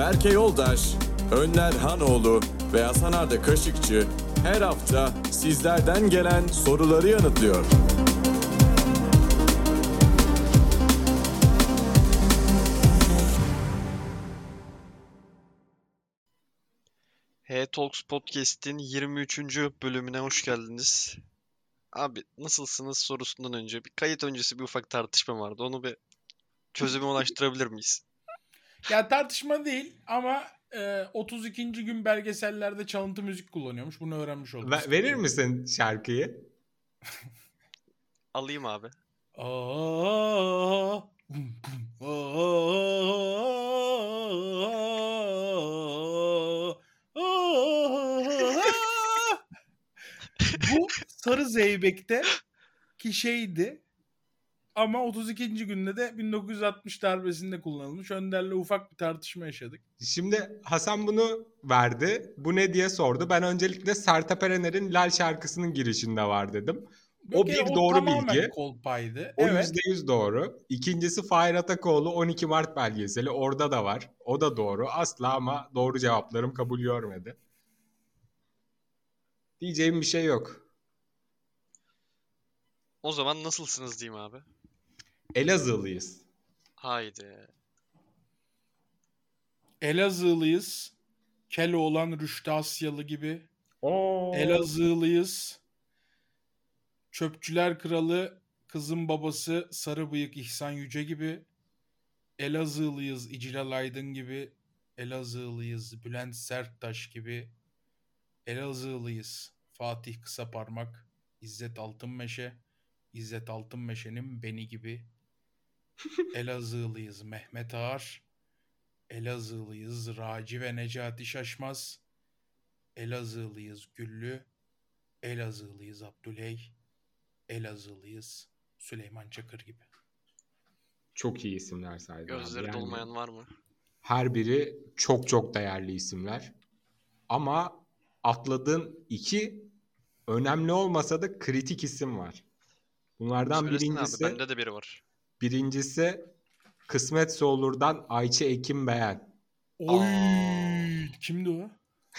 Berke Yoldaş, Önler Hanoğlu ve Hasan Arda Kaşıkçı her hafta sizlerden gelen soruları yanıtlıyor. H-Talks Podcast'in 23. bölümüne hoş geldiniz. Abi nasılsınız sorusundan önce bir kayıt öncesi bir ufak tartışma vardı. Onu bir çözüme ulaştırabilir miyiz? Ya tartışma değil ama 32. gün belgesellerde çalıntı müzik kullanıyormuş. Bunu öğrenmiş olduk. Verir misin şarkıyı? Alayım abi. Bu Sarı Zeybek'te ki şeydi ama 32. günde de 1960 darbesinde kullanılmış. Önder'le ufak bir tartışma yaşadık. Şimdi Hasan bunu verdi. Bu ne diye sordu. Ben öncelikle Sertab Erener'in Lal şarkısının girişinde var dedim. O bir doğru bilgi. Kolpaydı. O Evet. %100 doğru. İkincisi Fahir Atakoğlu 12 Mart belgeseli. Orada da var. O da doğru. Asla ama doğru cevaplarım kabul görmedi. Diyeceğim bir şey yok. O zaman nasılsınız diyeyim abi. Elazığlıyız. Haydi. Elazığlıyız. Keloğlan Rüştü Asyalı gibi. Elazığlıyız. Çöpçüler Kralı kızın babası Sarı Bıyık İhsan Yüce gibi. Elazığlıyız İcilal Aydın gibi. Elazığlıyız Bülent Serttaş gibi. Elazığlıyız Fatih Kısaparmak, İzzet Altınmeşe, İzzet Altınmeşe'nin beni gibi. Elazığlıyız Mehmet Ağar. Elazığlıyız Raci ve Necati Şaşmaz. Elazığlıyız Güllü. Elazığlıyız Abdüley. Elazığlıyız Süleyman Çakır gibi. Çok iyi isimler saydın. Gözleri yani dolmayan var mı? her biri çok çok değerli isimler. Ama atladığın iki önemli olmasa da kritik isim var. Bunlardan Söylesin birincisi abi, bende de biri var. Birincisi Kısmetse Olur'dan Ayça Ekim Beğen. Oy, kimdi o?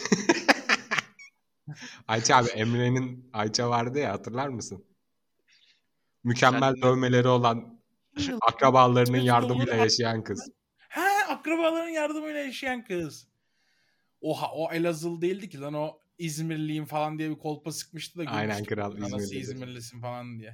Ayça abi, Emre'nin Ayça vardı ya, hatırlar mısın? Mükemmel Kendine- dövmeleri olan, akrabalarının Kısmetse yardımıyla Olur, yaşayan kız. Ha, akrabaların yardımıyla yaşayan kız. Oha, o Elazığlı değildi ki lan, o İzmirliyim falan diye bir kolpa sıkmıştı da Aynen, gülmüştük. kral Nasıl İzmirlidir. İzmirlisin falan diye.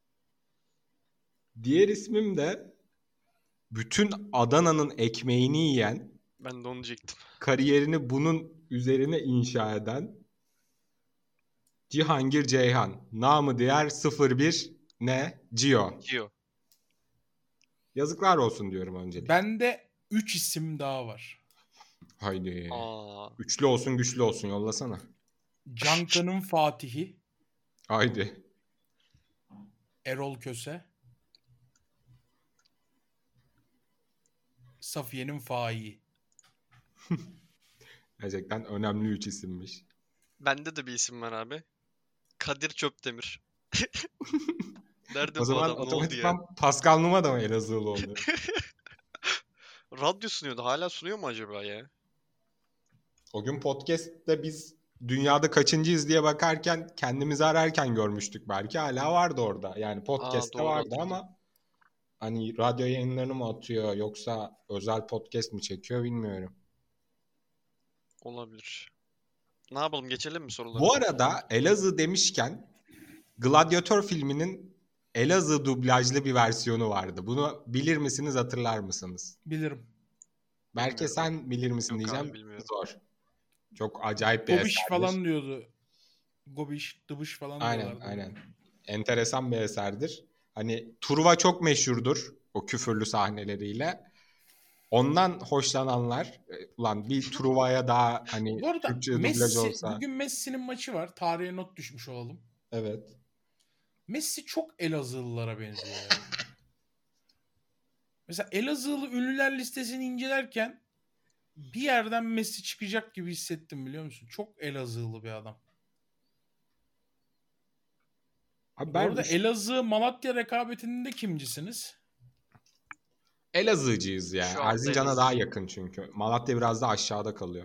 Diğer ismim de bütün Adana'nın ekmeğini yiyen, Ben de onu diyecektim. kariyerini bunun üzerine inşa eden Cihangir Ceyhan. Namı diğer 01 ne? Cio. Gio. Yazıklar olsun diyorum öncelikle. Bende 3 isim daha var. Haydi. Aa. Üçlü olsun güçlü olsun, yollasana. Canka'nın Fatihi, Haydi. Erol Köse, Safiye'nin Faik'i. Gerçekten önemli 3 isimmiş. Bende de bir isim var abi. Kadir Çöpdemir. Nerede O bu zaman adam? Ne oldu ya? otomatikman Pascal Numa da mı Elazığlı oldu? Radyo sunuyordu. Hala sunuyor mu acaba ya? O gün podcast'te biz dünyada kaçıncıyız diye bakarken, kendimizi ararken görmüştük belki. Hala vardı orada. Yani podcast'te doğru vardı hatırladım. ama hani radyo yayınlarını mı atıyor yoksa özel podcast mi çekiyor bilmiyorum. Olabilir. Ne yapalım, geçelim mi sorulara? Bu arada Elazığ demişken Gladiator filminin Elazığ dublajlı bir versiyonu vardı. Bunu bilir misiniz, hatırlar mısınız? Bilirim. Belki Bilmiyorum. sen bilir misin Yok abi, diyeceğim. bilmiyorum. Zor. Çok acayip bir Gobiş eserdir. falan diyordu. Gobiş, dıbış falan diyorlardı. Aynen. Enteresan bir eserdir. Hani Truva çok meşhurdur o küfürlü sahneleriyle. Ondan hoşlananlar, ulan bir Truva'ya daha hani Bu arada Türkçe dublaj Messi, olsa. bugün Messi'nin maçı var. Tarihe not düşmüş olalım. Evet. Messi çok Elazığlılara benziyor ya. Mesela Elazığlı ünlüler listesini incelerken bir yerden Messi çıkacak gibi hissettim, biliyor musun? Çok Elazığlı bir adam. Abi Bu arada Elazığ Malatya rekabetinde kimcisiniz? Elazığcıyız ya. Şu anda Erzincan'a daha Elazığ. yakın çünkü. Malatya biraz da aşağıda kalıyor.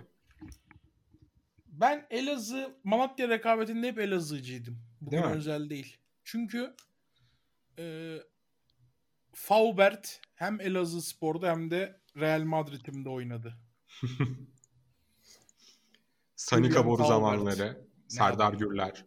Ben Elazığ, Malatya rekabetinde hep Elazığcıydım. Bugün Değil mi? özel değil. Çünkü e, Faubert hem Elazığ Spor'da hem de Real Madrid'imde oynadı. Sanika Julian Boru Faubert. zamanları. Ne Serdar adam. Gürler.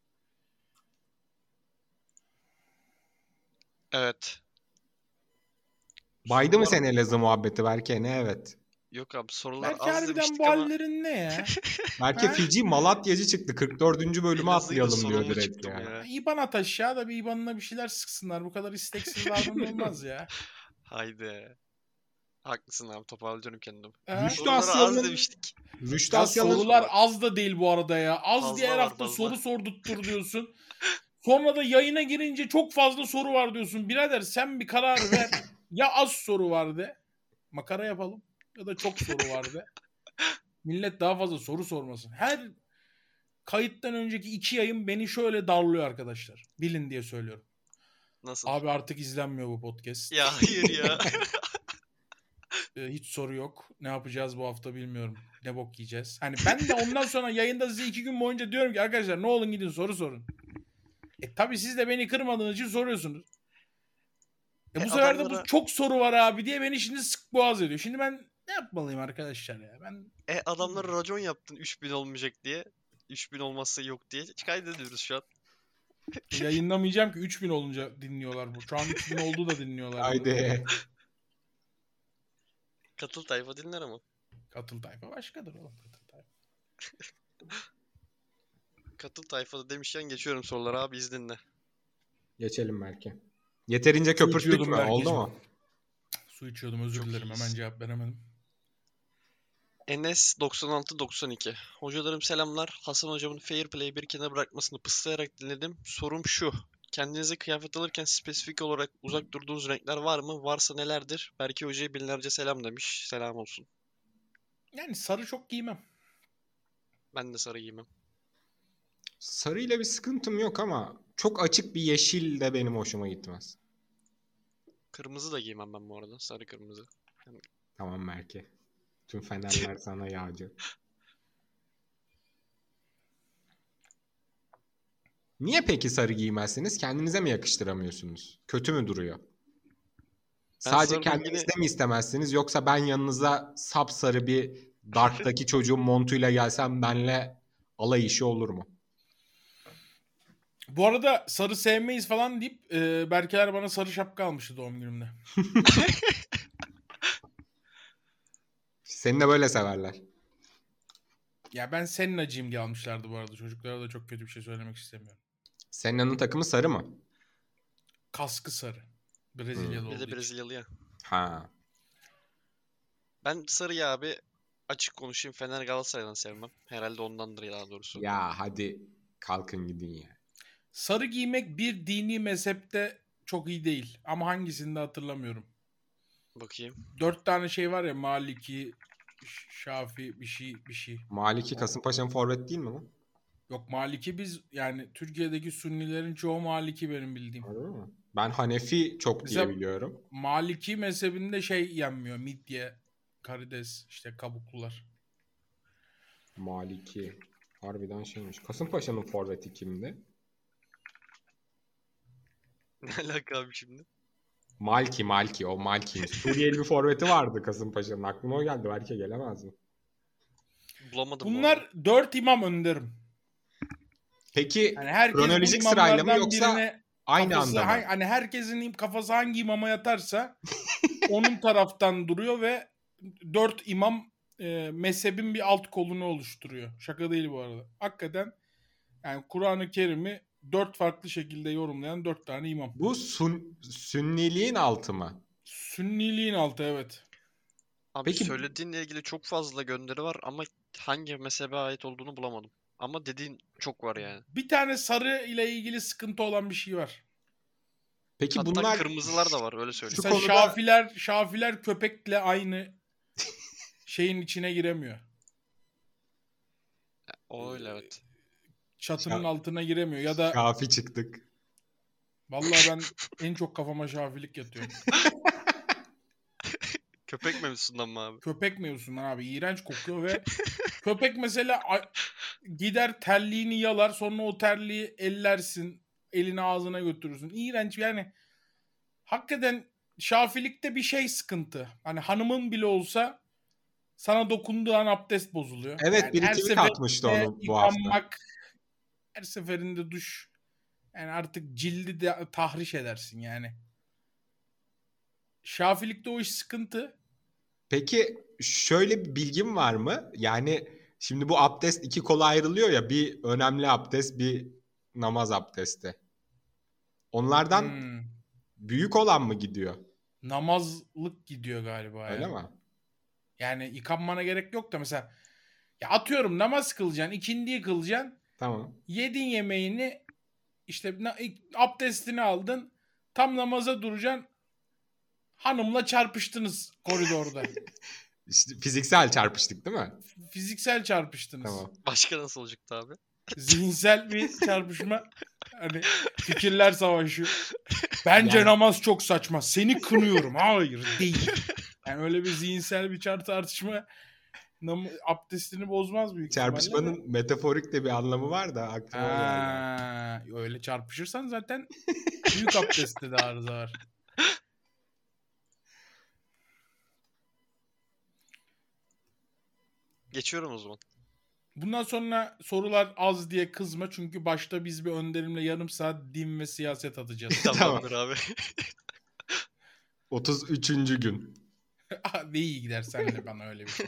Evet. Baydı mı Sorular- sen Elazığ muhabbeti Berke? Ne evet. Yok abi sorular Belki az harbiden demiştik bu ama hallerin ne ya? Berke Ha? Fiji Malatyacı çıktı. 44. bölüme Elazığ'yla atlayalım diyor sorumlu direkt çıktım ya. ya. İban at aşağı da bir İban'ına bir şeyler sıksınlar. Bu kadar isteksiz davranılmaz ya. Haydi. Haklısın abi toparlayacağım kendimi. Ha? Rüştü Sorulara az Asyalı'nın demiştik. Rüştü Ya Asya'nın sorular az da değil bu arada ya. Az Fazla diye her var, hafta fazla. soru sordurttur diyorsun. Sonra da yayına girince çok fazla soru var diyorsun. Birader sen bir karar ver. Ya az soru var de. Makara yapalım. Ya da çok soru var de. Millet daha fazla soru sormasın. Her kayıttan önceki 2 yayın beni şöyle darlıyor arkadaşlar. Bilin diye söylüyorum. Nasıl? Abi artık izlenmiyor bu podcast. Ya hayır ya. Hiç soru yok. Ne yapacağız bu hafta bilmiyorum. Ne bok yiyeceğiz. Hani ben de ondan sonra yayında size 2 gün boyunca diyorum ki arkadaşlar ne olun gidin soru sorun. Tabii siz de beni kırmadığınız için soruyorsunuz. Bu sefer de bu adamlara- çok soru var abi diye beni şimdi sık boğaz ediyor. Şimdi ben ne yapmalıyım arkadaşlar ya? Ben Adamlara racon yaptın 3000 olmayacak diye. 3000 olmazsa yok diye. Kaydediyoruz şu an. yayınlamayacağım ki 3000 olunca dinliyorlar bu. Şu an 3000 oldu da dinliyorlar. Haydi. Katıl tayfa dinler ama. Katıl tayfa başkadır oğlum. Katıl tayfa. Katıl tayfada demişken geçiyorum sorulara abi izninle. Geçelim Berke. Yeterince köpürttük içiyordum mü? Berkeciğim. Oldu mu? Su içiyordum özür Çok dilerim. iyiyiz. Hemen cevap veremedim. Enes 96-92. Hocalarım selamlar. Hasan hocamın fair play'i bir kenara bırakmasını pıslayarak dinledim. Sorum şu. Kendinize kıyafet alırken spesifik olarak uzak durduğunuz renkler var mı? Varsa nelerdir? Berke hocaya binlerce selam demiş. Selam olsun. Yani sarı çok giymem. Ben de sarı giymem. Sarıyla bir sıkıntım yok ama çok açık bir yeşil de benim hoşuma gitmez. Kırmızı da giymem ben bu arada. Sarı kırmızı. Tamam Berke. Tüm fenerler sana yağcı. Niye peki sarı giymezsiniz? Kendinize mi yakıştıramıyorsunuz? Kötü mü duruyor? Sadece sarı kendinizde mi istemezsiniz yoksa ben yanınıza sapsarı bir Dark'taki çocuğun montuyla gelsem benle alay işi olur mu? Bu arada sarı sevmeyiz falan deyip Berkeler bana sarı şapka almıştı doğum günümde. Seni de böyle severler. Ya ben senin acıyım diye almışlardı bu arada. Çocuklara da çok kötü bir şey söylemek istemiyorum. Senna'nın takımı sarı mı? Kaskı sarı. Brezilyalı Bir olduğu de için. Brezilyalı ya. Ha. Ben sarıyı abi açık konuşayım Fener Galatasaray'dan sevmem. Herhalde ondandır ya daha doğrusu. Ya hadi kalkın gidin ya. Sarı giymek bir dini mezhepte çok iyi değil. Ama hangisini de hatırlamıyorum. Bakayım. 4 tane şey var ya Maliki, Şafi bir şey. Maliki Kasımpaşa'nın forvet değil mi lan? Yok Maliki biz yani Türkiye'deki Sünnilerin çoğu Maliki benim bildiğim. Öyle mi? Ben Hanefi çok diye Mesela- biliyorum. Maliki mezhebinde şey yenmiyor. Midye, karides, işte kabuklular. Maliki. Harbiden şeymiş. Kasımpaşa'nın forveti kimdi? Ne alaka abi şimdi? Malki o Malki'nin. Suriyeli bir forveti vardı Kasımpaşa'nın. Aklıma o geldi. Belki gelemez mi? Bulamadım bu arada. Bunlar 4 imam önderim. Peki Yani herkes kronolojik bu sırayla mı imamlardan yoksa birine aynı kafası, anda mı? hani herkesin kafası hangi imama yatarsa onun taraftan duruyor ve 4 imam mezhebin bir alt kolunu oluşturuyor. Şaka değil bu arada. Hakikaten yani Kur'an-ı Kerim'i 4 farklı şekilde yorumlayan 4 tane imam. Bu Sünniliğin altı mı? Sünniliğin altı evet. Abi Peki- söylediğinle ilgili çok fazla gönderi var ama hangi mezhebe ait olduğunu bulamadım. Ama dediğin çok var yani. Bir tane sarı ile ilgili sıkıntı olan bir şey var. Peki Hatta bunlar kırmızılar da var öyle söyleyeyim. Şu Mesela konuda- Şafiler köpekle aynı şeyin içine giremiyor. O öyle evet. Çatının Şa- altına giremiyor ya da kafi çıktık. vallahi ben en çok kafama şafilik yatıyor. Köpek mevzusundan mı abi? Köpek mevzusundan abi. İğrenç kokuyor ve köpek mesela gider terliğini yalar, sonra o terliği ellersin. Elini ağzına götürürsün. İğrenç yani. Hakikaten şafilikte bir şey sıkıntı. Hani hanımın bile olsa sana dokunduğu an abdest bozuluyor. Evet, Yani biri her tweet atmıştı seferinde onu bu hafta. yıkanmak, her seferinde duş. Yani artık cildi de tahriş edersin yani. Şafilikte o iş sıkıntı. Peki şöyle bir bilgim var mı? Yani şimdi bu abdest iki kola ayrılıyor ya, bir önemli abdest, bir namaz abdesti. Onlardan Hmm. büyük olan mı gidiyor? Namazlık gidiyor galiba Öyle ya. mi? Yani yıkanmana gerek yok da mesela ya atıyorum namaz kılacaksın, ikindiyi kılacaksın. Tamam. Yedin yemeğini işte abdestini aldın. Tam namaza duracaksın. Hanımla çarpıştınız koridorda. İşte fiziksel çarpıştık değil mi? Fiziksel çarpıştınız. Tamam. Başka nasıl olacaktı abi? Zihinsel bir çarpışma. Hani fikirler savaşıyor. Bence Yani- namaz çok saçma. Seni kınıyorum. Hayır değil. Yani öyle bir zihinsel bir tartışma abdestini bozmaz büyük ihtimalle de. Çarpışmanın metaforik de bir anlamı var da aklıma o geldi. Ha, öyle çarpışırsan zaten büyük abdestte de arıza var. Geçiyorum o zaman. Bundan sonra sorular az diye kızma çünkü başta biz bir Önderim'le yarım saat din ve siyaset atacağız. Tamamdır abi. 33. gün. Ne iyi gider senle bana öyle bir şey.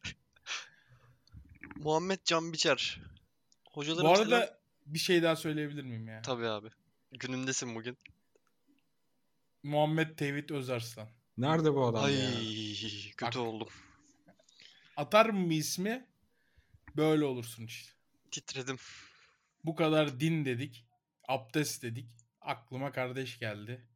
Muhammed Can Biçer. Hocalarım Bu selam. arada bir şey daha söyleyebilir miyim ya? Tabii abi. Günündesin bugün. Muhammed Tevhid Özarslan. Nerede bu adam Ay ya? kötü Bak. oldum. Atar mı bir ismi? Böyle olursun işte. Titredim. Bu kadar din dedik. Abdest dedik. Aklıma kardeş geldi.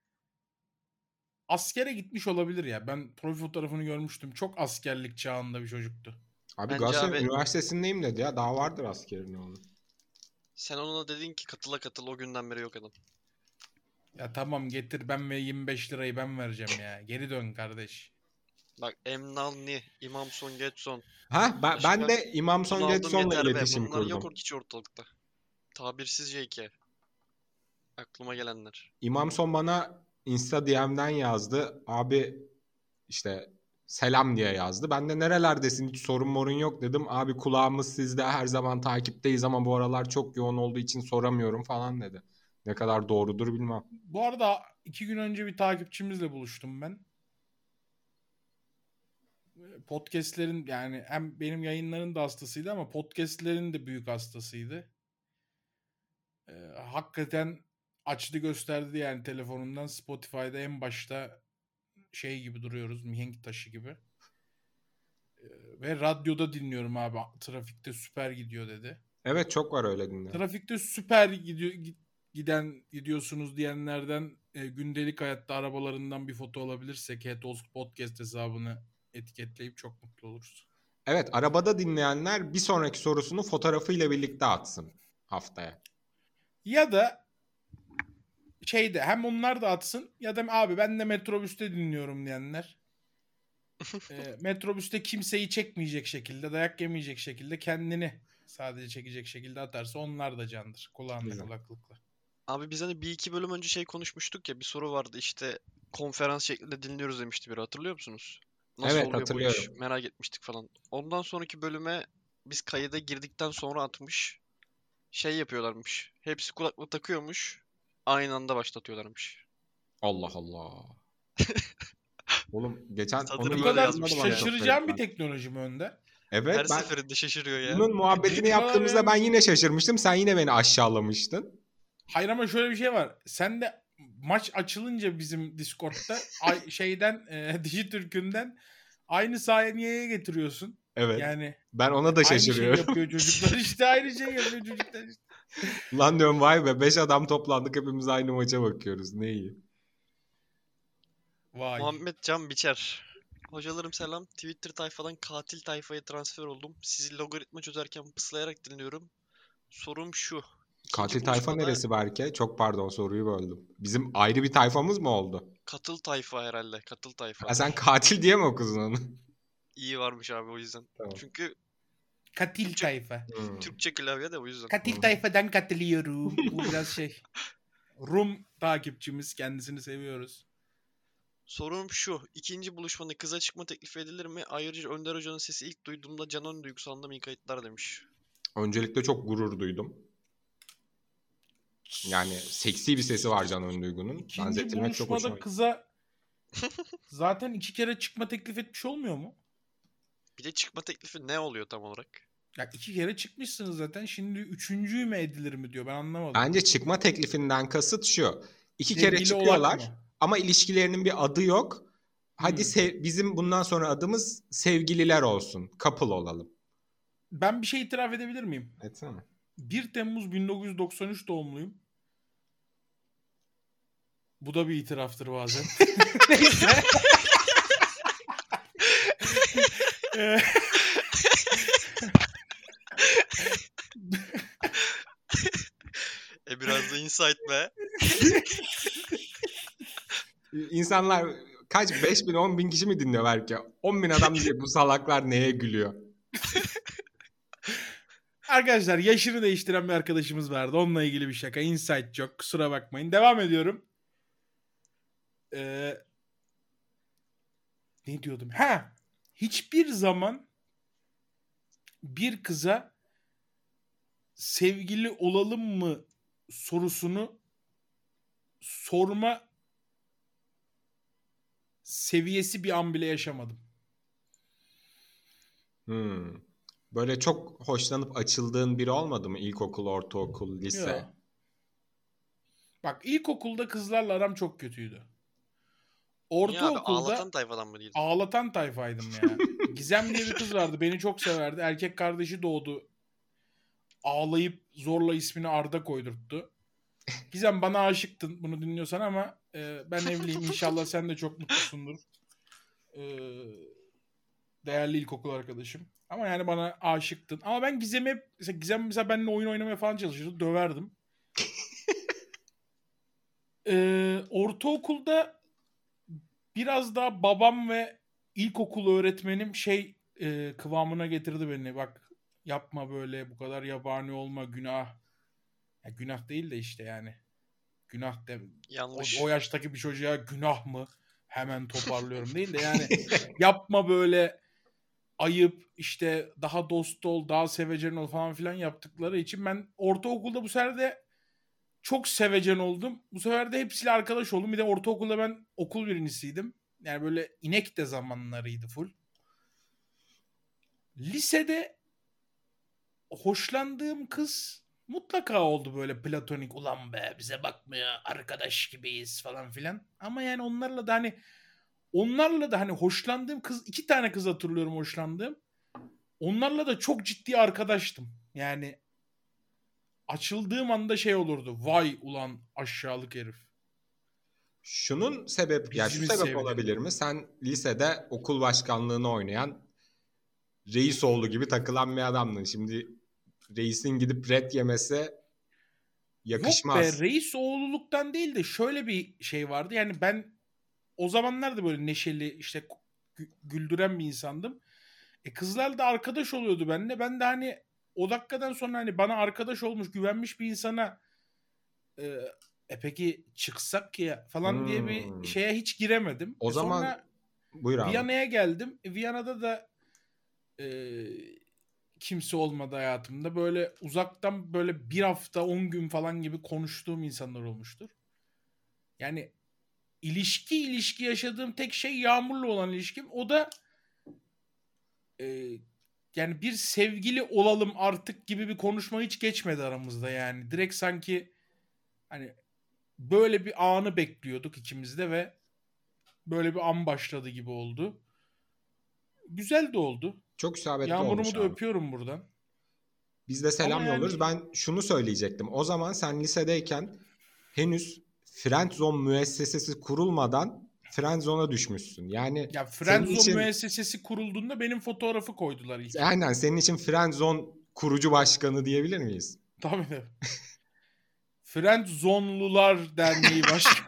Askere gitmiş olabilir ya. Ben profil fotoğrafını görmüştüm. Çok askerlik çağında bir çocuktu. Abi Bence Galatasaray abi- Üniversitesi'ndeyim dedi ya. Daha vardır askerin oğlu. Sen ona dedin ki katıl o günden beri yok adam. Ya tamam getir ben ve 25 lirayı ben vereceğim ya. Geri dön kardeş. Bak Emnalni, İmam Son Getson. Ha ben Başka? de İmam Son Bunu aldım Getson'la yeter be. iletişim Bunlar yok kurdum. hiç ortalıkta. Tabirsiz JK. Aklıma gelenler. İmam Son bana Insta DM'den yazdı. Abi işte selam diye yazdı. Ben de nerelerdesin, hiç sorun morun yok dedim. Abi kulağımız sizde, her zaman takipteyiz ama bu aralar çok yoğun olduğu için soramıyorum falan dedi. Ne kadar doğrudur bilmem. Bu arada 2 gün önce bir takipçimizle buluştum ben. Podcast'lerin yani hem benim yayınların da hastasıydı ama podcast'lerin de büyük hastasıydı. Hakikaten açtı gösterdi yani telefonundan. Spotify'da en başta şey gibi duruyoruz. Mihenk taşı gibi. Ve radyoda dinliyorum abi. Trafikte süper gidiyor dedi. Evet, çok var öyle dinleyen. Trafikte süper gidiyorsunuz diyenlerden gündelik hayatta arabalarından bir foto alabilirsek Hetosk Podcast hesabını etiketleyip çok mutlu oluruz. Evet, arabada dinleyenler bir sonraki sorusunu fotoğrafıyla birlikte atsın haftaya. Ya da şeyde hem onlar da atsın ya da abi ben de metrobüste dinliyorum diyenler. Metrobüste kimseyi çekmeyecek şekilde, dayak yemeyecek şekilde kendini sadece çekecek şekilde atarsa onlar da candır. Kulağında Güzel. kulaklıkla. Abi biz hani bir iki bölüm önce şey konuşmuştuk ya, bir soru vardı işte, konferans şeklinde dinliyoruz demişti biri, hatırlıyor musunuz? Nasıl Evet, oluyor bu iş? hatırlıyorum. Merak etmiştik falan. Ondan sonraki bölüme biz kayıda girdikten sonra atmış. Şey yapıyorlarmış. Hepsi kulaklık takıyormuş. Aynı anda başlatıyorlarmış. Allah Allah. Oğlum geçen Satırı onu Bu böyle kadar yazmış yazmadım ya. ama çok şaşıracağım bir garip. teknoloji mi önde? Evet, Her ben seferinde şaşırıyor ya. bunun muhabbetini Bu kadar yaptığımızda yani. ben yine şaşırmıştım. Sen yine beni aşağılamıştın. Hayır ama şöyle bir şey var. Sen de maç açılınca bizim Discord'da şeyden Dijitürk'ünden aynı saniyeye getiriyorsun. Evet. Yani Ben ona da aynı şey şaşırıyorum. yapıyor çocuklar işte aynı şey yapıyor çocuklar işte. Lan diyorum, vay be, 5 adam toplandık, hepimiz aynı maça bakıyoruz. Ne iyi. Vay. Muhammed Can Biçer. Hocalarım selam. Twitter tayfadan katil tayfaya transfer oldum. Sizi logaritma çözerken pıslayarak dinliyorum. Sorum şu. Katil tayfa buluşmada neresi Berke? Çok pardon, soruyu böldüm. Bizim ayrı bir tayfamız mı oldu? katıl tayfa herhalde. Katıl tayfa. Ha, sen katil diye mi okudun onu? İyi varmış abi o yüzden. Tamam. Çünkü Katil Türkçe- tayfa. Türkçe klavye de o yüzden. Katil tayfadan katılıyorum. Bu biraz şey. Rum takipçimiz. Kendisini seviyoruz. Sorum şu. İkinci buluşmada kıza çıkma teklifi edilir mi? Ayrıca Önder Hoca'nın sesi ilk duyduğumda canan duygusalında iyi kayıtlar demiş. Öncelikle çok gurur duydum. Yani seksi bir sesi var Can Önduygu'nun. İkinci Benzetilmek çok hoşuma buluşmada gitti. kıza zaten 2 kere çıkma teklif etmiş olmuyor mu? Bir de çıkma teklifi ne oluyor tam olarak? Ya 2 kere çıkmışsınız zaten. Şimdi 3.'yü mü edilir mi diyor. Ben anlamadım. Bence çıkma teklifinden kasıt şu. 2 kere Sevgili olak çıkıyorlar mı? ama ilişkilerinin bir adı yok. Hadi bizim bundan sonra adımız sevgililer olsun. Couple olalım. Ben bir şey itiraf edebilir miyim? Etsene. 1 Temmuz 1993 doğumluyum. Bu da bir itiraftır bazen. Neyse. Biraz da insight be. İnsanlar kaç 5.000 10.000 kişi mi dinliyor belki? 10.000 adam diye bu salaklar neye gülüyor? Arkadaşlar yaşını değiştiren bir arkadaşımız vardı. Onunla ilgili bir şaka. Insight joke. Kusura bakmayın. Devam ediyorum. Ne diyordum? Ha, hiçbir zaman bir kıza sevgili olalım mı sorusunu sorma seviyesi bir an bile yaşamadım. Böyle çok hoşlanıp açıldığın biri olmadı mı? İlkokul, ortaokul, lise. Ya. Bak ilkokulda kızlarla aram çok kötüydü. Niye abi Ortaokulda ağlatan tayfadan mı değildin? ağlatan tayfaydım ya. Gizem diye bir kız vardı. Beni çok severdi. Erkek kardeşi doğdu. Ağlayıp zorla ismini Arda koydurttu. Gizem bana aşıktın bunu dinliyorsan ama ben evliyim. İnşallah sen de çok mutlusundur. Değerli ilkokul arkadaşım. Ama yani bana aşıktın. Ama ben Gizem'i hep... Gizem mesela benimle oyun oynamaya falan çalışırdı. Döverdim. Ortaokulda biraz daha babam ve ilkokul öğretmenim kıvamına getirdi beni. Bak yapma böyle, bu kadar yabani olma, günah. Ya günah değil de işte yani. Günah de Yanlış. o yaştaki bir çocuğa günah mı? Hemen toparlıyorum değil de yani yapma böyle, ayıp, işte daha dost ol, daha sevecen ol falan filan yaptıkları için ben ortaokulda bu sefer de çok sevecen oldum. Bu sefer de hepsiyle arkadaş oldum. Bir de ortaokulda ben okul birincisiydim. Yani böyle inek de zamanlarıydı full. Lisede hoşlandığım kız mutlaka oldu böyle platonik. Ulan be bize bakmıyor, arkadaş gibiyiz falan filan. Ama yani onlarla da hani hoşlandığım kız, 2 tane kız hatırlıyorum hoşlandığım. Onlarla da çok ciddi arkadaştım. Yani açıldığım anda şey olurdu. Vay ulan aşağılık herif. Şunun sebep, ya şu Bizimiz sebep sevdi. olabilir mi? Sen lisede okul başkanlığını oynayan Reisoğlu gibi takılan bir adamdın. Şimdi reisin gidip red yemesi yakışmaz. Yok be, reis oğluluktan değil de şöyle bir şey vardı. Yani ben o zamanlar da böyle neşeli, işte güldüren bir insandım. Kızlar da arkadaş oluyordu benimle. Ben de hani o dakikadan sonra hani bana arkadaş olmuş, güvenmiş bir insana peki çıksak ya falan diye bir şeye hiç giremedim. O zaman sonra buyur abi. Viyana'ya geldim. Viyana'da da kimse olmadı hayatımda. Böyle uzaktan böyle 1 hafta 10 gün falan gibi konuştuğum insanlar olmuştur. Yani ilişki yaşadığım tek şey Yağmur'la olan ilişkim. O da yani bir sevgili olalım artık gibi bir konuşma hiç geçmedi aramızda yani. Direkt sanki hani böyle bir anı bekliyorduk ikimiz de ve böyle bir an başladı gibi oldu. Güzel de oldu. Çok isabetli Yağmur'umu olmuş da abi. öpüyorum buradan. Biz de selam Ama yani- yolluyoruz. Ben şunu söyleyecektim. O zaman sen lisedeyken henüz Friendzone müessesesi kurulmadan Friendzone'a düşmüşsün. Yani Ya senin Friendzone için, müessesesi kurulduğunda benim fotoğrafı koydular ilk. aynen senin için Friendzone kurucu başkanı diyebilir miyiz? Tabii. Friendzone'lular Derneği Başkanı.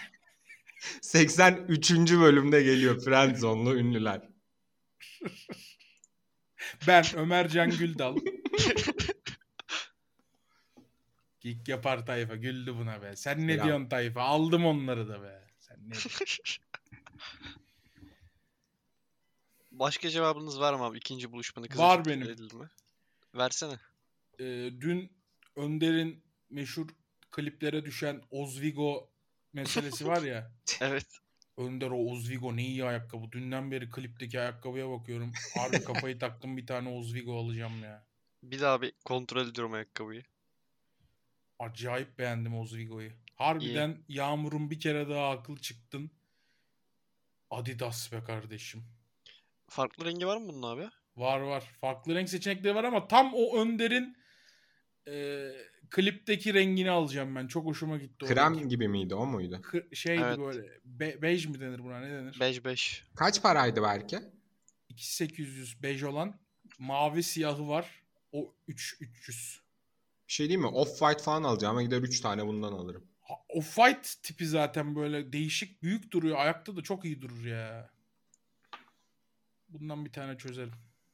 83. bölümde geliyor Friendzone'lu ünlüler. Ben Ömer Can Güldal. Geek yapar tayfa. Güldü buna be. Sen ne Selam. diyorsun tayfa? Aldım onları da be. Sen ne diyorsun? Başka cevabınız var mı abi? İkinci buluşmanın kızı Var çok benim. edildi mi? Versene. Dün Önder'in meşhur kliplere düşen Ozvigo meselesi var ya. Evet. Önder o Ozvigo ne iyi ayakkabı. Dünden beri klipteki ayakkabıya bakıyorum. Harbi kafayı taktım, bir tane Ozvigo alacağım ya. Bir daha bir kontrol ediyorum ayakkabıyı. Acayip beğendim Ozvigo'yu. Harbiden Yağmur'un bir kere daha akıl çıktın. Adidas be kardeşim. Farklı rengi var mı bunun abi? Var. Farklı renk seçenekleri var ama tam o Önder'in klipteki rengini alacağım ben. Çok hoşuma gitti. Krem gibi miydi, o muydu? Şeydi Evet. böyle. Bej mi denir buna, ne denir? Bej. Kaç paraydı belki? 2800 bej olan. Mavi siyahı var. O 300. Bir şey değil mi? Off-White falan alacağım ama gider 3 tane bundan alırım. Off-White tipi zaten böyle değişik, büyük duruyor. Ayakta da çok iyi durur ya. Bundan bir tane çözelim.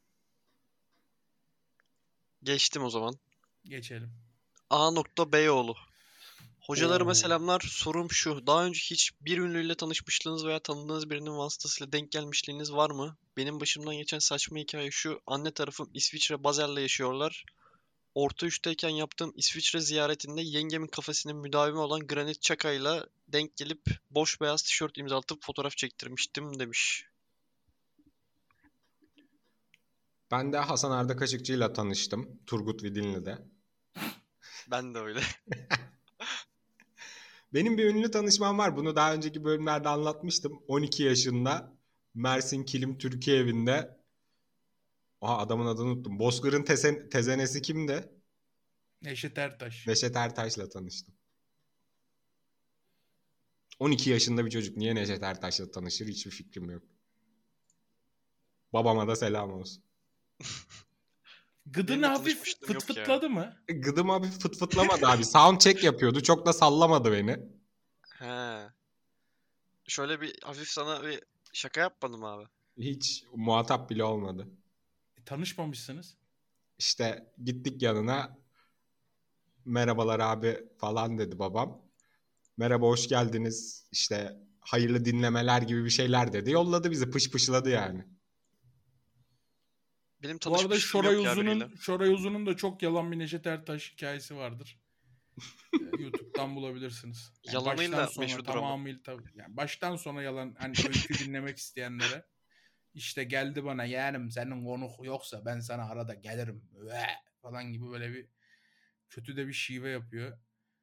Geçtim o zaman. Geçelim. A. Beyoğlu. Hocalarıma Oo. selamlar. Sorum şu. Daha önce hiç bir ünlüyle tanışmışlığınız veya tanıdığınız birinin vasıtasıyla denk gelmişliğiniz var mı? Benim başımdan geçen saçma hikaye şu. Anne tarafım İsviçre Basel'de yaşıyorlar. Orta üçteyken yaptığım İsviçre ziyaretinde yengemin kafesinin müdavimi olan Granit Xhaka'yla denk gelip boş beyaz tişört imzalatıp fotoğraf çektirmiştim demiş. Ben de Hasan Arda Kaşıkçı'yla tanıştım. Turgut Vidinli'de. Ben de öyle. Benim bir ünlü tanışmam var. Bunu daha önceki bölümlerde anlatmıştım. 12 yaşında Mersin Kilim Türkiye evinde. Aha, adamın adını unuttum. Bozkır'ın tezenesi kimdi? Neşet Ertaş. Neşet Ertaş'la tanıştım. 12 yaşında bir çocuk niye Neşet Ertaş'la tanışır hiçbir fikrim yok. Babama da selam olsun. Gıdını Benimle hafif tanışmışlığım yok ya. fıtladı mı? Gıdım abi fıtlamadı abi. Sound check yapıyordu. Çok da sallamadı beni. He. Şöyle bir hafif sana bir şaka yapmadım abi. Hiç muhatap bile olmadı. Tanışmamışsınız. İşte gittik yanına. Merhabalar abi falan dedi babam. Merhaba, hoş geldiniz. İşte hayırlı dinlemeler gibi bir şeyler dedi. Yolladı bizi, pışpışladı yani. Benim Bu arada tanışmışlığım yok ya biriyle. Şoray Uzun'un da çok yalan bir Neşet Ertaş hikayesi vardır. YouTube'dan bulabilirsiniz. Yani Yalanıyla baştan sona meşhurdur ama. tamamıyla tabii. Yani baştan sona yalan, hani öykü dinlemek isteyenlere. İşte geldi bana, yeğenim senin konuk yoksa ben sana arada gelirim ve falan gibi böyle bir kötü de bir şive yapıyor.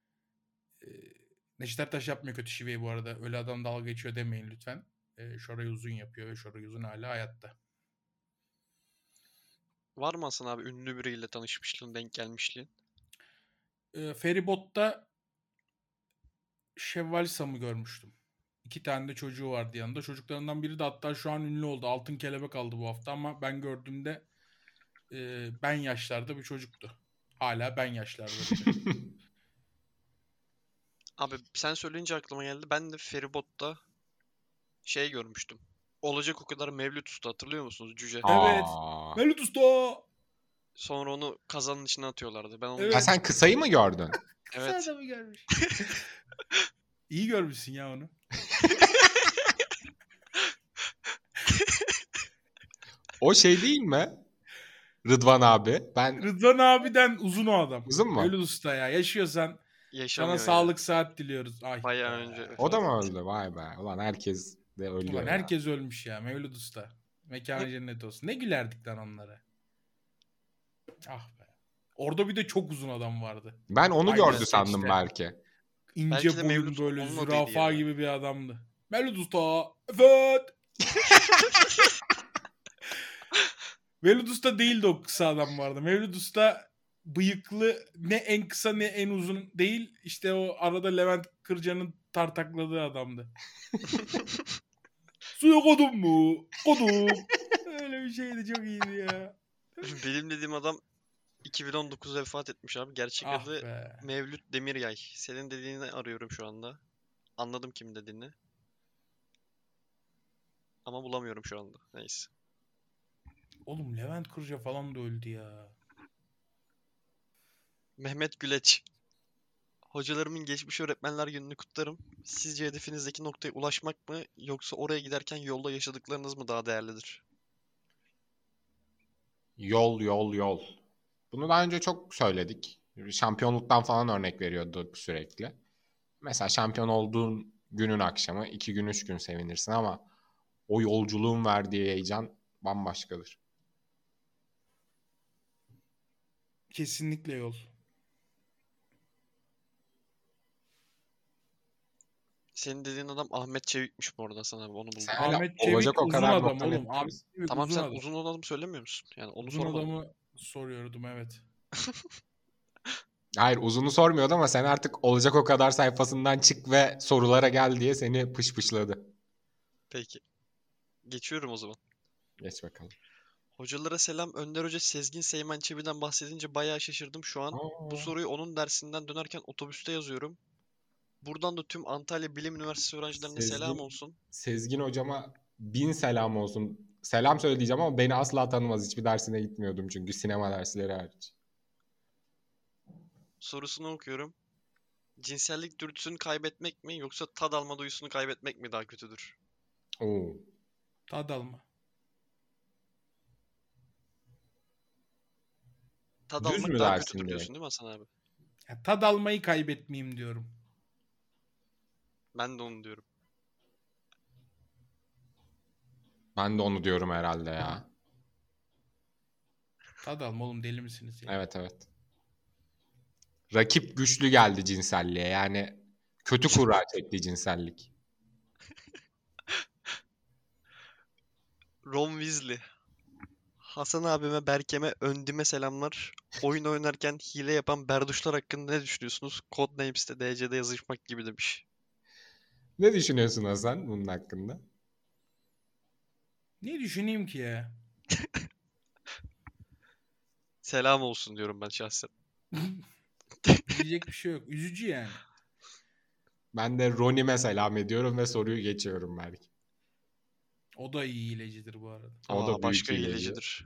Neşet Ertaş yapmıyor kötü şiveyi bu arada. Öyle adam dalga geçiyor demeyin lütfen. Şoray Uzun yapıyor ve Şoray Uzun hala hayatta. Var mı Hasan abi ünlü biriyle tanışmışlığın, denk gelmişliğin? Feribot'ta Şevval Sam'ı görmüştüm. 2 tane de çocuğu vardı yanında. Çocuklarından biri de hatta şu an ünlü oldu. Altın Kelebek aldı bu hafta ama ben gördüğümde ben yaşlarda bir çocuktu. Hala ben yaşlarda bir çocuk. Abi sen söyleyince aklıma geldi. Ben de feribot'ta şey görmüştüm. Olacak o kadar Mevlüt Usta, hatırlıyor musunuz? Cüce. Evet. Aa. Mevlüt Usta! Sonra onu kazanın içine atıyorlardı. Ben onu Evet. Ha, sen kısayı mı gördün? Evet. Sen de mi gelmiş? İyi görmüşsün ya onu. O şey değil mi? Rıdvan abi. Ben Rıdvan abiden uzun o adam. uzun mu? Mevlüt Usta ya. Yaşıyorsan Yaşamıyor sana ya. sağlık saat diliyoruz. Ay Bayağı be. önce. O da mı öldü? Vay be. Ulan herkes de ölüyor Ulan ya. herkes ölmüş ya. Mevlüt Usta. Mekanı cennet olsun. Ne gülerdik lan onlara. Ah be. Orada bir de çok uzun adam vardı. Ben onu Aynen, gördü sandım işte. belki. İnce Belki de boyun Mevlüt böyle onun adıydı zürafa ya. gibi bir adamdı. Mevlüt Usta. Evet. Mevlüt Usta değildi o kısa adam vardı. Mevlüt Usta bıyıklı, ne en kısa ne en uzun değil. İşte o arada Levent Kırca'nın tartakladığı adamdı. Suya kodum mu? Kodum. Öyle bir şeydi, çok iyiydi ya. Benim dediğim adam 2019'da vefat etmiş abi. Gerçek Ah adı be. Mevlüt Demiryay. Senin dediğini arıyorum şu anda. Anladım kim dediğini. Ama bulamıyorum şu anda. Neyse. Oğlum Levent Kırca falan da öldü ya. Mehmet Güleç. Hocalarımın geçmiş öğretmenler gününü kutlarım. Sizce hedefinizdeki noktaya ulaşmak mı yoksa oraya giderken yolda yaşadıklarınız mı daha değerlidir? Yol, yol, yol. Bunu daha önce çok söyledik. Şampiyonluktan falan örnek veriyorduk sürekli. Mesela şampiyon olduğun günün akşamı 2 gün 3 gün sevinirsin ama o yolculuğun verdiği heyecan bambaşkadır. Kesinlikle yol. Senin dediğin adam Ahmet Çevik'miş bu arada sana abi, onu buldum. Sen hala Ahmet Çevik olacak o uzun kadar adam nokta oğlum. nettin Ahmet misin? Çevik Tamam, uzun sen adam. uzun adamı söylemiyor musun? Yani onu Uzun sormadım. adamı soruyordum, evet. Hayır, uzunu sormuyordu ama sen artık olacak o kadar sayfasından çık ve sorulara gel diye seni pışpışladı. Peki. Geçiyorum o zaman. Geç bakalım. Hocalara selam. Önder Hoca Sezgin Seymen Çebi'den bahsedince bayağı şaşırdım şu an. Bu Aa, soruyu onun dersinden dönerken otobüste yazıyorum. Buradan da tüm Antalya Bilim Üniversitesi öğrencilerine selam Sezgin, olsun. Sezgin hocama 1000 selam olsun. Selam söyle diyeceğim ama beni asla tanımaz. Hiçbir dersine gitmiyordum çünkü sinema dersleri hariç. Sorusunu okuyorum. Cinsellik dürtüsünü kaybetmek mi yoksa tad alma duyusunu kaybetmek mi daha kötüdür? Oo. Tad alma. Tad Düz almak mü daha dersin kötüdür diyorsun direkt? değil mi Hasan abi? Ya, tad almayı kaybetmeyeyim diyorum. Ben de onu diyorum. Ben de onu diyorum herhalde ya. Tad alma oğlum, deli misiniz ya? Evet, evet. Rakip güçlü geldi cinselliğe. Yani kötü kura çekti cinsellik. Ron Weasley. Hasan abime, Berkem'e, Öndim'e selamlar. Oyun oynarken hile yapan berduşlar hakkında ne düşünüyorsunuz? Codenames'te DC'de yazışmak gibi demiş. Ne düşünüyorsun Hasan bunun hakkında? Ne düşüneyim ki ya? Selam olsun diyorum ben şahsen. Diyecek bir şey yok. Üzücü yani. Ben de Ronim'e selam ediyorum ve soruyu geçiyorum belki. O da iyi hilecidir bu arada. O da büyük Başka hileci. hilecidir.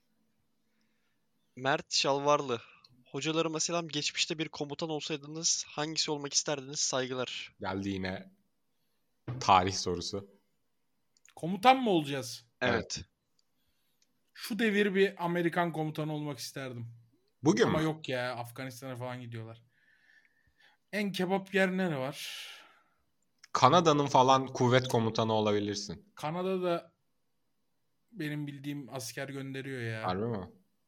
Mert Şalvarlı. Hocalarıma selam. Geçmişte bir komutan olsaydınız hangisi olmak isterdiniz? Saygılar. Geldi yine tarih sorusu. Komutan mı olacağız? Evet. Şu devir bir Amerikan komutanı olmak isterdim. Bugün Ama mü? yok ya, Afganistan'a falan gidiyorlar. En kebap yer nere var? Kanada'nın falan kuvvet komutanı olabilirsin. Kanada'da benim bildiğim asker gönderiyor ya. Harbi mi?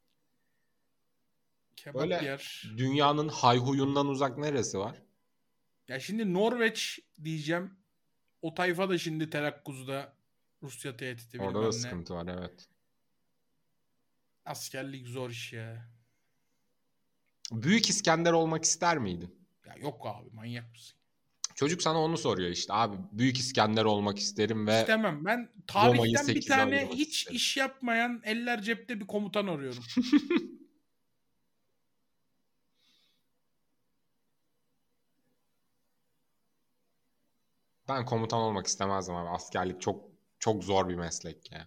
Kebap Böyle yer. dünyanın hayhuyundan uzak neresi var? Ya şimdi Norveç diyeceğim. O tayfa da şimdi telakkuzda, Rusya tehdidi Orada da bilmem ne. sıkıntı var, evet. Askerlik zor iş ya. Büyük İskender olmak ister miydin? Ya yok abi, manyak mısın? Çocuk sana onu soruyor işte. Abi Büyük İskender olmak isterim ve İstemem. Ben Roma'yı tarihten bir 8'e tane ayırmak hiç isterim. iş yapmayan, eller cepte bir komutan arıyorum. Ben komutan olmak istemezdim abi. Askerlik çok çok zor bir meslek ya.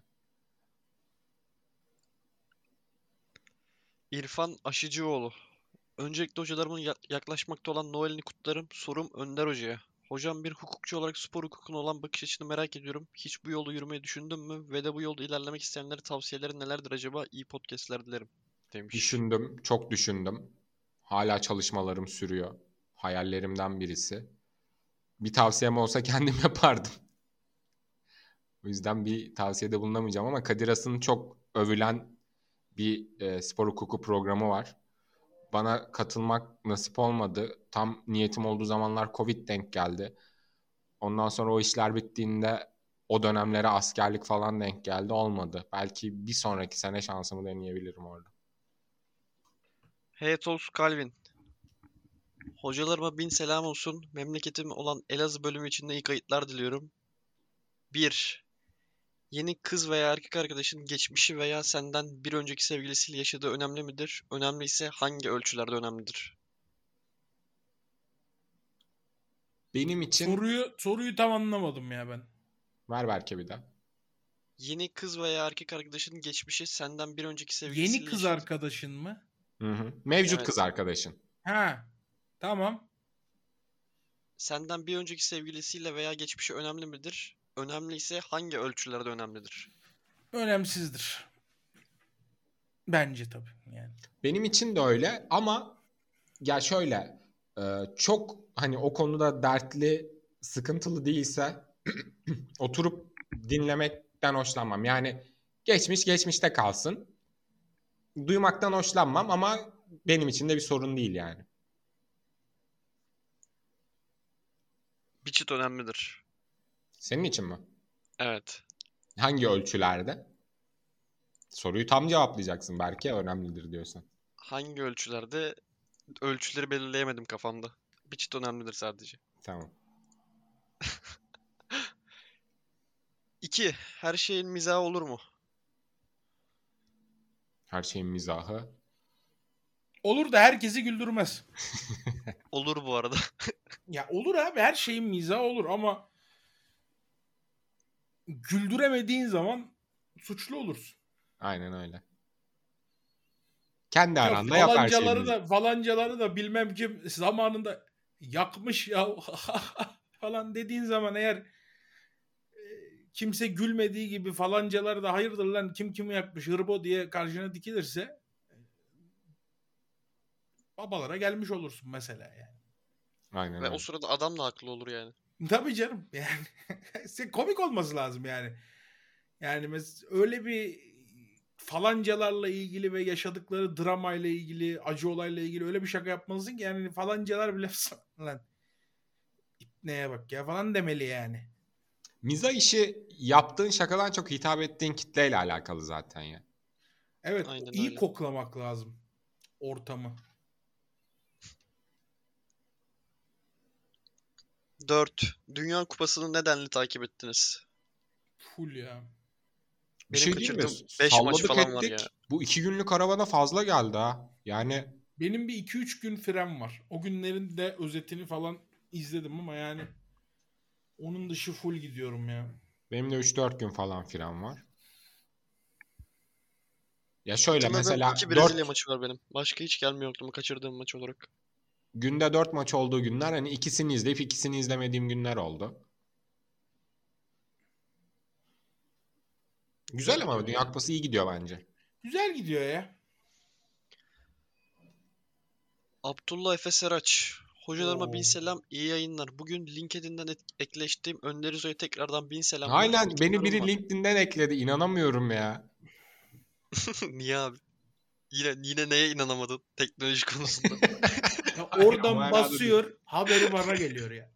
İrfan Aşıcıoğlu. Öncelikle hocalarımın yaklaşmakta olan Noel'ini kutlarım. Sorum Önder Hoca'ya. Hocam, bir hukukçu olarak spor hukukuna olan bakış açını merak ediyorum. Hiç bu yolda yürümeyi düşündün mü? Ve de bu yolda ilerlemek isteyenlere tavsiyeleri nelerdir acaba? İyi podcastler dilerim demiş. Düşündüm, çok düşündüm. Hala çalışmalarım sürüyor. Hayallerimden birisi. Bir tavsiyem olsa kendim yapardım. O yüzden bir tavsiyede bulunamayacağım ama Kadir Has'ın çok övülen bir spor hukuku programı var. Bana katılmak nasip olmadı. Tam niyetim olduğu zamanlar Covid denk geldi. Ondan sonra o işler bittiğinde o dönemlere askerlik falan denk geldi. Olmadı. Belki bir sonraki sene şansımı deneyebilirim orada. Heyetos Calvin. Hocalarıma bin selam olsun. Memleketim olan Elazığ bölümü için de iyi kayıtlar diliyorum. 1. Yeni kız veya erkek arkadaşın geçmişi veya senden bir önceki sevgilisiyle yaşadığı önemli midir? Önemliyse hangi ölçülerde önemlidir? Benim için Soruyu tam anlamadım ya ben. ver belki bir daha. Yeni kız veya erkek arkadaşın geçmişi senden bir önceki Yeni sevgilisiyle kız yaşadığı... arkadaşın mı? Hı. Mevcut Evet. kız arkadaşın. Ha. Tamam. Senden bir önceki sevgilisiyle veya geçmişi önemli midir? Önemliyse hangi ölçülerde önemlidir? Önemsizdir. Bence tabii yani. Benim için de öyle ama ya şöyle çok hani o konuda dertli, sıkıntılı değilse oturup dinlemekten hoşlanmam. Yani geçmiş geçmişte kalsın. Duymaktan hoşlanmam ama benim için de bir sorun değil yani. Bir çıt önemlidir. Senin için mi? Evet. Hangi ölçülerde? Soruyu tam cevaplayacaksın belki önemlidir diyorsan. Hangi ölçülerde? Ölçüleri belirleyemedim kafamda. Bir çıt önemlidir sadece. Tamam. 2. Her şeyin mizahı olur mu? Her şeyin mizahı. Olur da herkesi güldürmez. Olur bu arada. Ya olur abi, her şeyin mizahı olur ama güldüremediğin zaman suçlu olursun. Aynen öyle. Kendi Yok, aranda yap her şeyini. falancaları da bilmem kim zamanında yakmış ya falan dediğin zaman eğer kimse gülmediği gibi falancaları da hayırdır lan kim kimi yakmış hırbo diye karşına dikilirse babalara gelmiş olursun mesela yani. Aynen Ve öyle. o sırada adam da haklı olur yani. Tabii canım yani komik olması lazım yani. Yani öyle bir falancalarla ilgili ve yaşadıkları dramayla ilgili, acı olayla ilgili öyle bir şaka yapmalısın ki yani falancalar bile lan neye bak ya falan demeli yani. Mizah işi yaptığın şakadan çok hitap ettiğin kitleyle alakalı zaten ya. Evet, Aynen iyi öyle. koklamak lazım ortamı. 4. Dünya Kupası'nı nedenli takip ettiniz? Full ya. Bir Benim şey değil mi? kaçırdığım 5 maç Salladık falan var ettik. ya. Bu 2 günlük karavana fazla geldi ha. Yani Benim bir 2-3 gün frem var. O günlerin de özetini falan izledim ama yani onun dışı full gidiyorum ya. benim de 3-4 gün falan filan var. Ya şöyle Hatırladığım mesela 2 Brezilya 4 maçı var benim. Başka hiç gelmiyor aklıma kaçırdığım maç olarak. günde 4 maç olduğu günler hani ikisini izleyip ikisini izlemediğim günler oldu. Güzel ama Dünya Kupası iyi gidiyor bence. Güzel gidiyor ya. Abdullah Efe Seraç. Hocalarıma bin Oo. selam, iyi yayınlar. Bugün LinkedIn'den ekleştiğim Önder Üzoy'a tekrardan bin selamlar. Aynen İki beni sorum biri var. LinkedIn'den ekledi. İnanamıyorum ya. Niye abi? Yine neye inanamadın teknoloji konusunda? Ya Ama oradan herhalde basıyor, haberi bana geliyor ya.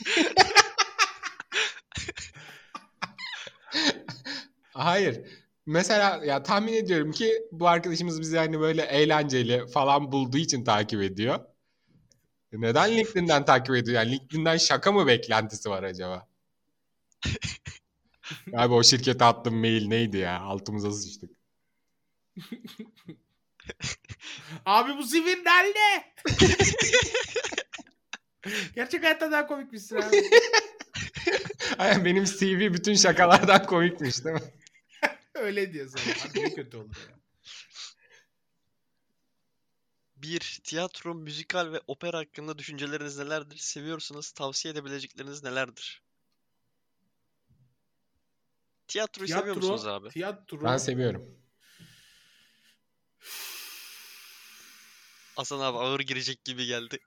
Hayır. Mesela ya tahmin ediyorum ki bu arkadaşımız bizi hani böyle eğlenceli falan bulduğu için takip ediyor. Neden LinkedIn'den takip ediyor? Yani LinkedIn'den şaka mı beklentisi var acaba? Abi o şirkete attığım mail neydi ya? Altımıza sıçtık. Abi bu sivil ne? Gerçek hayatta daha komikmişsin abi. Aynen benim CV bütün şakalardan komikmiş değil mi? Öyle diyor sana. Abi ne kötü olur ya. 1. Tiyatro, müzikal ve opera hakkında düşünceleriniz nelerdir? Seviyorsanız tavsiye edebilecekleriniz nelerdir? Tiyatroyu seviyor musunuz abi? Tiyatro. Ben seviyorum. Hasan abi ağır girecek gibi geldi.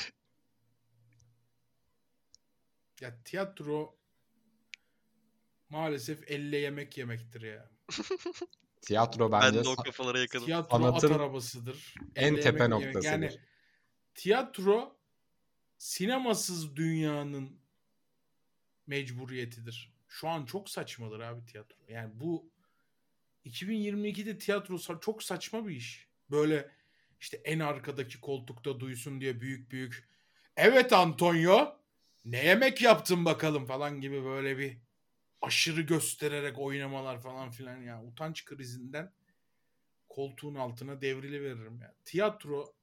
Ya tiyatro maalesef elle yemek yemektir ya. Tiyatro Ben bence de o kafalara yakınım. Tiyatro at sanatın arabasıdır. en Elle tepe yemek yemek. noktasıdır. Yani tiyatro sinemasız dünyanın mecburiyetidir. Şu an çok saçmadır abi tiyatro. Yani bu 2022'de tiyatro çok saçma bir iş. Böyle işte en arkadaki koltukta duysun diye büyük büyük evet Antonio ne yemek yaptın bakalım falan gibi böyle bir aşırı göstererek oynamalar falan filan ya. Utanç krizinden koltuğun altına devriliveririm ya. Tiyatro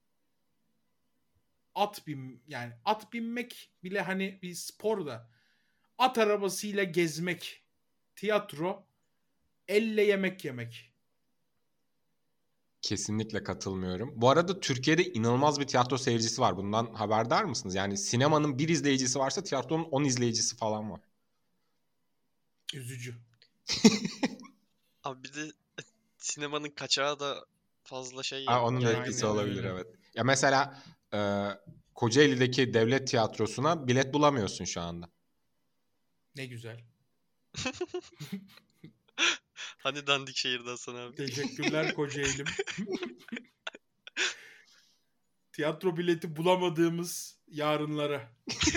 yani at binmek bile hani bir spor da at arabasıyla gezmek, tiyatro, elle yemek yemek. Kesinlikle katılmıyorum. Bu arada Türkiye'de inanılmaz bir tiyatro seyircisi var. Bundan haberdar mısınız? Yani sinemanın bir izleyicisi varsa tiyatronun 10 izleyicisi falan var. Üzücü. Abi bir de sinemanın kaçağı da fazla şey Onun da etkisi Aynen olabilir, öyle. evet. Ya mesela Kocaeli'deki devlet tiyatrosuna bilet bulamıyorsun şu anda. Ne güzel. Hani dandik şehirde Hasan abi. Teşekkürler Kocaeli'm. Tiyatro bileti bulamadığımız yarınlara.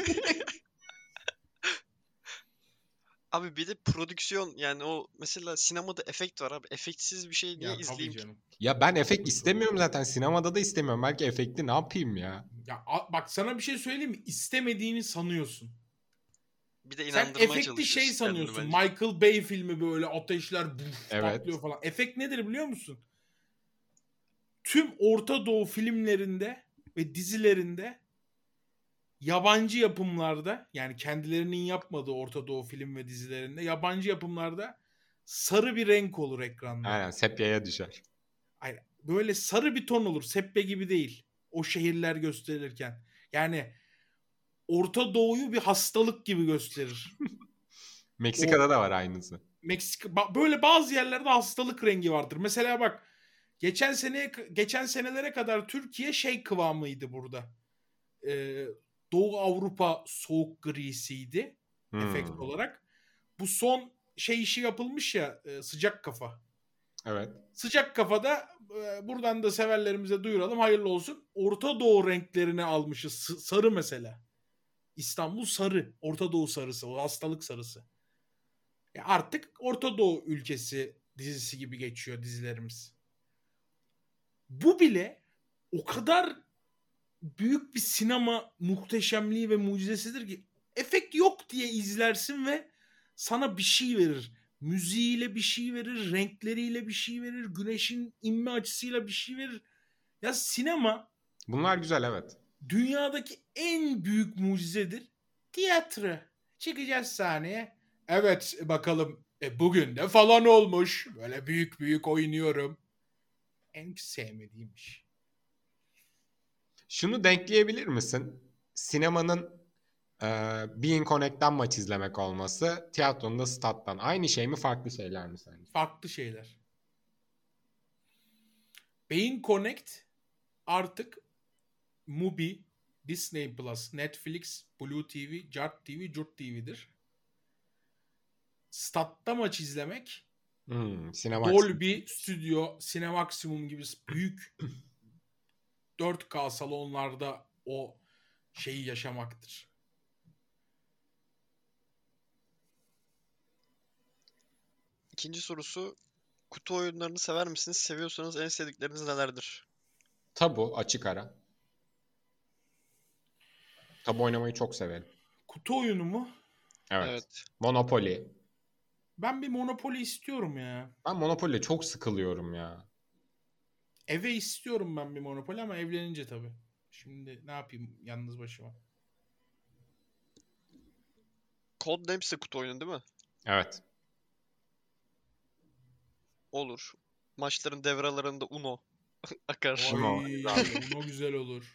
Abi bir de prodüksiyon, yani o mesela sinemada efekt var abi. Efektsiz bir şey niye Ya tabii izleyeyim ki? canım. Ya ben efekt istemiyorum zaten. Sinemada da istemiyorum. Belki efekti ne yapayım ya? Ya bak sana bir şey söyleyeyim mi? İstemediğini sanıyorsun. Bir de Sen inandırmaya efekti şey çalışıyorsun kendini sanıyorsun. bence. Michael Bay filmi böyle ateşler Evet. patlıyor falan. Efekt nedir biliyor musun? Tüm Orta Doğu filmlerinde ve dizilerinde yabancı yapımlarda, yani kendilerinin yapmadığı Orta Doğu film ve dizilerinde yabancı yapımlarda sarı bir renk olur ekranda. Aynen, sepyaya düşer. Hayır, böyle sarı bir ton olur. Seppe gibi değil. O şehirler gösterilirken. Yani Orta Doğu'yu bir hastalık gibi gösterir. Meksika'da da var aynısı. Böyle bazı yerlerde hastalık rengi vardır. Mesela bak, geçen senelere kadar Türkiye şey kıvamıydı burada. Ee, Doğu Avrupa soğuk grisiydi efekt Hmm. olarak. Bu son şey işi yapılmış ya, sıcak kafa. Evet. Sıcak kafada buradan da severlerimize duyuralım, hayırlı olsun. Orta Doğu renklerini almışız. Sarı mesela. İstanbul sarı. Orta Doğu sarısı. O hastalık sarısı. Artık Orta Doğu ülkesi dizisi gibi geçiyor dizilerimiz. Bu bile o kadar büyük bir sinema muhteşemliği ve mucizesidir ki efekt yok diye izlersin ve sana bir şey verir. Müziğiyle bir şey verir, renkleriyle bir şey verir, güneşin inme açısıyla bir şey verir. Ya sinema Bunlar güzel, evet. dünyadaki en büyük mucizedir. Tiyatro. Çıkacağız sahneye. Evet bakalım bugün de falan olmuş. Böyle büyük büyük oynuyorum. En sevmediğim iş. Şunu denkleyebilir misin? Sinemanın Bein Connect'ten maç izlemek olması, tiyatronun da stat'tan. Aynı şey mi, farklı şeyler mi sence? Farklı şeyler. Beyin Connect artık Mubi, Disney Plus, Netflix, Blue TV, Jart TV, Jurt TV'dir. Statta maç izlemek Cinemax. Dolby Studio, Cinemaximum gibi büyük 4K salonlarda o şeyi yaşamaktır. İkinci sorusu, kutu oyunlarını sever misiniz? Seviyorsanız en sevdikleriniz nelerdir? Tabu, açık ara. Tabu oynamayı çok severim. Kutu oyunu mu? Evet. Evet. Monopoly. Ben bir Monopoly istiyorum ya. Ben Monopoly'de çok sıkılıyorum ya. Eve istiyorum ben bir Monopoly ama evlenince tabii. Şimdi ne yapayım yalnız başıma. Codenames de kutu oyunu değil mi? Evet. Olur. Maçların devralarında Uno akar. Ay, Uno, Uno güzel olur.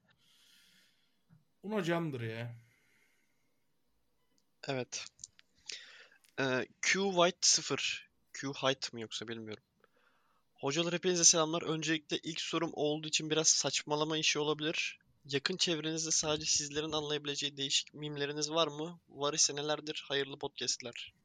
Uno candır ya. Evet. Q White 0. Q Height mı yoksa bilmiyorum. Hocalar, hepinize selamlar. Öncelikle ilk sorum olduğu için biraz saçmalama işi olabilir. Yakın çevrenizde sadece sizlerin anlayabileceği değişik mimleriniz var mı? Var ise nelerdir? Hayırlı podcastler.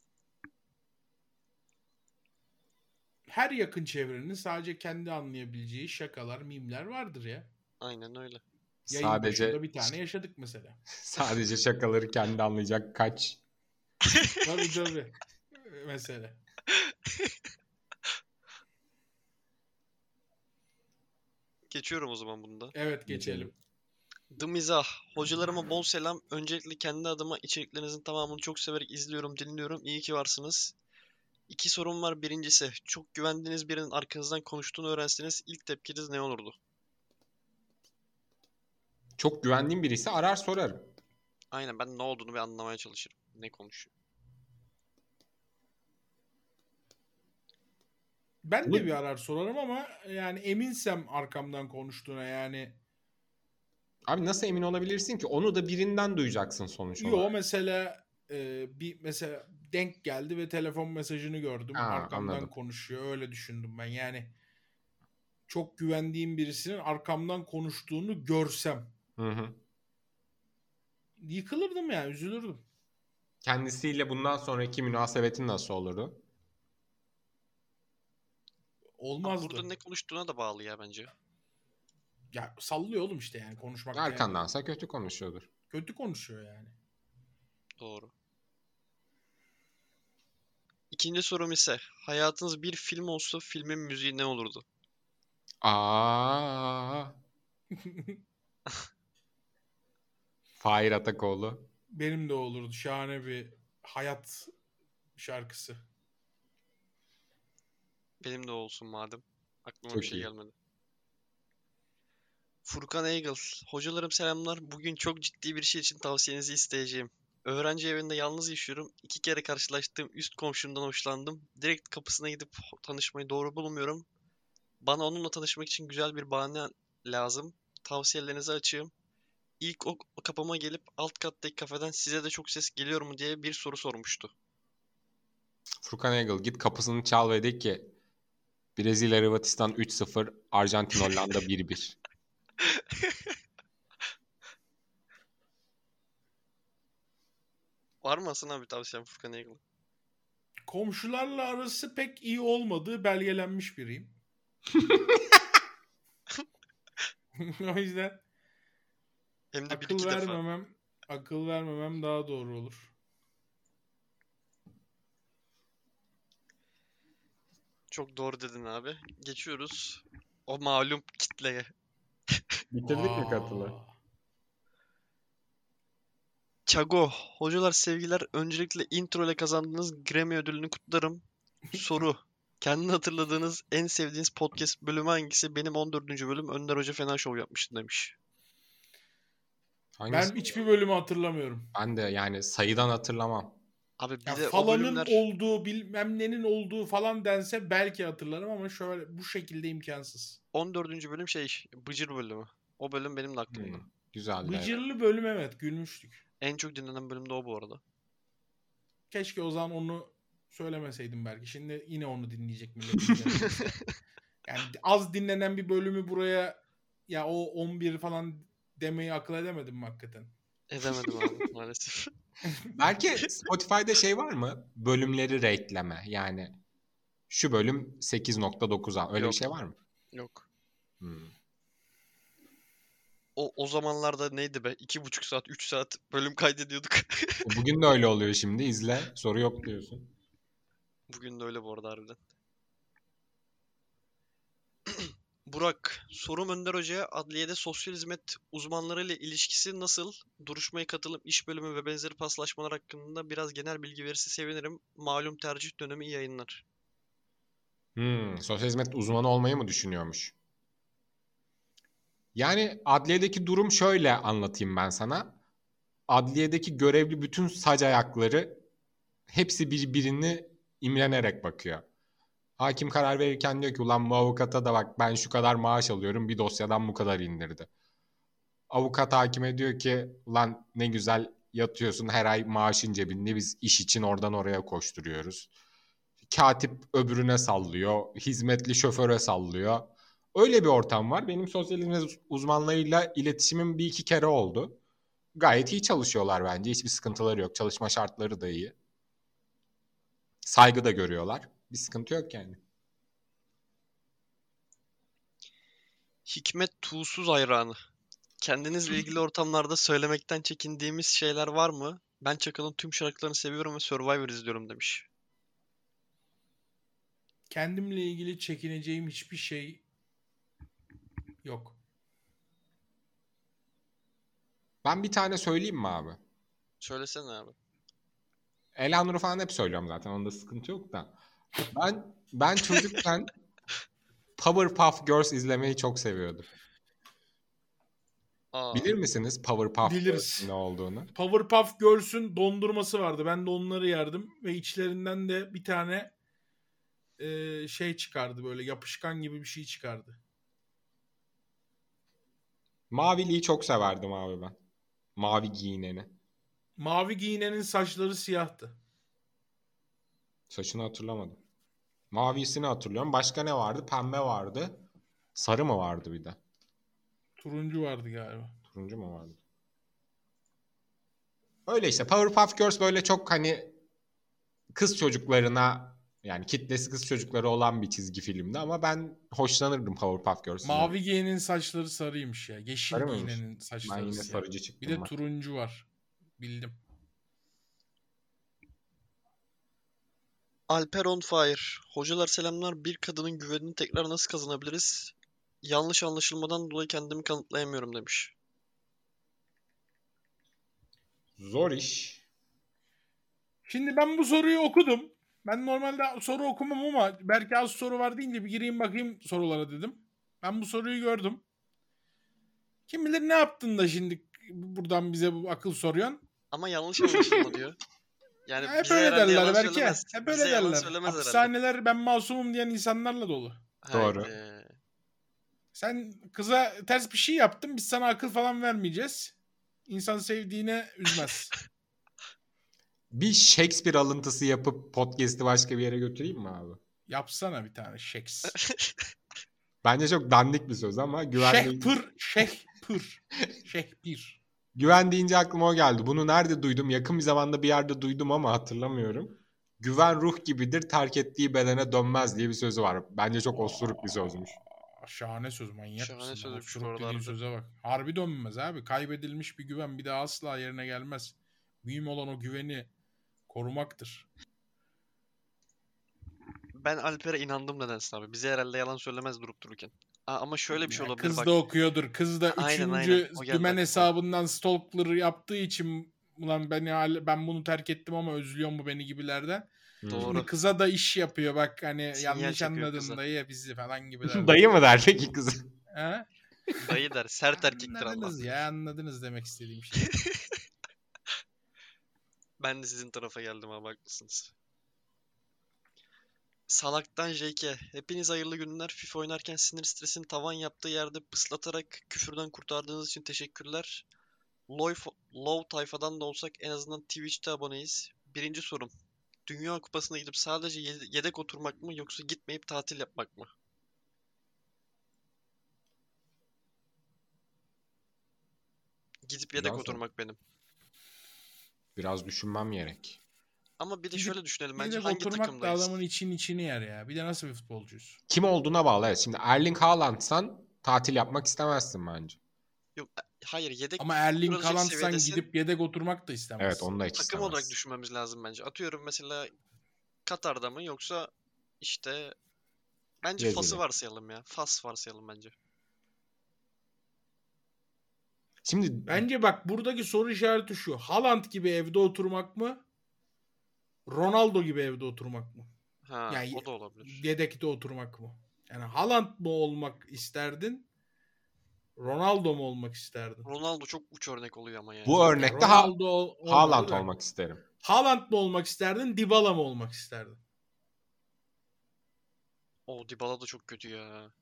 Her yakın çevrenin sadece kendi anlayabileceği şakalar, mimler vardır ya. Aynen öyle. Yayın Sadece başında bir tane yaşadık mesela. sadece şakaları kendi anlayacak kaç. Tabii tabii. Mesela. Geçiyorum o zaman bunda. Evet geçelim. The Mizah. Hocalarıma bol selam. Öncelikle kendi adıma içeriklerinizin tamamını çok severek izliyorum, dinliyorum. İyi ki varsınız. İki sorum var. Birincisi, çok güvendiğiniz birinin arkanızdan konuştuğunu öğrenseniz ilk tepkiniz ne olurdu? Çok güvendiğim birisi arar sorarım. Aynen, ben ne olduğunu bir anlamaya çalışırım. Ne konuşuyor? Ben Bu- de bir arar sorarım ama yani eminsem arkamdan konuştuğuna yani. Abi nasıl emin olabilirsin ki? Onu da birinden duyacaksın sonuç olarak. Yo mesela mesela denk geldi ve telefon mesajını gördüm. Ha, Arkamdan anladım. konuşuyor. Öyle düşündüm ben. Yani çok güvendiğim birisinin arkamdan konuştuğunu görsem Hı hı. yıkılırdım yani, üzülürdüm. Kendisiyle bundan sonraki münasebetin nasıl olurdu? Abi Olmazdı. burada ne konuştuğuna da bağlı ya bence. Ya sallıyor oğlum işte yani konuşmakta. Yani. Arkandansa kötü konuşuyordur. Kötü konuşuyor yani. Doğru. İkinci sorum ise, hayatınız bir film olsa filmin müziği ne olurdu? Aa, Fahir Atakoğlu. Benim de olurdu. Şahane bir hayat şarkısı. Benim de olsun madem. Aklıma Çok bir şey iyi. gelmedi. Furkan Eagle. Hocalarım selamlar. Bugün çok ciddi bir şey için tavsiyenizi isteyeceğim. Öğrenci evinde yalnız yaşıyorum. 2 kere karşılaştığım üst komşumdan hoşlandım. Direkt kapısına gidip tanışmayı doğru bulmuyorum. Bana onunla tanışmak için güzel bir bahane lazım. Tavsiyelerinizi açığım. İlk o kapıma gelip alt kattaki kafeden size de çok ses geliyor mu diye bir soru sormuştu. Furkan Egel git kapısını çal ve de ki Brezilya Hırvatistan 3-0, Arjantin Hollanda 1-1. Var mı Hasan abi tavsiyen Furkan Eagle'a? Komşularla arası pek iyi olmadığı belgelenmiş biriyim. O yüzden Hem de bir akıl iki defa. vermemem daha doğru olur. Çok doğru dedin abi. Geçiyoruz o malum kitleye. Bitirdik mi katılı? Aa, Çago, hocalar sevgiler. Öncelikle intro ile kazandığınız Grammy ödülünü kutlarım. Soru. Kendini hatırladığınız en sevdiğiniz podcast bölümü hangisi? Benim 14. bölüm Önder Hoca fena şov yapmıştı demiş. Hangisi? ben hiçbir bölümü hatırlamıyorum. Ben de yani sayıdan hatırlamam. Abi bir Ya de o falanın bölümler olduğu bilmem nenin olduğu falan dense belki hatırlarım ama şöyle bu şekilde imkansız. 14. bölüm Bıcır bölümü. O bölüm benim de aklımda. Güzeldi. Evet. Bıcırlı bölüm, evet, gülmüştük. En çok dinlenen bölüm de o bu arada. Keşke o zaman onu söylemeseydim belki. Şimdi yine onu dinleyecek millet. Yani az dinlenen bir bölümü buraya ya o 11 falan demeyi akıl edemedim mi hakikaten? Edemedim abi maalesef. Belki Spotify'da şey var mı? Bölümleri rate'leme. Yani şu bölüm 8.9 al. Öyle Yok. bir şey var mı? Yok. Hmm. O zamanlarda neydi be? 2,5 saat, 3 saat bölüm kaydediyorduk. Bugün de öyle oluyor şimdi. İzle. Soru yok diyorsun. Bugün de öyle bu arada harbiden. Burak, sorum Önder Hoca'ya adliyede sosyal hizmet uzmanlarıyla ilişkisi nasıl? Duruşmaya katılıp iş bölümü ve benzeri paslaşmalar hakkında biraz genel bilgi verirse sevinirim. Malum tercih dönemi iyi yayınlar. Sosyal hizmet uzmanı olmayı mı düşünüyormuş? Yani adliyedeki durum şöyle anlatayım ben sana. Adliyedeki görevli bütün sac ayakları hepsi birbirini imrenerek bakıyor. Hakim karar verirken diyor ki ulan bu avukata da bak ben şu kadar maaş alıyorum bir dosyadan bu kadar indirdi. Avukat hakime diyor ki ulan ne güzel yatıyorsun her ay maaşın cebinde biz iş için oradan oraya koşturuyoruz. Katip öbürüne sallıyor, hizmetli şoföre sallıyor. Öyle bir ortam var. Benim sosyal hizmet uzmanlarıyla iletişimim bir iki kere oldu. Gayet iyi çalışıyorlar bence. Hiçbir sıkıntıları yok. Çalışma şartları da iyi. Saygı da görüyorlar. Bir sıkıntı yok yani. Hikmet Tuğsuz hayranı. Kendinizle ilgili ortamlarda söylemekten çekindiğimiz şeyler var mı? Ben Çakal'ın tüm şarkılarını seviyorum ve Survivor izliyorum demiş. Kendimle ilgili çekineceğim hiçbir şey yok. Ben bir tane söyleyeyim mi abi? Söylesene abi. Elanur'u falan hep söylüyorum zaten. Onda sıkıntı yok da. Ben çocukken Powerpuff Girls izlemeyi çok seviyordum. Aa, Bilir misiniz Powerpuff Biliriz. Girls'ün ne olduğunu? Powerpuff Girls'ün dondurması vardı. Ben de onları yerdim. Ve içlerinden de bir tane şey çıkardı, böyle yapışkan gibi bir şey çıkardı. Maviliği çok severdim abi ben. Mavi giyineni. Mavi giyinenin saçları siyahtı. Saçını hatırlamadım. Mavisini hatırlıyorum. Başka ne vardı? Pembe vardı. Sarı mı vardı bir de? Turuncu vardı galiba. Turuncu mu vardı? Öyle işte. Powerpuff Girls böyle çok hani kız çocuklarına, yani kitlesi kız çocukları olan bir çizgi filmdi ama ben hoşlanırdım Powerpuff Girls. Mavi giyinenin saçları sarıymış ya. Yeşil Sarı mıymış? giyinenin Ben saçları yine siyah. sarıcı Bir çıktım de ben. turuncu var. Bildim. Alper on Fire. Hocalar selamlar. Bir kadının güvenini tekrar nasıl kazanabiliriz? Yanlış anlaşılmadan dolayı kendimi kanıtlayamıyorum demiş. Zor iş. Şimdi ben bu soruyu okudum. Ben normalde soru okumam ama belki az soru var deyince bir gireyim bakayım sorulara dedim. Ben bu soruyu gördüm. Kim bilir ne yaptın da şimdi buradan bize bu akıl soruyorsun. Ama yanlış anlaşılma diyor. Yani Ya hep bize öyle herhalde derler yalan belki. söylemez. Hep Bize öyle yalan derler. söylemez herhalde. Hapishaneler ben masumum diyen insanlarla dolu. Doğru. Haydi. Sen kıza ters bir şey yaptın, biz sana akıl falan vermeyeceğiz. İnsan sevdiğine üzmez. Bir Shakespeare alıntısı yapıp podcast'i başka bir yere götüreyim mi abi? Yapsana bir tane şeks. Bence çok dandik bir söz ama Şehpir. güven deyince aklıma o geldi. Bunu nerede duydum? Yakın bir zamanda bir yerde duydum ama hatırlamıyorum. Güven ruh gibidir, terk ettiği bedene dönmez diye bir sözü var. Bence çok osuruk bir sözmüş. Şahane söz, manyak Şahane mısın? sözmüş Osuruk bu arada, dediğin harbi. söze bak. Harbi dönmez abi. Kaybedilmiş bir güven bir daha asla yerine gelmez. Mühim olan o güveni korumaktır. Ben Alper'e inandım nedense abi. Bize herhalde yalan söylemez durup dururken. Ama şöyle bir şey Ya olabilir kız bak. da okuyordur. Kız da Aynen, üçüncü o geldi dümen aklıma. hesabından stalker yaptığı için ulan ben bunu terk ettim ama özlüyor mu beni gibilerden. Doğru. Şimdi kıza da iş yapıyor bak hani Sinyal yanlış çekiyor anladın kıza. dayı bizi falan gibiler. Dayı mı der peki kız? Ha? Dayı der. Sert erkektir Allah. Anladınız ya, anladınız demek istediğim şey. Ben de sizin tarafa geldim abi, haklısınız. Salaktan JK. Hepiniz hayırlı günler. FIFA oynarken sinir stresin tavan yaptığı yerde pıslatarak küfürden kurtardığınız için teşekkürler. Low tayfadan da olsak en azından Twitch'te aboneyiz. Birinci sorum. Dünya Kupası'na gidip sadece yedek oturmak mı yoksa gitmeyip tatil yapmak mı? Gidip yedek Güzel soru. oturmak benim. Biraz düşünmem gerek. Ama bir de Gidip şöyle düşünelim bence, Yedek hangi oturmak da takımdayız? adamın içini yer ya. Bir de nasıl bir futbolcuyuz? Kim olduğuna bağlı. Evet, şimdi Erling Haaland'san tatil yapmak istemezsin bence. Yok, hayır, yedek Ama Erling oturacak Haaland'san seviyedesin. gidip yedek oturmak da istemez. Evet, onu da hiç Takım olarak istemezsin. düşünmemiz lazım bence. Atıyorum mesela Katar'da mı yoksa işte bence Fas'ı Brezilya. varsayalım ya. Fas varsayalım bence. Şimdi Bence bak buradaki soru işareti şu. Haaland gibi evde oturmak mı? Ronaldo gibi evde oturmak mı? Ha, Yani o da olabilir. yedekte oturmak mı? Yani Haaland mı olmak isterdin? Ronaldo mu olmak isterdin? Ronaldo çok uç örnek oluyor ama yani. bu örnekte Ronaldo olmadı Haaland da. olmak isterim. Haaland mı olmak isterdin? Dybala mı olmak isterdin? O Dybala da çok kötü ya.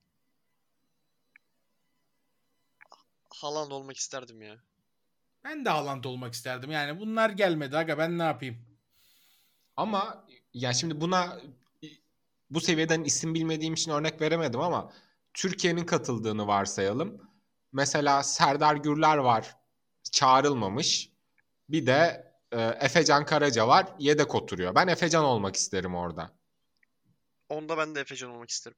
Haaland olmak isterdim ya. Ben de Haaland olmak isterdim. Yani bunlar gelmedi aga ben ne yapayım? Ama ya şimdi buna bu seviyeden isim bilmediğim için örnek veremedim ama Türkiye'nin katıldığını varsayalım. Mesela Serdar Gürler var, çağrılmamış. Bir de Efecan Karaca var, yedek oturuyor. Ben Efecan olmak isterim orada. Onda ben de Efecan olmak isterim.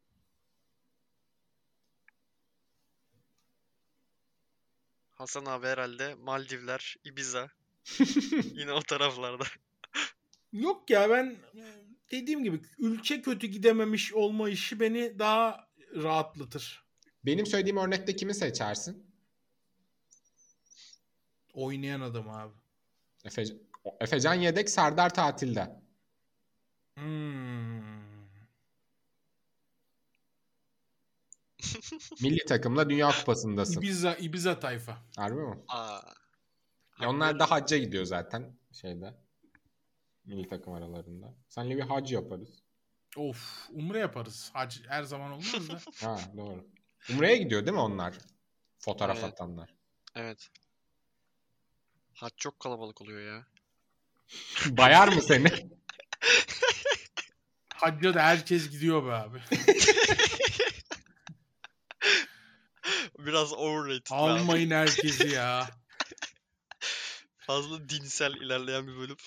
Hasan abi herhalde Maldivler, Ibiza. Yine o taraflarda. Yok ya ben dediğim gibi ülke kötü gidememiş olma işi beni daha rahatlatır. Benim söylediğim örnekte kimi seçersin? Oynayan adam abi. Efecan yedek, Serdar tatilde. Milli takımla Dünya Kupası'ndasın. Ibiza tayfa. Harbi mi? Aa. Onlar da hacca gidiyor zaten şeyde. Milli takım aralarında. Seninle bir hac yaparız. Of, umre yaparız. Hac her zaman olmaz da. Ha, doğru. Umre'ye gidiyor değil mi onlar? Fotoğraf Evet. atanlar. Evet. Hac çok kalabalık oluyor ya. Bayar mı seni? Hacca da herkes gidiyor be abi. Biraz overrated be abi. Almayın herkesi ya. Fazla dinsel ilerleyen bir bölüm.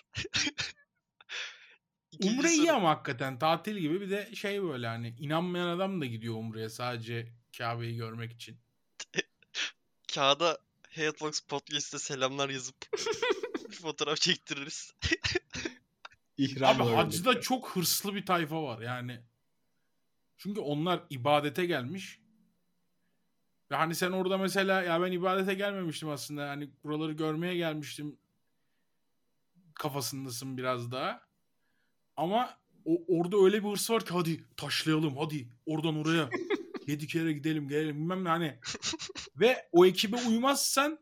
Umre İkinci iyi soru. ama hakikaten tatil gibi, bir de şey böyle hani inanmayan adam da gidiyor Umre'ye sadece Kabe'yi görmek için. Kağıda Hayatbox Podcast'te selamlar yazıp bir fotoğraf çektiririz. İhram Abi öyle. hacda çok hırslı bir tayfa var yani. Çünkü onlar ibadete gelmiş. Ve hani sen orada mesela ya ben ibadete gelmemiştim aslında. Hani buraları görmeye gelmiştim kafasındasın biraz daha. Ama orada öyle bir hırs var ki hadi taşlayalım, hadi oradan oraya 7 kere gidelim gelelim bilmem ne hani. Ve o ekibe uymazsan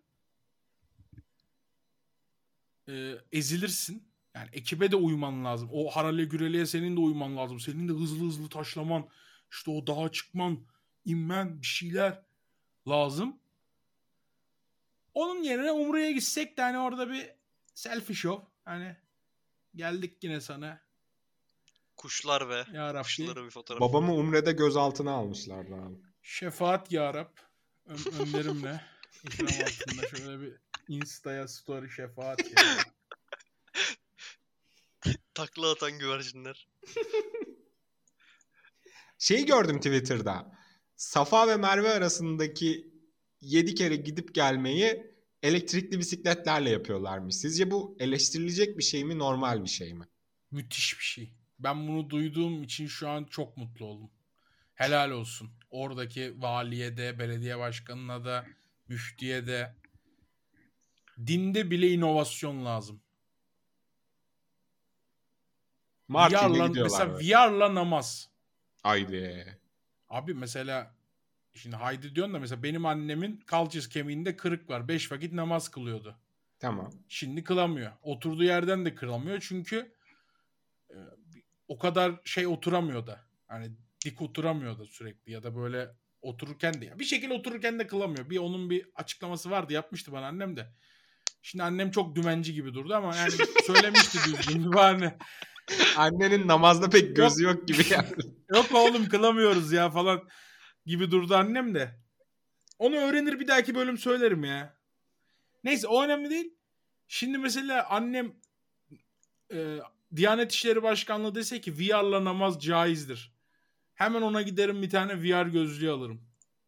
ezilirsin. Yani ekibe de uyman lazım. O harale güreliğe senin de uyman lazım. Senin de hızlı hızlı taşlaman, işte o dağa çıkman, inmen, bir şeyler lazım. Onun yerine Umre'ye gitsek de hani orada bir selfie show. Hani geldik yine sana. Kuşlar ve Ya Rabbi. kuşlara bir fotoğraf. Babamı Umre'de gözaltına almışlardı abi. Şefaat ya Rab. Önlerimle. İkram altında şöyle bir Insta'ya story şefaat ya. Takla atan güvercinler. Şeyi gördüm Twitter'da. Safa ve Merve arasındaki 7 kere gidip gelmeyi elektrikli bisikletlerle yapıyorlarmış. Sizce bu eleştirilecek bir şey mi, normal bir şey mi? Müthiş bir şey. Ben bunu duyduğum için şu an çok mutlu oldum. Helal olsun. Oradaki valiye de, belediye başkanına da, müftüye de. Dinde bile inovasyon lazım. Martin'e gidiyorlar. Mesela VR'la namaz. Haydi. Abi mesela şimdi haydi diyorsun da mesela benim annemin kalçası kemiğinde kırık var. 5 vakit namaz kılıyordu. Tamam. Şimdi kılamıyor. Oturduğu yerden de kılamıyor çünkü o kadar şey oturamıyor da. Hani dik oturamıyor da sürekli ya da böyle otururken de. Bir şekilde otururken de kılamıyor. Bir onun bir açıklaması vardı, yapmıştı bana annem de. Şimdi annem çok dümenci gibi durdu ama yani söylemişti düzgün bir bahane. Annenin namazda pek gözü yok gibi yani. Yok oğlum kılamıyoruz ya falan gibi durdu annem de. Onu öğrenir bir dahaki bölüm söylerim ya. Neyse o önemli değil. Şimdi mesela annem Diyanet İşleri Başkanlığı dese ki VR'la namaz caizdir. Hemen ona giderim bir tane VR gözlüğü alırım.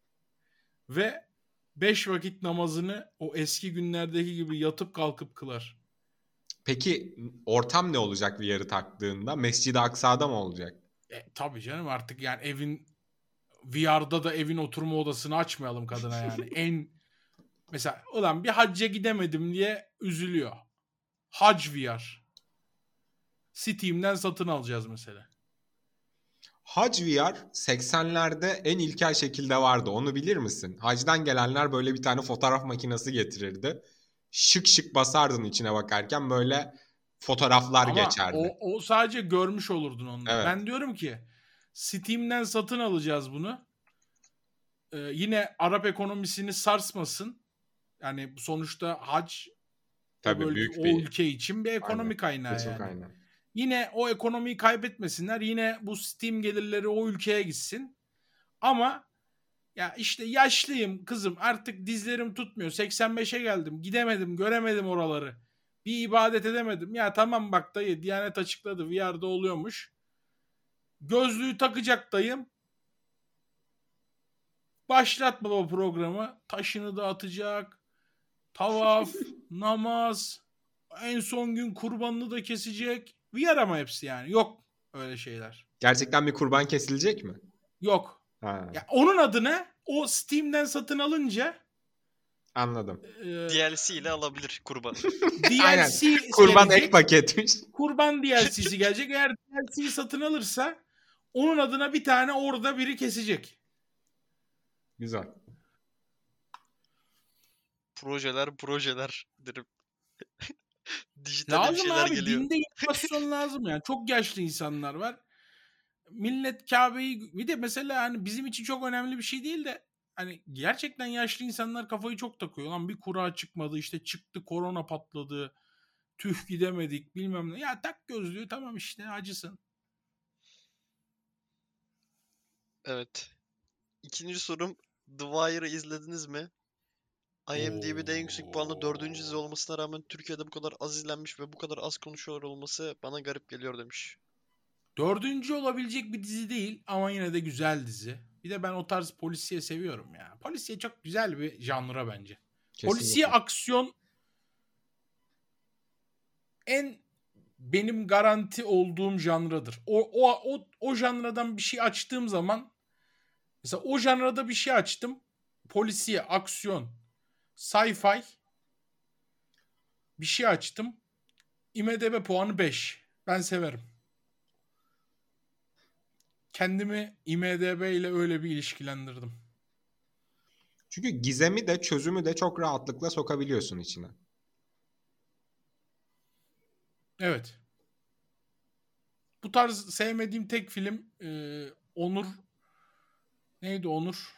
Ve 5 vakit namazını o eski günlerdeki gibi yatıp kalkıp kılar. Peki ortam ne olacak VR'ı taktığında? Mescid-i Aksa'da mı olacak? Tabii canım artık yani evin VR'da da evin oturma odasını açmayalım kadına yani. Mesela ulan bir hacca gidemedim diye üzülüyor. Hac VR. Steam'den satın alacağız mesela. Hac VR 80'lerde en ilkel şekilde vardı. Onu bilir misin? Hacdan gelenler böyle bir tane fotoğraf makinesi getirirdi. Şık şık basardın içine bakarken böyle fotoğraflar Ama geçerdi. o sadece görmüş olurdun onu. Evet. Ben diyorum ki Steam'den satın alacağız bunu. Yine Arap ekonomisini sarsmasın. Yani sonuçta hac Tabii büyük o bir ülke için bir ekonomi kaynağı geçim yani. kaynağı. Yine o ekonomiyi kaybetmesinler. Yine bu Steam gelirleri o ülkeye gitsin. Ama ya işte yaşlıyım kızım, artık dizlerim tutmuyor. 85'e geldim. Gidemedim, göremedim oraları. Bir ibadet edemedim. Ya tamam bak dayı, Diyanet açıkladı. VR'da oluyormuş. Gözlüğü takacak dayım. Başlat baba programı. Taşını da atacak. Tavaf, namaz. En son gün kurbanını da kesecek. VR ama hepsi yani. Yok öyle şeyler. Gerçekten bir kurban kesilecek mi? Yok. Ha. Ya onun adına o Steam'den satın alınca Anladım. DLC ile alabilir kurban. Aynen. DLC Kurban gelecek. ek paketmiş. Kurban DLC'si gelecek. Eğer DLC'yi satın alırsa onun adına bir tane orada biri kesecek. Güzel. Projeler derim. Dijital bir Lazım şeyler abi. geliyor. Dinde inovasyon lazım yani. Çok yaşlı insanlar var. Millet Kabe'yi bir de mesela hani bizim için çok önemli bir şey değil de hani gerçekten yaşlı insanlar kafayı çok takıyor. Lan bir kura çıkmadı işte çıktı korona patladı. Tüh gidemedik bilmem ne. Ya tak gözlüğü tamam işte acısın. Evet. İkinci sorum, The Wire'ı izlediniz mi? IMDb'de en yüksek puanlı 4. dizi olmasına rağmen Türkiye'de bu kadar az izlenmiş ve bu kadar az konuşuyorlar olması bana garip geliyor demiş. 4. olabilecek bir dizi değil ama yine de güzel dizi. Bir de ben o tarz polisiye seviyorum ya. Polisiye çok güzel bir janra bence. Polisiye Kesinlikle. aksiyon en benim garanti olduğum janradır. O janradan bir şey açtığım zaman mesela o janrada bir şey açtım. Polisiye, aksiyon, sci-fi bir şey açtım. IMDb puanı 5. Ben severim. Kendimi IMDb ile öyle bir ilişkilendirdim. Çünkü gizemi de çözümü de çok rahatlıkla sokabiliyorsun içine. Evet. Bu tarz sevmediğim tek film Onur neydi Onur?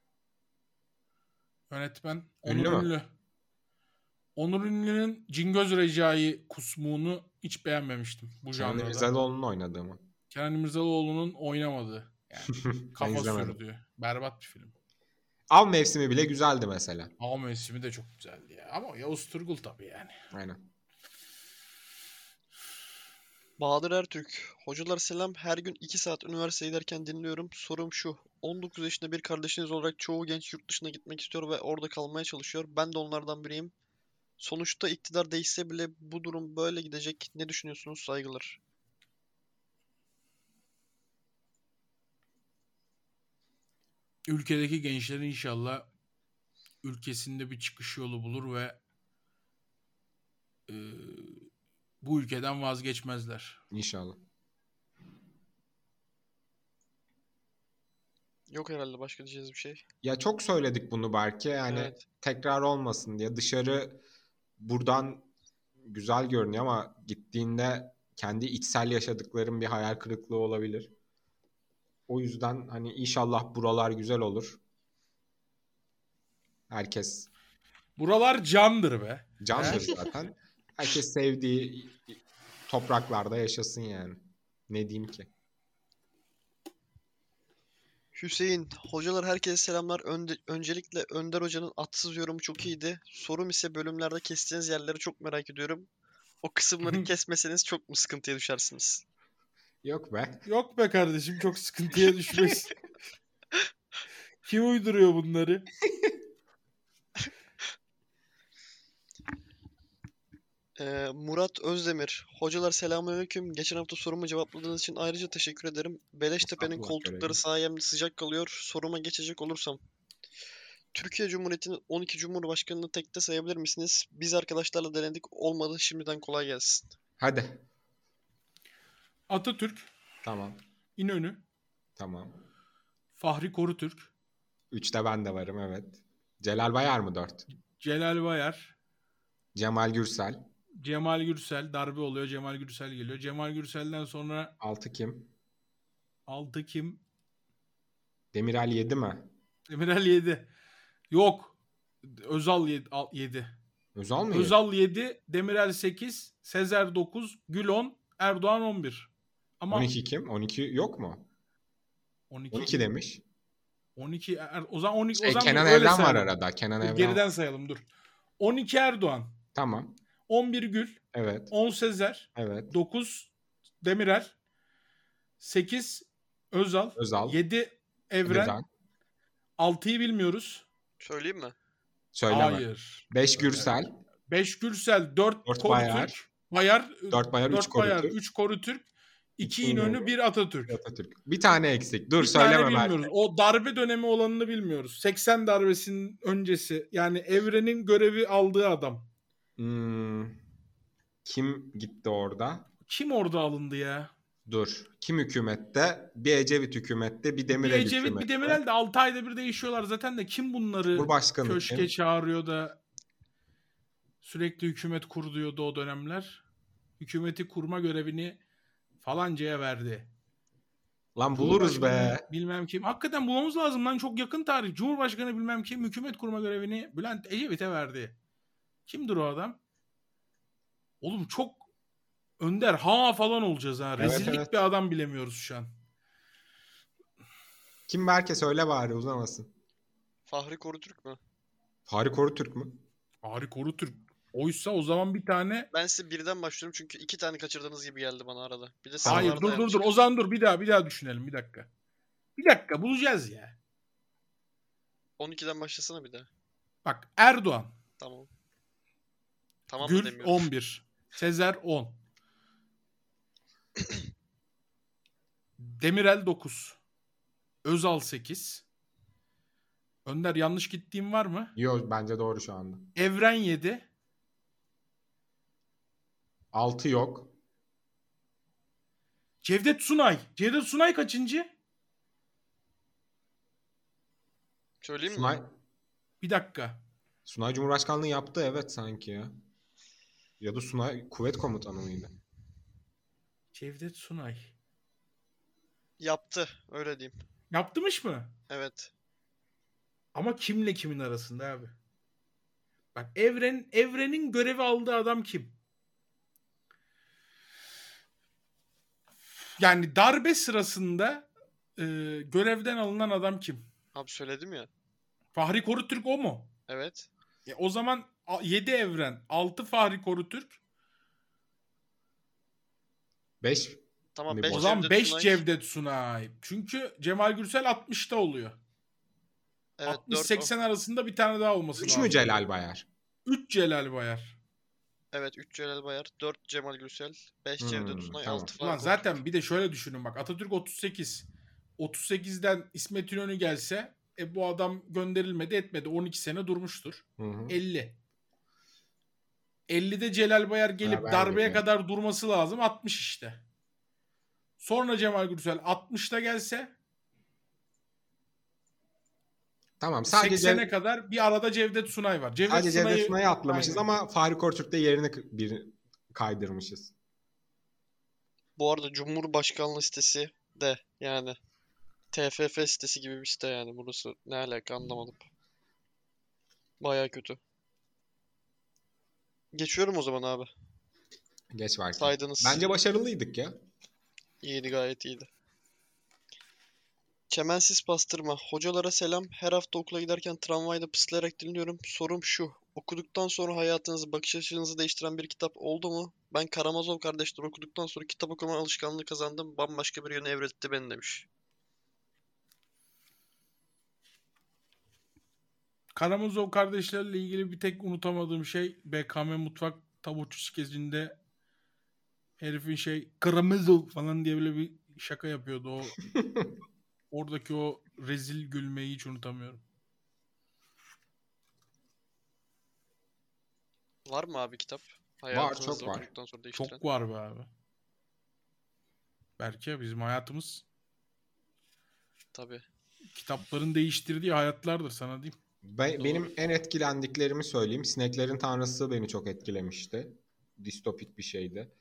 Yönetmen. Ünlü Onur mü? Ünlü. Onur Ünlü'nün Cingöz Recai kusmuğunu hiç beğenmemiştim bu Kenan janrada. İmirzalıoğlu'nun oynadığı mı? Kenan İmirzalıoğlu'nun oynamadığı. Yani Ben kafa izlemedim. sürdüğü. Berbat bir film. Av Mevsimi bile güzeldi mesela. Av Mevsimi de çok güzeldi ya. Ama Yavuz Turgul tabii yani. Aynen. Bahadır Ertürk. Hocalar selam. Her gün 2 saat üniversiteye giderken dinliyorum. Sorum şu. 19 yaşında bir kardeşiniz olarak çoğu genç yurt dışına gitmek istiyor ve orada kalmaya çalışıyor. Ben de onlardan biriyim. Sonuçta iktidar değişse bile bu durum böyle gidecek. Ne düşünüyorsunuz? Saygılar. Ülkedeki gençler inşallah ülkesinde bir çıkış yolu bulur ve bu ülkeden vazgeçmezler. İnşallah. Yok herhalde başka diyeceğiz bir şey. Ya çok söyledik bunu belki. Yani Evet. tekrar olmasın diye. Dışarı buradan güzel görünüyor ama gittiğinde kendi içsel yaşadıkların bir hayal kırıklığı olabilir. O yüzden hani inşallah buralar güzel olur. Herkes Buralar candır be. candır zaten. Herkes sevdiği topraklarda yaşasın yani. Ne diyeyim ki? Hüseyin, hocalar herkese selamlar. Öncelikle Önder Hoca'nın atsız yorumu çok iyiydi. Sorum ise bölümlerde kestiğiniz yerleri çok merak ediyorum. O kısımları kesmeseniz çok mu sıkıntıya düşersiniz? Yok be. Yok be kardeşim çok sıkıntıya düşmeyiz. Kim uyduruyor bunları? Murat Özdemir. Hocalar selamünaleyküm. Geçen hafta sorumu cevapladığınız için ayrıca teşekkür ederim. Beleştepe'nin Estağfurullah, koltukları görelim. sayemde sıcak kalıyor. Soruma geçecek olursam. Türkiye Cumhuriyeti'nin 12 Cumhurbaşkanı'nı tekte sayabilir misiniz? Biz arkadaşlarla denedik. Olmadı. Şimdiden kolay gelsin. Hadi. Atatürk, Tamam. İnönü, Tamam. Fahri Korutürk, 3'te ben de varım, evet. Celal Bayar mı 4? Celal Bayar, Cemal Gürsel. Cemal Gürsel, darbe oluyor. Cemal Gürsel geliyor. Cemal Gürsel'den sonra 6 kim? 6 kim? Demirel 7 mi? Demirel 7. Yok. Özal 7. Özal mı? Özal 7, Demirel 8, Sezer 9, Gül 10, Erdoğan 11. Ama 12 kim? 12 yok mu? 12 demiş. 12 o zaman 12 o zaman Kenan öyle Evren var sayalım. arada. Kenan Evren. Geriden sayalım dur. 12 Erdoğan, Tamam. 11 Gül, Evet. 10 Sezer, Evet. 9 Demirel, 8 Özal, Özal. 7 Evren, Evren. 6'yı bilmiyoruz. Söyleyeyim mi? Söyleme. Hayır. 5 Gürsel. 5 Gürsel, 4 Dört Korutürk, Bayar. Bayar, 4 Bayar, 3 4 Bayar, Korutürk. 3 Korutürk, 2 İnönü, 1 Atatürk. Atatürk. Bir tane eksik. Dur Bir tane söyleme Mert. bilmiyoruz. O darbe dönemi olanını bilmiyoruz. 80 darbesinin öncesi. Yani Evren'in görevi aldığı adam. Kim gitti orada? Kim orada alındı ya? Dur. Kim hükümette? Bir Ecevit hükümette, bir Bir Demirel Ecevit, hükümette. bir Demirel de 6 ayda bir değişiyorlar zaten de kim bunları Cumhurbaşkanı köşke kim? çağırıyor da sürekli hükümet kur diyordu o dönemler. Hükümeti kurma görevini falancaya verdi. Lan buluruz Cumhurbaşkanı be. bilmem kim. Hakikaten bulmamız lazım lan, çok yakın tarih. Cumhurbaşkanı bilmem kim hükümet kurma görevini Bülent Ecevit'e verdi. Kimdir o adam? Oğlum çok önder ha falan olacağız ha. Evet, Rezillik evet. bir adam bilemiyoruz şu an. Kim Berke söyle bari uzamasın. Fahri Korutürk mü? Fahri Korutürk mü? Fahri Korutürk. Oysa o zaman bir tane... Ben size birden başlıyorum çünkü 2 tane kaçırdığınız gibi geldi bana arada. Bir de Hayır sınavlarda dur. yanlış. Ozan dur, bir daha düşünelim bir dakika. Bir dakika bulacağız ya. 12'den başlasana bir daha. Bak Erdoğan. Tamam. Tamam mı Gül demiyorum. 11. Sezer 10. Demirel 9. Özal 8. Önder yanlış gittiğim var mı? Yok bence doğru şu anda. Evren 7. 6 yok. Cevdet Sunay. Cevdet Sunay kaçıncı? Söyleyeyim mi? Sunay, Bir dakika. Sunay Cumhurbaşkanlığı yaptı evet sanki ya. Ya da Sunay kuvvet komutanı mıydı? Cevdet Sunay. Yaptı. Öyle diyeyim. Yaptırmış mı? Evet. Ama kimle kimin arasında abi? Bak Evren'in görevi aldığı adam kim? Yani darbe sırasında görevden alınan adam kim? Abi söyledim ya. Fahri Korutürk o mu? Evet. O zaman 7 Evren, 6 Fahri Korutürk. 5 Tamam Ne 5 bu? O zaman Cevdet 5 Sunay. Cevdet Sunay. Çünkü Cemal Gürsel 60'ta oluyor. Evet 60-80 arasında bir tane daha olması 3 lazım. mü Celal Bayar? 3 Celal Bayar. Evet 3 Celal Bayar, 4 Cemal Gürsel, 5 Cevdet Sunay, tamam. 6 Ulan Fahri zaten bir de şöyle düşünün bak, Atatürk 38. 38'den İsmet İnönü gelse bu adam gönderilmedi etmedi. 12 sene durmuştur. Hı hı. 50. 50'de Celal Bayar gelip Beraber darbeye geliyor. kadar durması lazım. 60 işte. Sonra Cemal Gürsel 60'ta gelse Tamam sadece 80'e kadar bir arada Cevdet Sunay var. sadece Cevdet Sunay'ı atlamışız Aynen. ama Fahri Korutürk'te yerini bir kaydırmışız. Bu arada Cumhurbaşkanlığı sitesi de yani TFF sitesi gibi bir site yani burası. Ne alaka anlamadım. Baya kötü. Geçiyorum o zaman abi. Geç var. Saydınız. Bence başarılıydık ya. İyiydi, gayet iyiydi. Çemensiz pastırma. Hocalara selam. Her hafta okula giderken tramvayda pıslayarak dinliyorum. Sorum şu. Okuduktan sonra hayatınızı, bakış açınızı değiştiren bir kitap oldu mu? Ben Karamazov Kardeşler okuduktan sonra kitap okuma alışkanlığı kazandım. Bambaşka bir yöne evrildi beni demiş. Karamazov kardeşlerle ilgili bir tek unutamadığım şey BKM Mutfak Tabutçu skecinde herifin Karamazov falan diye böyle bir şaka yapıyordu. O oradaki o rezil gülmeyi hiç unutamıyorum. Var mı abi kitap? çok Hayatınızı var. okuduktan sonra değiştiren. Çok var be abi. Belki bizim hayatımız Tabii. kitapların değiştirdiği hayatlardır sana diyeyim. Benim en etkilendiklerimi söyleyeyim. Sineklerin Tanrısı beni çok etkilemişti. Distopik bir şeydi.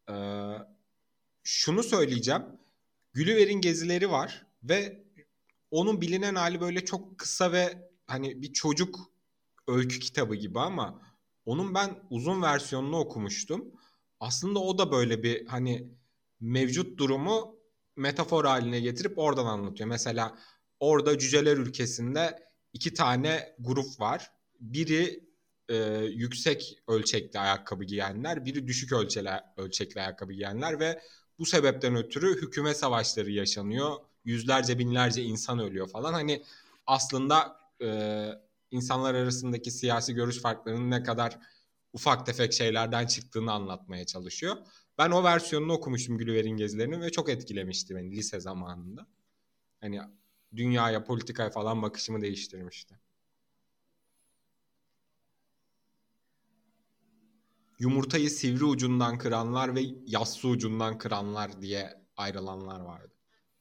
Şunu söyleyeceğim. Gulliver'in Gezileri var ve onun bilinen hali böyle çok kısa ve hani bir çocuk öykü kitabı gibi ama onun ben uzun versiyonunu okumuştum. Aslında o da böyle bir hani mevcut durumu metafor haline getirip oradan anlatıyor. Mesela orada Cüceler Ülkesi'nde 2 tane grup var. Biri yüksek ölçekli ayakkabı giyenler, biri düşük ölçekli ayakkabı giyenler ve bu sebepten ötürü hükümet savaşları yaşanıyor. Yüzlerce binlerce insan ölüyor falan. Hani aslında insanlar arasındaki siyasi görüş farklarının ne kadar ufak tefek şeylerden çıktığını anlatmaya çalışıyor. Ben o versiyonunu okumuştum Gulliver'in Gezilerini ve çok etkilemişti beni lise zamanında. Hani dünyaya, politikaya falan bakışımı değiştirmişti. Yumurtayı sivri ucundan kıranlar ve yassı ucundan kıranlar diye ayrılanlar vardı.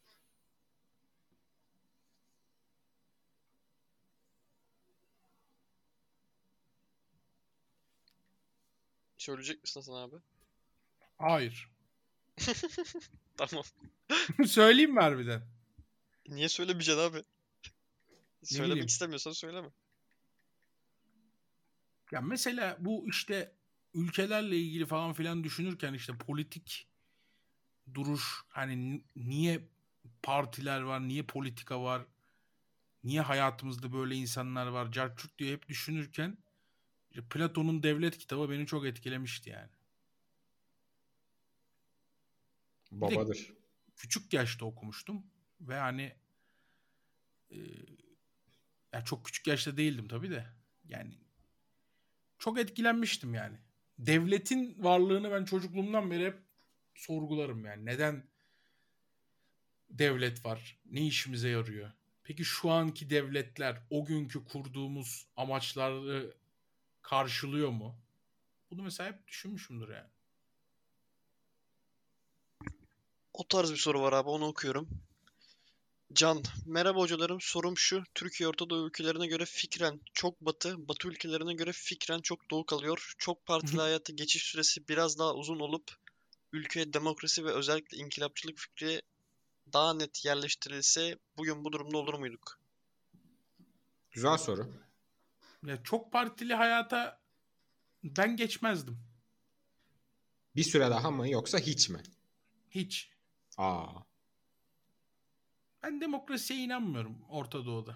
Söyleyecek misin Hasan abi? Hayır. Tamam. Söyleyeyim mi harbiden? Niye söylemeyeceksin abi? Söylemek bileyim. istemiyorsan söyleme. Ya mesela bu işte ülkelerle ilgili falan filan düşünürken işte politik duruş, hani niye partiler var, niye politika var, niye hayatımızda böyle insanlar var, carçurt diye hep düşünürken işte Platon'un Devlet kitabı beni çok etkilemişti yani. Bir de Babadır. küçük yaşta okumuştum ve hani ya çok küçük yaşta değildim tabii de yani çok etkilenmiştim yani. Devletin varlığını ben çocukluğumdan beri hep sorgularım yani. Neden devlet var? Ne işimize yarıyor? Peki şu anki devletler o günkü kurduğumuz amaçları karşılıyor mu? Bunu mesela hep düşünmüşümdür yani. O tarz bir soru var abi, onu okuyorum. Can, merhaba hocalarım. Sorum şu. Türkiye Orta Doğu ülkelerine göre fikren çok batı, batı ülkelerine göre fikren çok doğu kalıyor. Çok partili hayata geçiş süresi biraz daha uzun olup ülkeye demokrasi ve özellikle inkılapçılık fikri daha net yerleştirilse bugün bu durumda olur muyduk? Güzel soru. Ya çok partili hayata ben geçmezdim. Bir süre daha mı yoksa hiç mi? Hiç. Aa. Ben demokrasiye inanmıyorum Orta Doğu'da.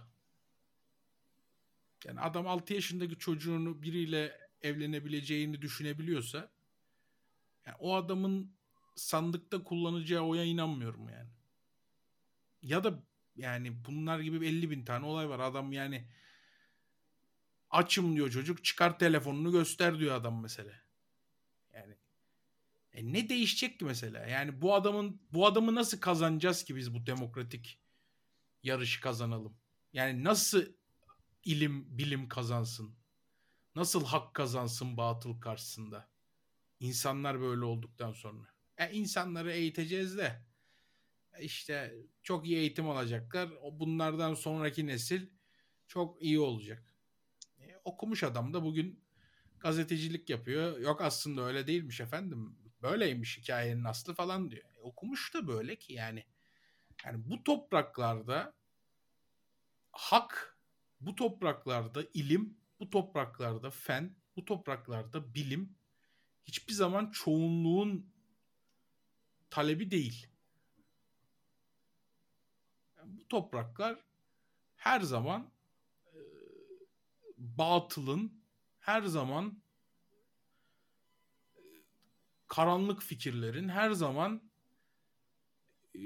Yani adam 6 yaşındaki çocuğunu biriyle evlenebileceğini düşünebiliyorsa yani o adamın sandıkta kullanacağı oya inanmıyorum yani. Ya da yani bunlar gibi 50 bin tane olay var. Adam yani açım diyor çocuk, çıkar telefonunu göster diyor adam mesela. Yani ne değişecek ki mesela? Yani bu adamı nasıl kazanacağız ki biz bu demokratik yarışı kazanalım? Yani nasıl bilim kazansın? Nasıl hak kazansın batıl karşısında? İnsanlar böyle olduktan sonra. İnsanları eğiteceğiz de işte çok iyi eğitim alacaklar. Bunlardan sonraki nesil çok iyi olacak. Okumuş adam da bugün gazetecilik yapıyor. Yok aslında öyle değilmiş efendim. Böyleymiş hikayenin aslı falan diyor. Okumuş da böyle ki yani. Yani bu topraklarda hak, bu topraklarda ilim, bu topraklarda fen, bu topraklarda bilim hiçbir zaman çoğunluğun talebi değil. Yani bu topraklar her zaman batılın, her zaman karanlık fikirlerin, her zaman e,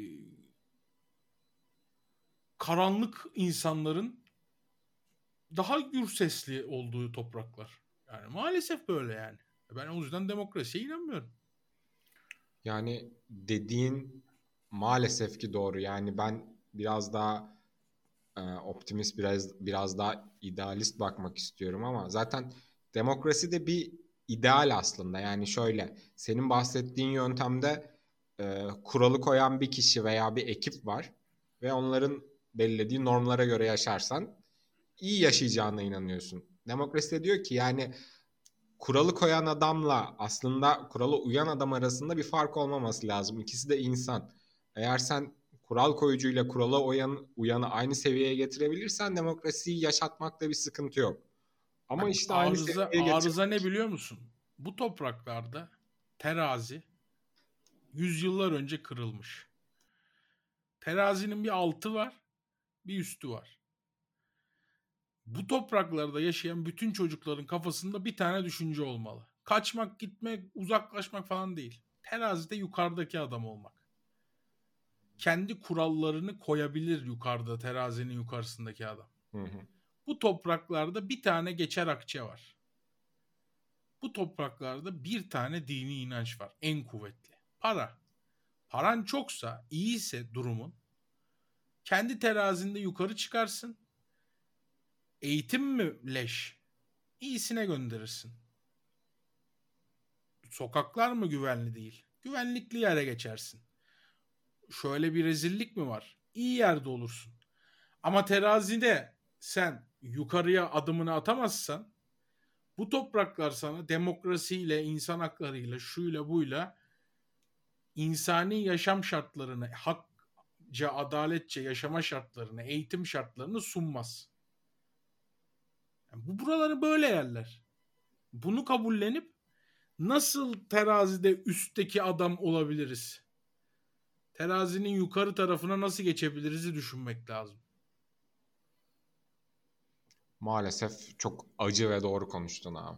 karanlık insanların daha gür sesli olduğu topraklar. Yani maalesef böyle yani. Ben o yüzden demokrasiye inanmıyorum. Yani dediğin maalesef ki doğru. Yani ben biraz daha optimist, biraz daha idealist bakmak istiyorum ama zaten demokrasi de bir ideal aslında. Yani şöyle, senin bahsettiğin yöntemde kuralı koyan bir kişi veya bir ekip var ve onların belirlediği normlara göre yaşarsan iyi yaşayacağına inanıyorsun. Demokrasi de diyor ki yani kuralı koyan adamla aslında kurala uyan adam arasında bir fark olmaması lazım. İkisi de insan. Eğer sen kural koyucuyla kurala uyanı aynı seviyeye getirebilirsen demokrasiyi yaşatmakta bir sıkıntı yok. Ama Bak işte aynı seviyeye arıza ne getirmek. biliyor musun? Bu topraklarda terazi 100 yıllar önce kırılmış. Terazinin bir altı var, bir üstü var. Bu topraklarda yaşayan bütün çocukların kafasında bir tane düşünce olmalı. Kaçmak, gitmek, uzaklaşmak falan değil. Terazide yukarıdaki adam olmak. Kendi kurallarını koyabilir yukarıda, terazinin yukarısındaki adam. Hı hı. Bu topraklarda bir tane geçer akçe var. Bu topraklarda bir tane dini inanç var. En kuvvetli. Para. Paran çoksa, iyiyse durumun, kendi terazinde yukarı çıkarsın. Eğitim mi leş? İyisine gönderirsin. Sokaklar mı güvenli değil? Güvenlikli yere geçersin. Şöyle bir rezillik mi var? İyi yerde olursun. Ama terazide sen yukarıya adımını atamazsan bu topraklar sana demokrasiyle, insan haklarıyla, şuyla buyla insani yaşam şartlarını, hakça, adaletçe yaşama şartlarını, eğitim şartlarını sunmaz. Yani bu buraları böyle yerler. Bunu kabullenip nasıl terazide üstteki adam olabiliriz? Terazinin yukarı tarafına nasıl geçebiliriz'i düşünmek lazım. Maalesef çok acı ve doğru konuştun abi.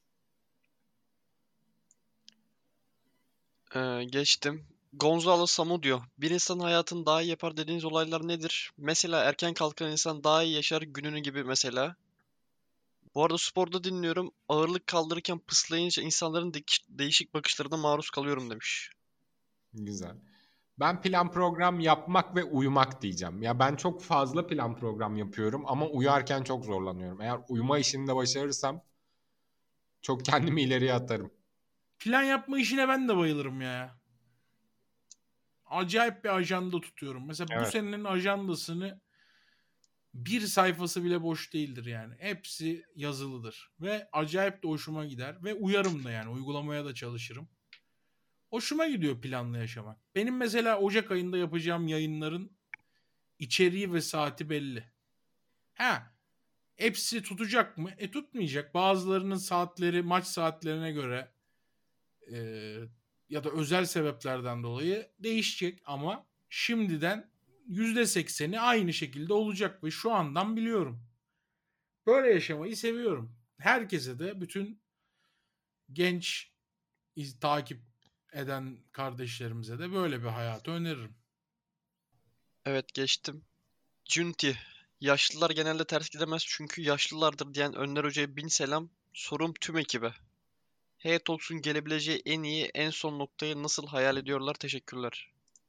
Geçtim. Gonzalo Samudio. Bir insanın hayatını daha iyi yapar dediğiniz olaylar nedir? Mesela erken kalkan insan daha iyi yaşar gününü gibi mesela. Bu arada sporda dinliyorum. Ağırlık kaldırırken pıslayınca insanların değişik bakışlarına maruz kalıyorum demiş. Güzel. Ben plan program yapmak ve uyumak diyeceğim. Ya ben çok fazla plan program yapıyorum ama uyarken çok zorlanıyorum. Eğer uyuma işinde başarırsam çok kendimi ileriye atarım. Plan yapma işine ben de bayılırım ya. Acayip bir ajanda tutuyorum. Mesela bu Evet. senenin ajandasını bir sayfası bile boş değildir yani. Hepsi yazılıdır. Ve acayip de hoşuma gider. Ve uyarım da yani. Uygulamaya da çalışırım. Hoşuma gidiyor planlı yaşamak. Benim mesela Ocak ayında yapacağım yayınların içeriği ve saati belli. Ha, hepsi tutacak mı? Tutmayacak. Bazılarının saatleri maç saatlerine göre ya da özel sebeplerden dolayı değişecek ama şimdiden %80'i aynı şekilde olacak ve şu andan biliyorum. Böyle yaşamayı seviyorum. Herkese de bütün genç takip eden kardeşlerimize de böyle bir hayatı öneririm. Evet, geçtim. Junti. Yaşlılar genelde ters gidemez çünkü yaşlılardır diyen Önder Hoca'ya bin selam. Sorum tüm ekibe. H-Talks'un gelebileceği en iyi, en son noktayı nasıl hayal ediyorlar? Teşekkürler.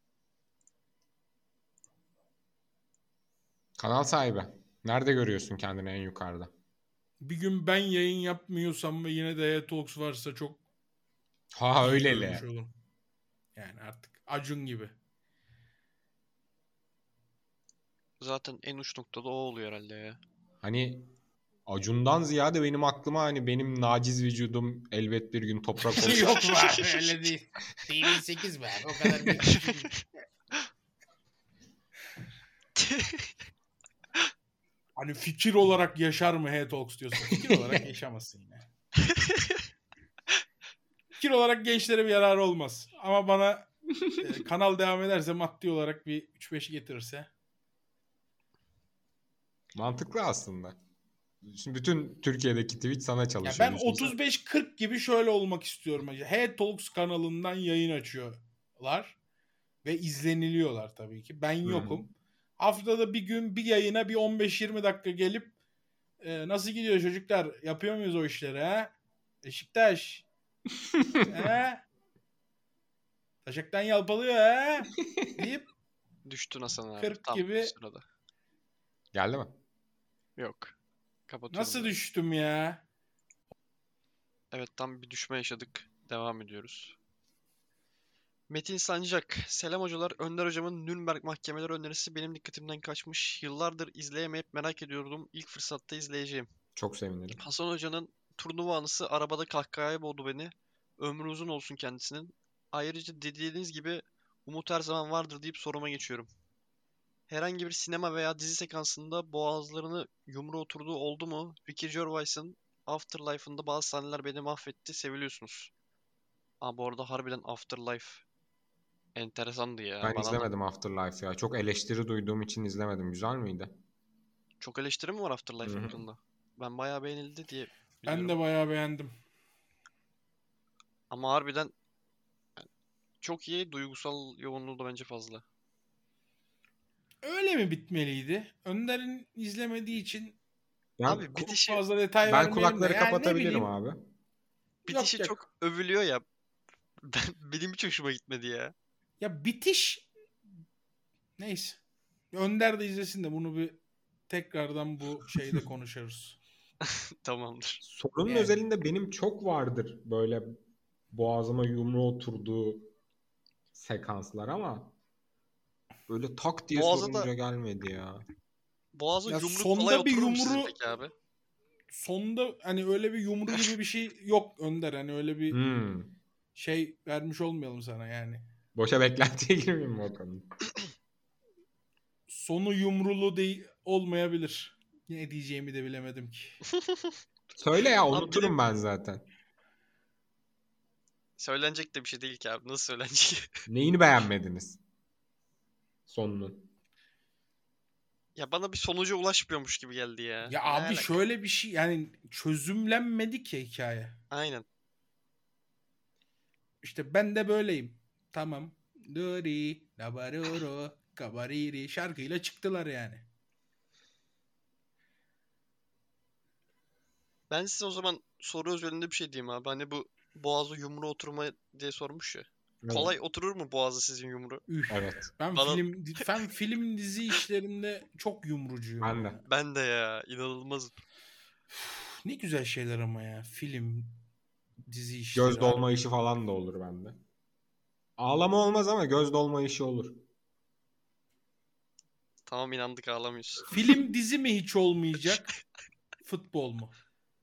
Kanal sahibi. Nerede görüyorsun kendini en yukarıda? Bir gün ben yayın yapmıyorsam ve yine de Talks varsa çok Ha iyi öyleli. görmüş olurum. Yani artık Acun gibi. Zaten en uç noktada o oluyor herhalde ya. Hani Acun'dan ziyade benim aklıma hani benim naciz vücudum elbet bir gün toprak olur. Yok be abi, öyle değil. TV8 be abi, o kadar büyük bir şey değil. Hani fikir olarak yaşar mı H-Talks diyorsun. Fikir olarak yaşamasın yine. Fikir olarak gençlere bir yararı olmaz. Ama bana kanal devam ederse maddi olarak bir 3-5 getirirse. Mantıklı aslında. Şimdi bütün Türkiye'deki Twitch sana Ya çalışıyor. ben düşünsene. 35-40 gibi şöyle olmak istiyorum. H-Talks kanalından yayın açıyorlar. Ve izleniliyorlar tabii ki. Ben yokum. Haftada bir gün bir yayına bir 15-20 dakika gelip nasıl gidiyor çocuklar? Yapıyor muyuz o işleri ha? Beşiktaş. He? Taşaktan yalpalıyor ha? Deyip Düştün Hasan abi. 40 Tam gibi. bu sırada. Geldi mi? Yok. Kapatıyorum Nasıl ben. düştüm ya? Evet, tam bir düşme yaşadık. Devam ediyoruz. Metin Sancak. Selam hocalar. Önder hocamın Nürnberg mahkemeleri önerisi benim dikkatimden kaçmış. Yıllardır izleyemeyip merak ediyordum. İlk fırsatta izleyeceğim. Çok sevinirim. Hasan hocanın turnuva anısı arabada kahkahaya boğdu beni. Ömrü uzun olsun kendisinin. Ayrıca dediğiniz gibi umut her zaman vardır deyip soruma geçiyorum. Herhangi bir sinema veya dizi sekansında boğazlarını yumru oturduğu oldu mu? Ricky Gervais'ın Afterlife'ında bazı sahneler beni mahvetti. Seviliyorsunuz. Bu arada harbiden Afterlife enteresandı ya. Ben Bana da izlemedim Afterlife ya. Çok eleştiri duyduğum için izlemedim. Güzel miydi? çok eleştiri mi var Afterlife Hı hı. hakkında? Ben bayağı beğenildi diye Ben biliyorum. de bayağı beğendim. Ama harbiden çok iyi. Duygusal yoğunluğu da bence fazla. Öyle mi bitmeliydi? Önder'in izlemediği için Ben, Abi çok bitişi fazla detay ben vermeyelim de. kulakları Yani ne kapatabilirim bileyim. abi. Bitişi yok. çok övülüyor ya. Benim hiç hoşuma gitmedi ya. Ya bitiş neyse. Önder de izlesin de bunu bir tekrardan bu şeyde konuşuruz. Tamamdır. Sorunun Yani. özelinde benim çok vardır böyle boğazıma yumru oturduğu sekanslar ama böyle tak diye Boğaza da sorunca gelmedi ya. boğaza Ya yumruk sonda kolay bir oturur mu sizin yumru- peki abi? Sonda hani öyle bir yumru gibi bir şey yok Önder. Hani öyle bir Hmm. şey vermiş olmayalım sana yani. Boşa beklentiye girmeyeyim mi o konuda? Sonu yumrulu değil olmayabilir. Ne diyeceğimi de bilemedim ki. Söyle ya, Abi unuturum ben zaten. Söylenecek de bir şey değil ki abi. Nasıl söylenecek? Neyini beğenmediniz? Sonunun. Ya bana bir sonuca ulaşmıyormuş gibi geldi ya. Ya Ne abi alaka? şöyle bir şey yani çözümlenmedi ki hikaye. Aynen. İşte ben de böyleyim. Tamam. Dori, nabaroro, kabariri şarkıyla çıktılar yani. Ben size o zaman soru özelinde bir şey diyeyim abi. Hani bu boğazı yumru oturma diye sormuş ya. Evet. Kolay oturur mu boğazı sizin yumru? Üf. Evet. Ben Bana- film dizi işlerinde çok yumrucuyum. Ben de. ya. Ben de ya. İnanılmaz. Ne güzel şeyler ama ya. Film, dizi işleri. Göz dolma işi falan da olur bende. Ağlama olmaz ama göz dolma işi olur. Tamam, inandık, ağlamıyorsun. Film dizi mi hiç olmayacak? Futbol mu?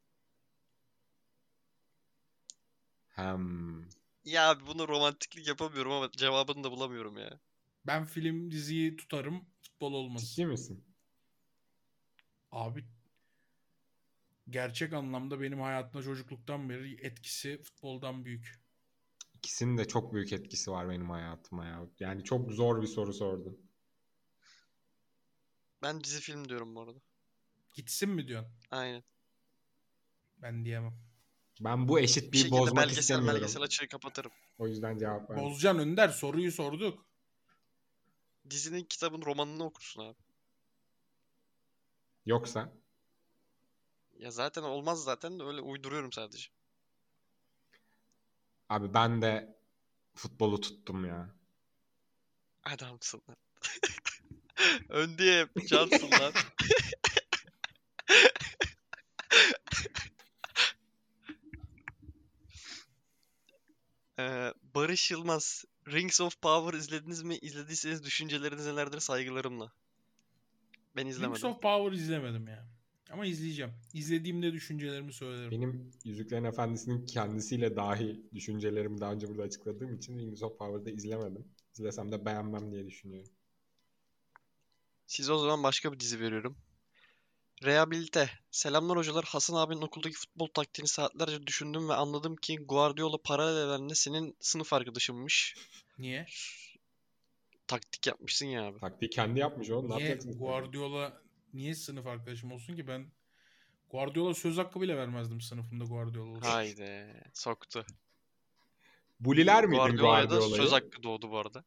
Hem. Ya abi bunu romantiklik yapamıyorum ama cevabını da bulamıyorum ya. Ben film diziyi tutarım. Futbol olmaz. Ciddi misin? Abi gerçek anlamda benim hayatımda çocukluktan beri etkisi futboldan büyük. İkisinin de çok büyük etkisi var benim hayatıma ya. Yani çok zor bir soru sordun. Ben dizi film diyorum bu arada. Gitsin mi diyorsun? Aynen. Ben diyemem. Ben bu Bir eşitliği şekilde bozmak belgesel istemiyorum. açığı kapatırım. O yüzden cevap verdim. Bozcan Önder soruyu sorduk. Dizinin, kitabın, romanını okursun abi. Yoksa Ya zaten olmaz, zaten de öyle uyduruyorum sadece. abi ben de futbolu tuttum ya. Adamsın lan. Öndeyim. Cansın lan. Barış Yılmaz. Rings of Power izlediniz mi? İzlediyseniz düşünceleriniz nelerdir? Saygılarımla. Ben Rings izlemedim. of Power izlemedim ya. Ama izleyeceğim. İzlediğimde düşüncelerimi söylerim. Benim Yüzüklerin Efendisi'nin kendisiyle dahi düşüncelerimi daha önce burada açıkladığım için Rings of Power'da izlemedim. İzlesem de beğenmem diye düşünüyorum. Size o zaman başka bir dizi veriyorum. Rehabilite. Selamlar hocalar. Hasan abinin okuldaki futbol taktiğini saatlerce düşündüm ve anladım ki Guardiola paralel evrende senin sınıf arkadaşınmış. Niye? Taktik yapmışsın ya abi. Taktiği kendi yapmış o. Ne Niye yapacaksın? Guardiola niye sınıf arkadaşım olsun ki? Ben Guardiola söz hakkı bile vermezdim sınıfımda Guardiola olsun. Haydi. Soktu. Buliler miydin Guardiola'ya da Guardiola'yı? söz hakkı doğdu bu arada.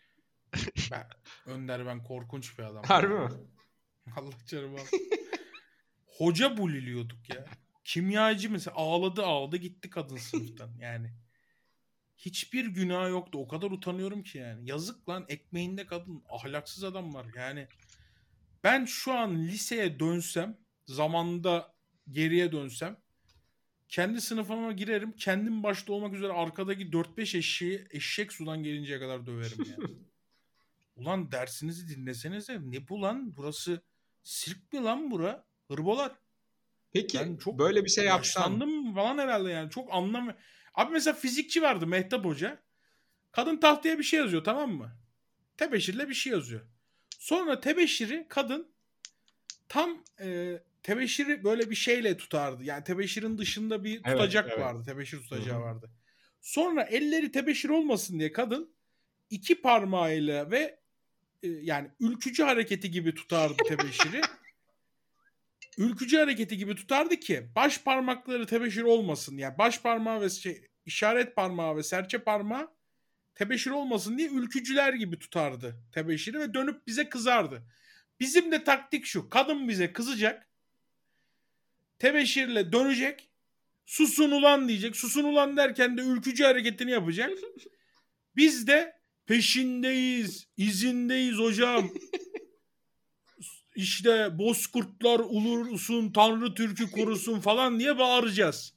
Ben korkunç bir adam. Harbi mi? Allah canım al. Hoca buliliyorduk ya. Kimyacı mesela ağladı gitti kadın sınıftan yani. Hiçbir günah yoktu. O kadar utanıyorum ki yani. Yazık lan, ekmeğinde kadın, ahlaksız adamlar yani. Ben şu an liseye dönsem, zamanda geriye dönsem, kendi sınıfıma girerim. Kendim başta olmak üzere arkadaki 4-5 eşeği eşek sudan gelinceye kadar döverim yani. Ulan dersinizi dinlesenize. Ne bu lan? Burası sirk mi lan bura? Hırbolar. Peki Ben çok böyle bir şey yapsan yaşlandım falan herhalde yani. Çok anlamıyorum. Abi mesela fizikçi vardı, Mehtap Hoca. Kadın tahtaya bir şey yazıyor, tamam mı? Tebeşirle bir şey yazıyor. Sonra tebeşiri kadın tam tebeşiri böyle bir şeyle tutardı. Yani tebeşirin dışında bir Evet, tutacak evet. vardı. Tebeşir tutacağı Hı hı. vardı. Sonra elleri tebeşir olmasın diye kadın iki parmağıyla ve yani ülkücü hareketi gibi tutardı tebeşiri. Ülkücü hareketi gibi tutardı ki baş parmakları tebeşir olmasın. Yani baş parmağı ve işaret parmağı ve serçe parmağı tebeşir olmasın diye ülkücüler gibi tutardı tebeşiri ve dönüp bize kızardı. Bizim de taktik şu. Kadın bize kızacak. Tebeşirle dönecek. Susun ulan diyecek. Susun ulan derken de ülkücü hareketini yapacak. Biz de peşindeyiz, izindeyiz hocam. İşte bozkurtlar ulusun, Tanrı Türk'ü korusun falan diye bağıracağız.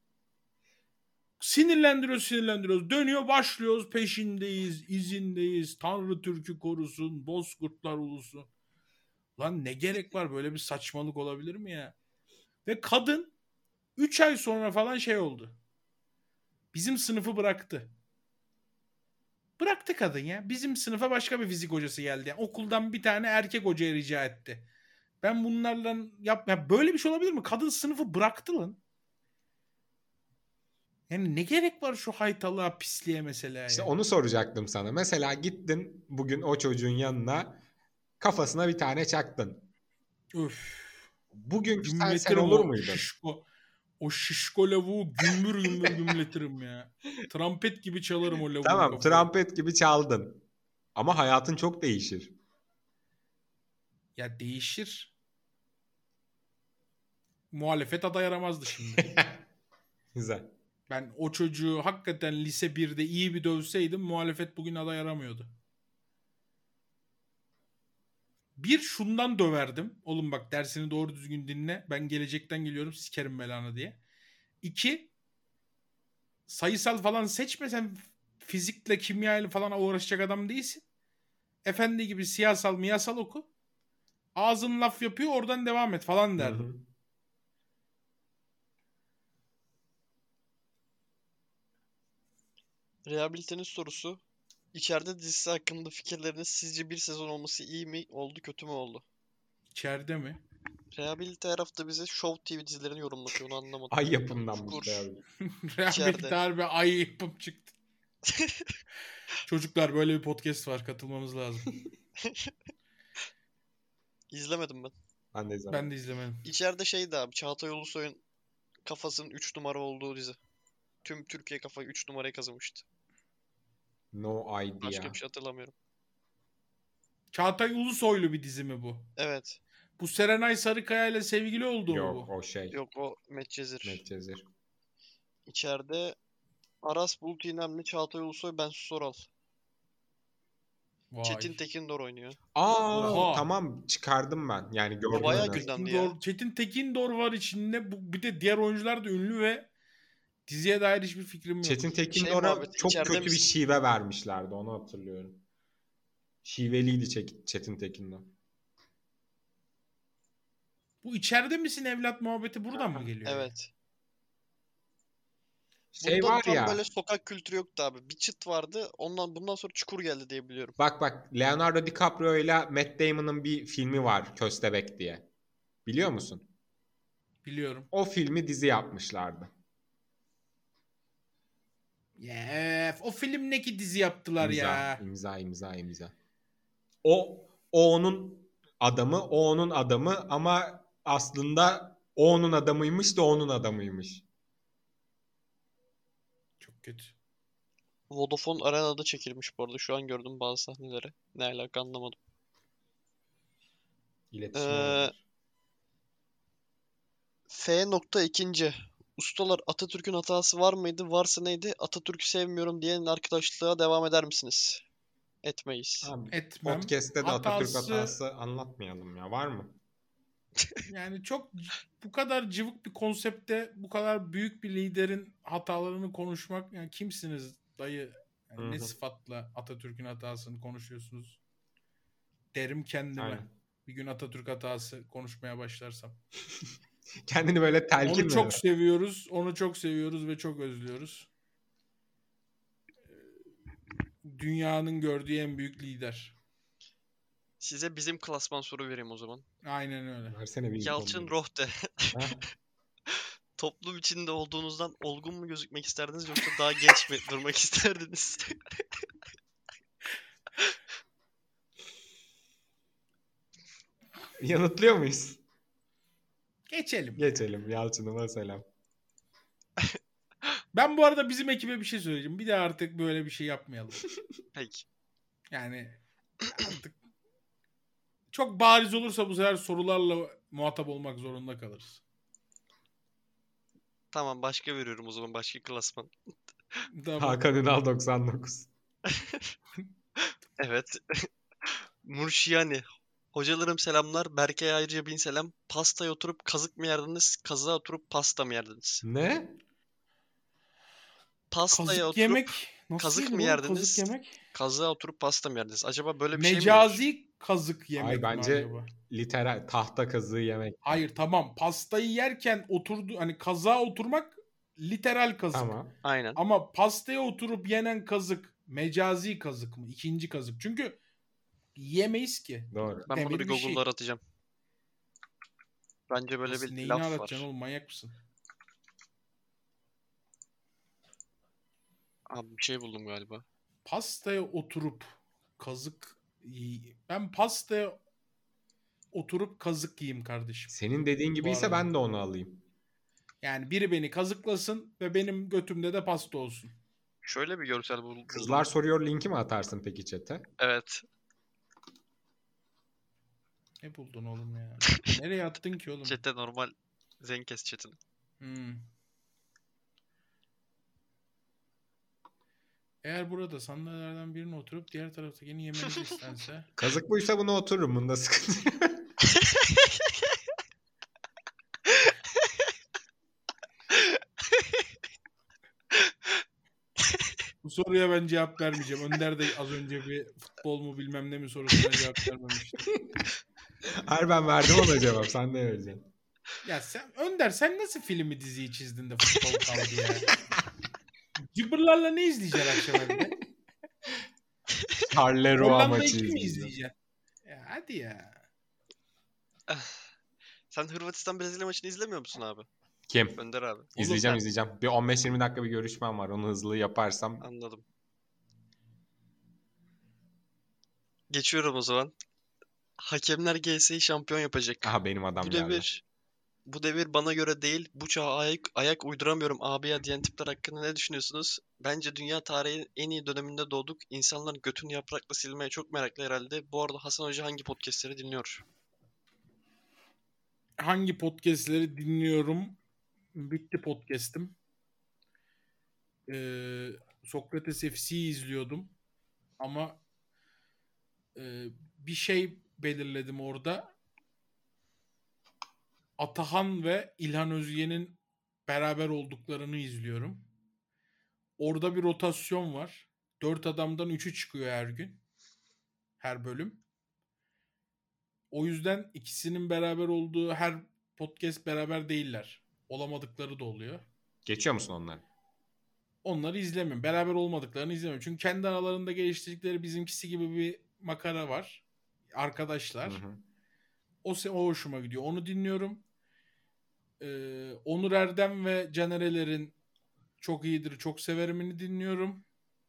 Sinirlendiriyoruz. Dönüyor başlıyoruz. Peşindeyiz, izindeyiz, Tanrı Türk'ü korusun, bozkurtlar ulusun. Lan ne gerek var, böyle bir saçmalık olabilir mi ya? Ve kadın 3 ay sonra falan şey oldu. Bizim sınıfı bıraktı. Bıraktı kadın ya. Bizim sınıfa başka bir fizik hocası geldi. Yani okuldan bir tane erkek hocaya rica etti. Ben bunlarla ya böyle bir şey olabilir mi? Kadın sınıfı bıraktı lan. Yani ne gerek var şu haytalığa, pisliğe mesela İşte ya? onu soracaktım sana. Mesela gittin bugün o çocuğun yanına, kafasına bir tane çaktın. Öf. Bugünkü sen Gümletirim olur o muydun? şişko. O şişko lavuğu gümbür gümbür gümletirim ya. Trampet gibi çalarım o lavuğun Tamam, kafayı. trompet gibi çaldın. Ama hayatın çok değişir. Ya değişir. Muhalefet aday yaramazdı şimdi. Güzel. Ben o çocuğu hakikaten lise 1'de iyi bir dövseydim muhalefet bugün aday yaramıyordu. Bir, şundan döverdim. Oğlum bak, dersini doğru düzgün dinle. Ben gelecekten geliyorum, sikerim belanı diye. 2, sayısal falan seçmesen fizikle, kimyayla falan uğraşacak adam değilsin. Efendi gibi siyasal miyasal oku. Ağzın laf yapıyor, oradan devam et falan derdim. Hı hı. Rehabilitenin sorusu. İçeride dizisi hakkında fikirleriniz sizce bir sezon olması iyi mi oldu, kötü mü oldu? İçeride mi? Rehabilite her hafta bize Show TV dizilerini yorumlatıyor, onu anlamadım. Ay yapımdanmış Çukur. be abi. Rehabilite harbi ay yapıp çıktı. Çocuklar, böyle bir podcast var, katılmamız lazım. İzlemedim ben. Ben de izlemedim. Ben de izlemedim. İçeride şeydi abi, Çağatay Ulusoy'un kafasının 3 numara olduğu dizi. Tüm Türkiye kafayı 3 numaraya kazımıştı. No idea. Başka bir şey hatırlamıyorum. Çağatay Ulusoylu bir dizi mi bu? Evet. Bu Serenay Sarıkaya ile sevgili olduğu Yok mu bu? o şey. Yok, o Medcezir. Medcezir. İçeride Aras Bulut İynemli, Çağatay Ulusoy, Bensu Soral. Vay. Çetin Tekindor oynuyor. Oha. Tamam, çıkardım ben. Yani gördüm. bayağı en az. gündemdi ya. Çetin Tekindor var içinde. Bir de diğer oyuncular da ünlü ve diziye dair hiçbir fikrim yok. Çetin Şey Tekindor'a muhabbeti, çok içeride kötü bir misin? şive vermişlerdi, onu hatırlıyorum. Şiveliydi Çetin Tekindor. Bu içeride misin evlat muhabbeti buradan mı geliyor? Evet. Şey Bunda var tam ya. böyle sokak kültürü yoktu abi. Bir çıt vardı. Bundan sonra Çukur geldi diye biliyorum. Bak Leonardo DiCaprio ile Matt Damon'ın bir filmi var, Köstebek diye. Biliyor musun? Biliyorum. O filmi dizi yapmışlardı. O film ne ki dizi yaptılar ya. İmza. O onun adamı ama aslında o onun adamıymış da onun adamıymış. Çok kötü. Vodafone Arena'da çekilmiş bu arada. Şu an gördüm bazı sahneleri. Ne alaka anlamadım. İletişim Ee, var. F.2. Ustalar, Atatürk'ün hatası var mıydı? Varsa neydi? Atatürk'ü sevmiyorum diyenin arkadaşlığa devam eder misiniz? Etmeyiz. Abi, Etmem. podcast'te de Atatürk hatası anlatmayalım ya. Var mı? Yani çok bu kadar cıvık bir konsepte bu kadar büyük bir liderin hatalarını konuşmak, yani kimsiniz dayı? Yani ne sıfatla Atatürk'ün hatasını konuşuyorsunuz? Derim kendime. Aynen. Bir gün Atatürk hatası konuşmaya başlarsam. Kendini böyle telkin Onu çok ver. seviyoruz. Onu çok seviyoruz ve çok özlüyoruz. Dünyanın gördüğü en büyük lider. Size bizim klasman soru vereyim o zaman. Aynen öyle. Versene bir Yalçın konu. Rohde. Ha? Toplum içinde olduğunuzdan olgun mu gözükmek isterdiniz yoksa daha genç mi durmak isterdiniz? Yanıtlıyor muyuz? Geçelim. Geçelim. Yalçın'ıma selam. Ben bu arada bizim ekibe bir şey söyleyeceğim. Bir de artık böyle bir şey yapmayalım. Peki. Yani artık çok bariz olursa bu sefer sorularla muhatap olmak zorunda kalırız. Tamam, başka veriyorum o zaman. Başka klasman. Tamam. Hakan Ünal 99. Evet. Murşiyani. Hocalarım selamlar. Berke'ye ayrıca bin selam. Pastaya oturup kazık mı yerdiniz? Kazığa oturup pasta mı yerdiniz? Ne? Pastaya Kazık oturup yemek nasıl kazık yenir mı oğlum kazık yerdiniz? yemek? Kazığa oturup pasta mı yerdiniz? Acaba böyle bir şey mi olur? Mecazi kazık yemek Ay mi bence acaba? literal tahta kazığı yemek. Hayır tamam pastayı yerken oturdu hani kazığa oturmak literal kazık. Tamam. Aynen. Ama pastaya oturup yenen kazık mecazi kazık mı? İkinci kazık. Çünkü yemeyiz ki. Doğru. Ben bunu Demir bir bir şey. Google'da aratacağım. Bence böyle Nasıl, bir neyini laf aratacaksın var. oğlum manyak mısın? Abi bir şey buldum galiba. Pastaya oturup kazık ben pastaya oturup kazık yiyeyim kardeşim. Senin dediğin gibi Bu ise arada. ben de onu alayım. Yani biri beni kazıklasın ve benim götümde de pasta olsun. Şöyle bir görsel buldum. Kızlar soruyor linki mi atarsın peki chat'e? Evet. Ne buldun oğlum ya? Nereye attın ki oğlum? Chat'te normal Zenkes chat'ini. Hmm. Eğer burada sandalyelerden birine oturup diğer taraftakini yemeniz istense Kazık buysa buna otururum. Bunda sıkıntı yok. bu soruya ben cevap vermeyeceğim. Önder de az önce bir futbol mu bilmem ne mi sorusuna cevap vermemişti. Hayır ben verdim ona cevap. Sen ne vereceksin? Ya sen Önder sen nasıl filmi diziyi çizdin de futbol kaldı ya? Cıbırlarla ne izleyeceksin akşam evde? Charleroi Hollanda maçı 2 mi izleyeceğim. izleyeceksin? Ya hadi ya. Sen Hırvatistan Brezilya maçını izlemiyor musun abi? Kim? Önder abi. İzleyeceğim sen. izleyeceğim. Bir 15-20 dakika bir görüşmem var. Onu hızlı yaparsam. Anladım. Geçiyorum o zaman. Hakemler GS'yi şampiyon yapacak. Aha benim adam geldi. Bu devir bana göre değil. Bu çağa ayak uyduramıyorum abi ya diyen tipler hakkında ne düşünüyorsunuz? Bence dünya tarihinin en iyi döneminde doğduk. İnsanlar götünü yaprakla silmeye çok meraklı herhalde. Bu arada Hasan Hoca hangi podcastleri dinliyor? Hangi podcastleri dinliyorum? Bitti podcast'im. Sokrates FC'yi izliyordum. Ama bir şey belirledim orada. Atahan ve İlhan Özge'nin beraber olduklarını izliyorum. Orada bir rotasyon var. 4 adamdan 3'ü çıkıyor her gün. Her bölüm. O yüzden ikisinin beraber olduğu her podcast beraber değiller. Olamadıkları da oluyor. Geçiyor musun onları? Onları izlemiyorum. Beraber olmadıklarını izlemiyorum. Çünkü kendi aralarında geliştirdikleri bizimkisi gibi bir makara var. Arkadaşlar. Hı hı. O hoşuma gidiyor. Onu dinliyorum. Onur Erdem ve Caner Eler'in çok iyidir, çok severimini dinliyorum.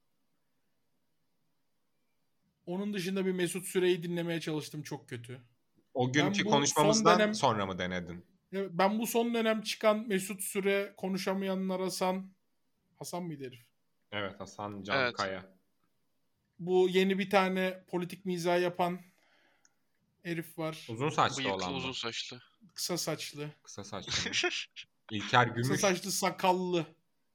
Onun dışında bir Mesut Süre'yi dinlemeye çalıştım. Çok kötü. O günkü bu konuşmamızdan son dönem- sonra mı denedin? Ben bu son dönem çıkan Mesut Süre, Konuşamayanlar Hasan mıydı herif? Evet Hasan Can Evet. Kaya. Bu yeni bir tane politik mizah yapan herif var. Uzun saçlı Bıyıklı olan uzun mı? saçlı. Kısa saçlı. Kısa saçlı mı? İlker Kısa Gümüş. saçlı sakallı.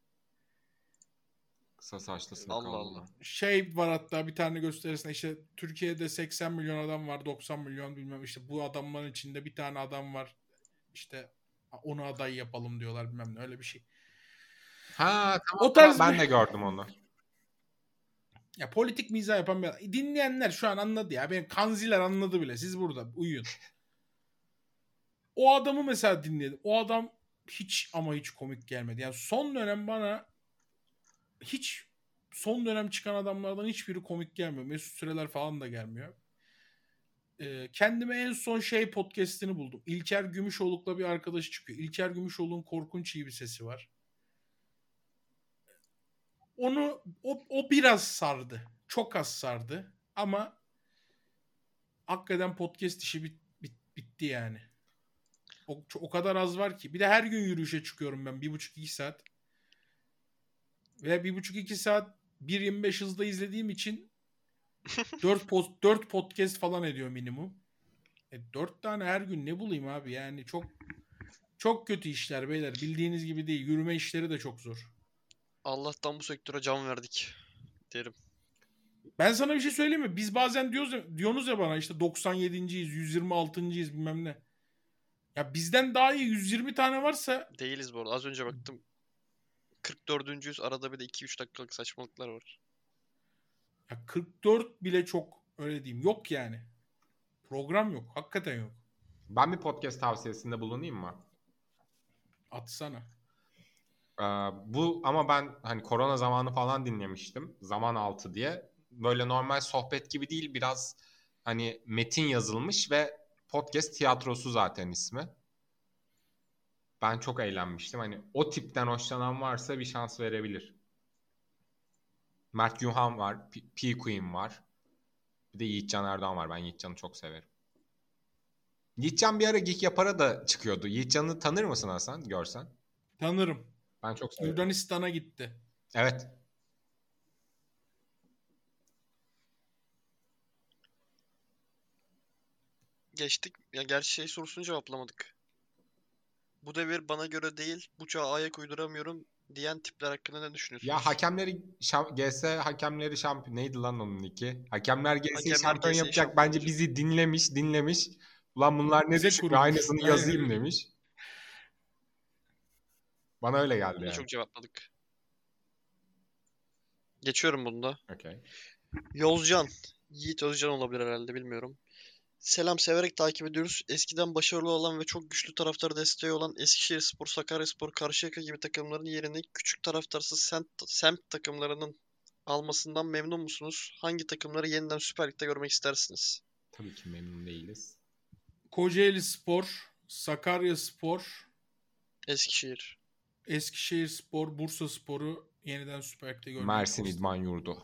Kısa saçlı Allah sakallı. Allah. Şey var hatta bir tane gösterisinde işte Türkiye'de 80 milyon adam var 90 milyon bilmem işte bu adamların içinde bir tane adam var işte onu aday yapalım diyorlar bilmem ne öyle bir şey. Ha tamam, O tarz ben bir- de gördüm onu. Ya politik mizah yapan bir dinleyenler şu an anladı ya. Benim kanziler anladı bile. Siz burada uyuyun. O adamı mesela dinledim. O adam hiç ama hiç komik gelmedi. Yani son dönem bana son dönem çıkan adamlardan hiçbiri komik gelmiyor. Mesut Süreler falan da gelmiyor. Kendime en son podcast'ini buldum. İlker Gümüşoluk'la bir arkadaşı çıkıyor. İlker Gümüşoluk'un korkunç iyi bir sesi var. O biraz sardı. Çok az sardı. Ama hakikaten podcast işi bitti yani. O kadar az var ki. Bir de her gün yürüyüşe çıkıyorum ben. 1,5-2 saat. Ve 1,5-2 saat 1.25 hızda izlediğim için 4 podcast falan ediyor minimum. 4 tane her gün ne bulayım abi yani çok Çok kötü işler beyler. Bildiğiniz gibi değil. Yürüme işleri de çok zor. Allah'tan bu sektöre can verdik derim. Ben sana bir şey söyleyeyim mi? Biz bazen diyorsunuz ya bana işte 97.yiz, 126.yiz bilmem ne. Ya bizden daha iyi 120 tane varsa Değiliz bu arada. Az önce baktım. 44.yüz, arada bir de 2-3 dakikalık saçmalıklar var. ya 44 bile çok, öyle diyeyim. Yok yani. Program yok. Hakikaten yok. Ben bir podcast tavsiyesinde bulunayım mı? Atsana. Bu ama ben hani korona zamanı falan dinlemiştim. Zaman altı diye. Böyle normal sohbet gibi değil, biraz hani metin yazılmış ve podcast tiyatrosu zaten ismi. Ben çok eğlenmiştim. Hani o tipten hoşlanan varsa bir şans verebilir. Mert Yuhan var, P. Queen var. Bir de Yiğitcan Erdoğan var. Ben Yiğitcan'ı çok severim. Yiğitcan bir ara Geek Yapar'a da çıkıyordu. Yiğitcan'ı tanır mısın Hasan, görsen? Tanırım. Ben çok severim. Yunanistan'a gitti. Evet. Geçtik. Ya gerçi şey sorusunu cevaplamadık. Bu devir bana göre değil, bu çağa ayak uyduramıyorum diyen tipler hakkında ne düşünüyorsunuz? Ya hakemleri GS hakemleri şampiyon neydi lan onun iki? Hakemler GS'yi Hakemler şampiyon GS'yi yapacak. şampiyon Bence yapacak. bizi dinlemiş. Ulan bunlar ne Bize düşünüyor? kurmuş. Aynısını Aynen. yazayım demiş. Bana öyle geldi Bunu da yani. çok cevapladık. Geçiyorum bunu da. Okay. Yolcan. Yiğit Özcan olabilir herhalde, bilmiyorum. Selam, severek takip ediyoruz. Eskiden başarılı olan ve çok güçlü taraftar desteği olan Eskişehirspor, Sakaryaspor, Karşıyaka gibi takımların yerini küçük taraftarsız semt takımlarının almasından memnun musunuz? Hangi takımları yeniden Süper Lig'de görmek istersiniz? Tabii ki memnun değiliz. Kocaelispor, Sakaryaspor, Eskişehir. Eskişehirspor, Bursaspor'u yeniden Süper Lig'de görmek Mersin isterim. İdman Yurdu.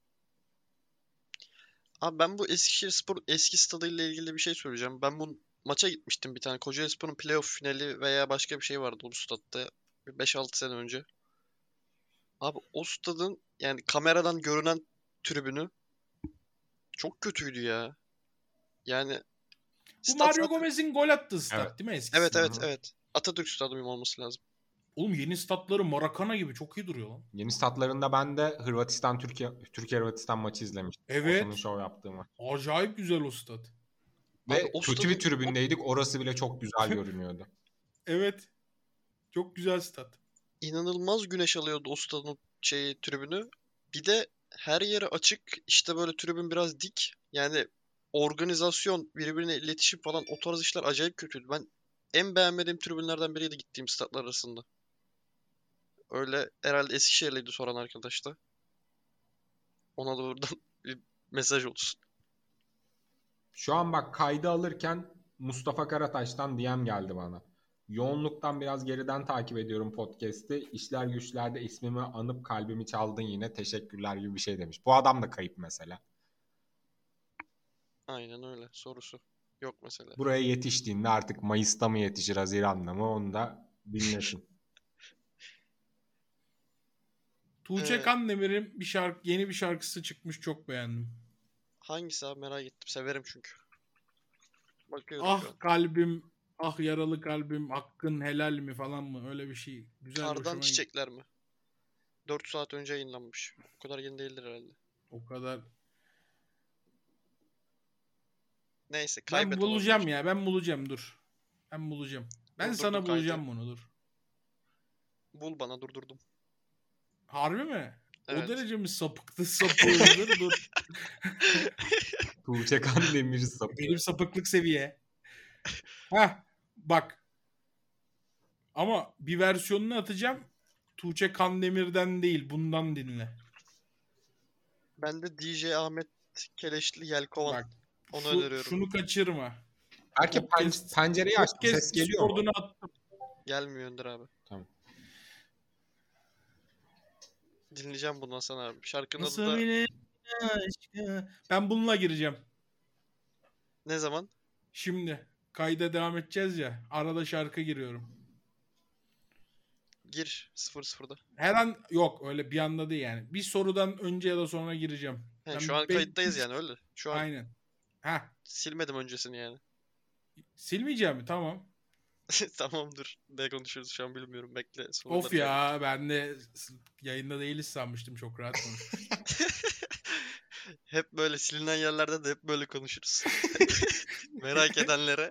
Abi ben bu Eskişehirspor eski stadıyla ilgili bir şey söyleyeceğim. Ben bu maça gitmiştim bir tane. Kocaelispor'un playoff finali veya başka bir şey vardı bu statta. 5-6 sene önce. Abi o stadın yani kameradan görünen tribünü çok kötüydü ya. Yani Bu stat Mario zaten... Gomez'in gol attığı stat Evet. değil mi eskisi? Evet, evet, Hı hı. evet. Atatürk Stadyumu olması lazım. Oğlum yeni statları Maracana gibi çok iyi duruyor lan. Yeni statlarında ben de Türkiye Hırvatistan maçı izlemiştim. Evet. Osun'un şov yaptığı maç. Acayip güzel o stat. Abi Ve o kötü stadın bir tribündeydik. Orası bile çok güzel görünüyordu. Evet. Çok güzel stat. inanılmaz güneş alıyordu o stadın tribünü. Bir de her yeri açık. İşte böyle tribün biraz dik. Yani organizasyon, birbirine iletişim falan, o tarz işler acayip kötüydü. Ben en beğenmediğim tribünlerden biriydi gittiğim statlar arasında. Öyle herhalde Eskişehirliydi soran arkadaş da. Ona da buradan bir mesaj olsun. Şu an bak kaydı alırken Mustafa Karataş'tan DM geldi bana. Yoğunluktan biraz geriden takip ediyorum podcast'i. İşler güçlerde ismimi anıp kalbimi çaldın yine. Teşekkürler gibi bir şey demiş. Bu adam da kayıp mesela. Aynen öyle. Sorusu yok mesela. Buraya yetiştiğinde artık Mayıs'ta mı yetişir, Haziran'da mı onu da dinlesin. Tuğçe Kandemir'in yeni bir şarkısı çıkmış, çok beğendim. Hangisi abi, merak ettim. Severim çünkü. Bakıyorum şu an. Ah kalbim, ah yaralı kalbim, hakkın helal mi falan mı? Öyle bir şey. Güzel, Kardan hoşuma gitti. Çiçekler mi? 4 saat önce yayınlanmış. O kadar yeni değildir herhalde. O kadar. Neyse, Ben kaybet bulacağım olabilir. ya. Ben bulacağım, dur. Ben bulacağım. Ben Durdurdum sana kaydı. bulacağım bunu, dur. Bul bana, durdurdum. Harbi mi? Evet. O derece mi sapığıdır? Dur. Tuğçe Kandemir sapı. Benim sapıklık seviye. Heh, bak. Ama bir versiyonunu atacağım. Tuğçe Kandemir'den değil, bundan dinle. Ben de DJ Ahmet Keleşli Yelkovan. Bak. Onu öneriyorum. Şunu kaçırma. Belki pencereyi açtım. Ses Podcast geliyor mu? Discord'una attım. Gelmiyor Önder abi. Tamam. Dinleyeceğim bundan sana abi. Şarkının adı Nasıl da bile aşkı. Ben bununla gireceğim. ne zaman? Şimdi kayda devam edeceğiz ya. Arada şarkı giriyorum. Gir 00'da. Her an yok, öyle bir anda değil yani. Bir sorudan önce ya da sonra gireceğim. He, Ben şu an kayıttayız yani, öyle. Şu an Aynen. Ha, silmedim öncesini yani. silmeyeceğim mi? Tamam. Tamamdır. Ne konuşuyoruz şu an bilmiyorum. Bekle. Of soruları ya, ben de yayında değiliz sanmıştım, çok rahat konuşmuş. Hep böyle silinen yerlerde de hep böyle konuşuruz. Merak edenlere.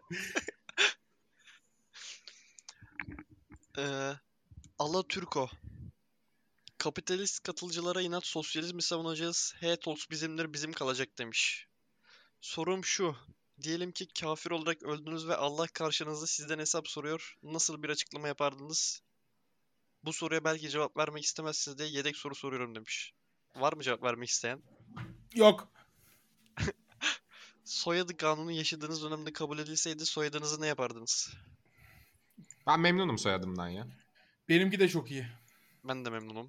Ee, Alaturko. Kapitalist katılcılara inat sosyalizmi savunacağız. Tols bizimdir, bizim kalacak demiş. Sorum şu. Diyelim ki kafir olarak öldünüz ve Allah karşınızda sizden hesap soruyor. Nasıl bir açıklama yapardınız? Bu soruya belki cevap vermek istemezsiniz diye yedek soru soruyorum demiş. Var mı cevap vermek isteyen? Yok. Soyadı kanunu yaşadığınız dönemde kabul edilseydi soyadınızı ne yapardınız? Ben memnunum soyadımdan ya. Benimki de çok iyi. Ben de memnunum.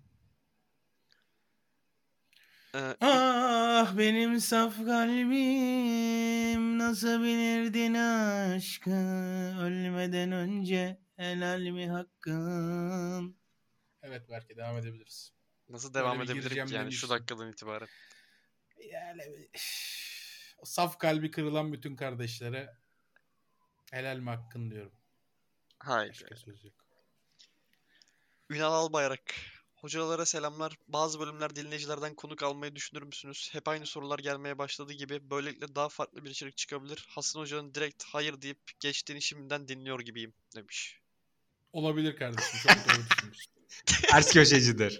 Ah benim saf kalbim, nasıl bilirdin aşkı, ölmeden önce helal mi hakkım? Evet, belki devam edebiliriz. Nasıl Böyle devam bir edebilirim gireceğim ki yani şu demiştim. dakikadan itibaren? Yani o saf kalbi kırılan bütün kardeşlere helal mi hakkın diyorum. Haydi. Başka söz yok. Ünal Albayrak. Hocalara selamlar. Bazı bölümler dinleyicilerden konuk almayı düşünür müsünüz? Hep aynı sorular gelmeye başladığı gibi böylelikle daha farklı bir içerik çıkabilir. Hasan Hoca'nın direkt hayır deyip geçtiğini şimdiden dinliyor gibiyim demiş. Olabilir kardeşim, çok doğru düşünmüşsün. Ters köşecidir.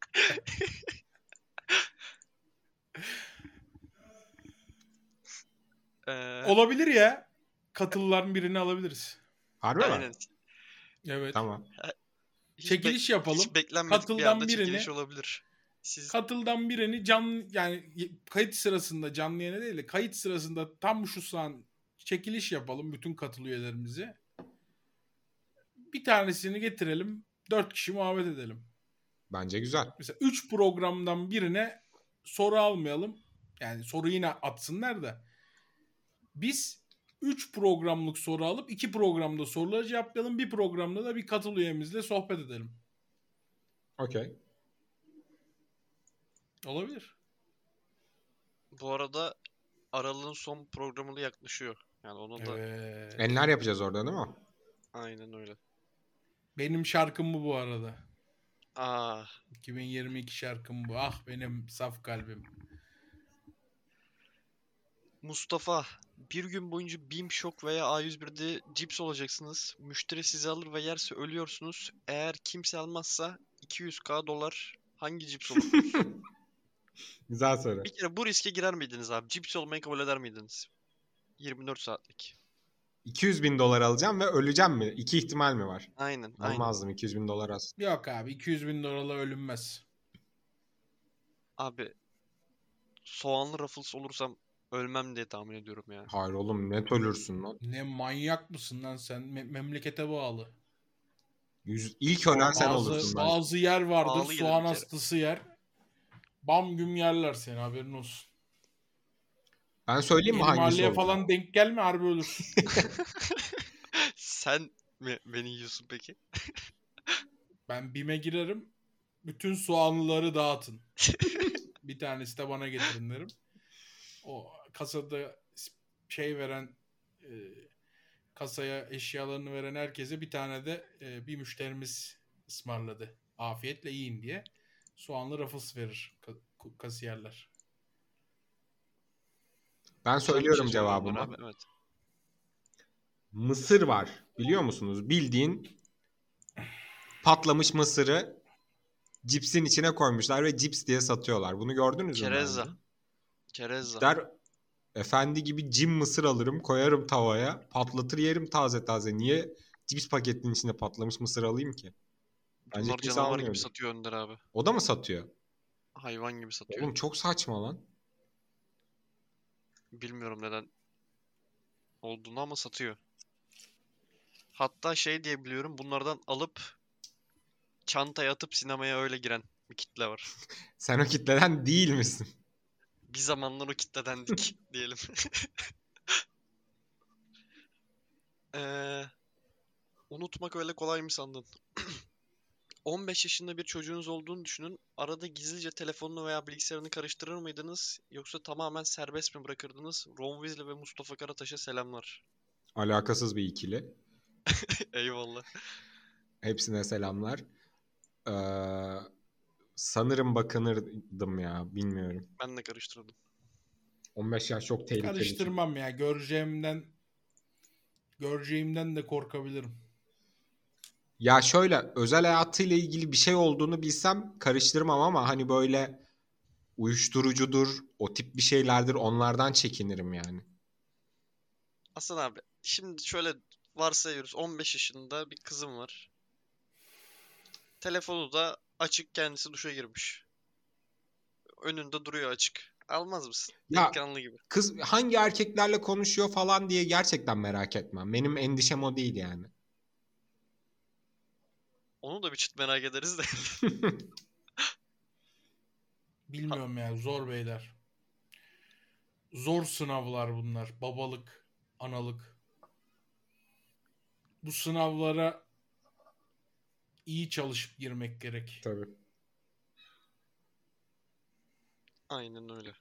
Olabilir ya. Katılıların birini alabiliriz. Harbi mi? Aynen. Evet. Tamam. Çekiliş yapalım. Hiç beklenmedik bir Katıldan anda birini- çekiliş olabilir. Siz Katıldan birini yani kayıt sırasında, canlı yayına değil de kayıt sırasında tam şu an çekiliş yapalım bütün katıl üyelerimizi. Bir tanesini getirelim. 4 kişi muhabbet edelim. Bence güzel. Mesela 3 programdan birine soru almayalım. Yani soru yine atsınlar da. Biz 3 programlık soru alıp 2 programda soruları cevaplayalım. Bir programda da bir katıl üyemizle sohbet edelim. Okey. Olabilir. bu arada Aralık'ın son programı da yaklaşıyor. Yani onu da Evet. Enler yapacağız orada değil mi? aynen öyle. Benim şarkım bu arada. Aa, 2022 şarkım bu. Ah benim saf kalbim. Mustafa, bir gün boyunca BİM Şok veya A101'de cips olacaksınız. Müşteri sizi alır ve yerse ölüyorsunuz. Eğer kimse almazsa 200k dolar hangi cips olurdunuz? Güzel soru. Bir kere bu riske girer miydiniz abi? Cips olmayı kabul eder miydiniz? 24 saatlik. 200 bin dolar alacağım ve öleceğim mi? İki ihtimal mi var? Aynen. Almazdım. 200 bin dolar az. Yok abi, 200 bin dolarla ölünmez. Abi soğanlı Ruffles olursam ölmem diye tahmin ediyorum ya. Hayır oğlum, net ölürsün lan. Ne manyak mısın lan sen? Memlekete bağlı. İlk ölen sen olursun ben. Bazı yer vardır, Pahalı gelir soğan bir kere. hastası yer. Bam güm yerler seni, haberin olsun. Ben söyleyeyim mi Yeni hangisi mahalleye olacak? falan denk gelme, harbi ölürsün. Sen mi beni yiyorsun peki? Ben BİM'e girerim. Bütün soğanlıları dağıtın. Bir tanesi de bana getirin derim. O kasada şey veren, kasaya eşyalarını veren herkese bir tane de bir müşterimiz ısmarladı. Afiyetle yiyin diye. Soğanlı Ruffles verir kasiyerler. Ben Güzel bir söylüyorum şey söyledin cevabımı. abi, evet. Mısır var. Biliyor musunuz? Bildiğin patlamış mısırı cipsin içine koymuşlar ve cips diye satıyorlar. Bunu gördünüz mü? Kerezza. bence? Kerezza. Der efendi gibi cim mısır alırım, koyarım tavaya, patlatır yerim taze taze. Niye cips paketinin içinde patlamış mısır alayım ki? Bence Bunlar kimse canavar gibi almıyordur. satıyor Önder abi. O da mı satıyor? Hayvan gibi satıyor. Oğlum çok saçma lan. Bilmiyorum neden olduğunu ama satıyor. Hatta şey diye biliyorum, bunlardan alıp çantaya atıp sinemaya öyle giren bir kitle var. Sen o kitleden değil misin? Bir zamanlar o kitledendik diyelim. Eee, unutmak öyle kolay mı sandın? 15 yaşında bir çocuğunuz olduğunu düşünün. Arada gizlice telefonunu veya bilgisayarını karıştırır mıydınız? Yoksa tamamen serbest mi bırakırdınız? Ron Weasley ve Mustafa Karataş'a selamlar. Alakasız bir ikili. Eyvallah. Hepsine selamlar. Sanırım bakınırdım ya. Bilmiyorum. Ben de karıştırdım. 15 yaş çok tehlikeli. Karıştırmam ya. Göreceğimden de korkabilirim. Ya şöyle özel hayatıyla ilgili bir şey olduğunu bilsem karıştırmam ama hani böyle uyuşturucudur, o tip bir şeylerdir onlardan çekinirim yani. Hasan abi şimdi şöyle varsayıyoruz 15 yaşında bir kızım var. Telefonu da açık, kendisi duşa girmiş. Önünde duruyor açık. Almaz mısın? Ya Delikanlı gibi. kız hangi erkeklerle konuşuyor falan diye gerçekten merak etmem. Benim endişem o değil yani. Onu da bir çıt merak ederiz de. Bilmiyorum ya. Zor beyler. Zor sınavlar bunlar. Babalık, analık. Bu sınavlara iyi çalışıp girmek gerek. Tabii. Aynen öyle.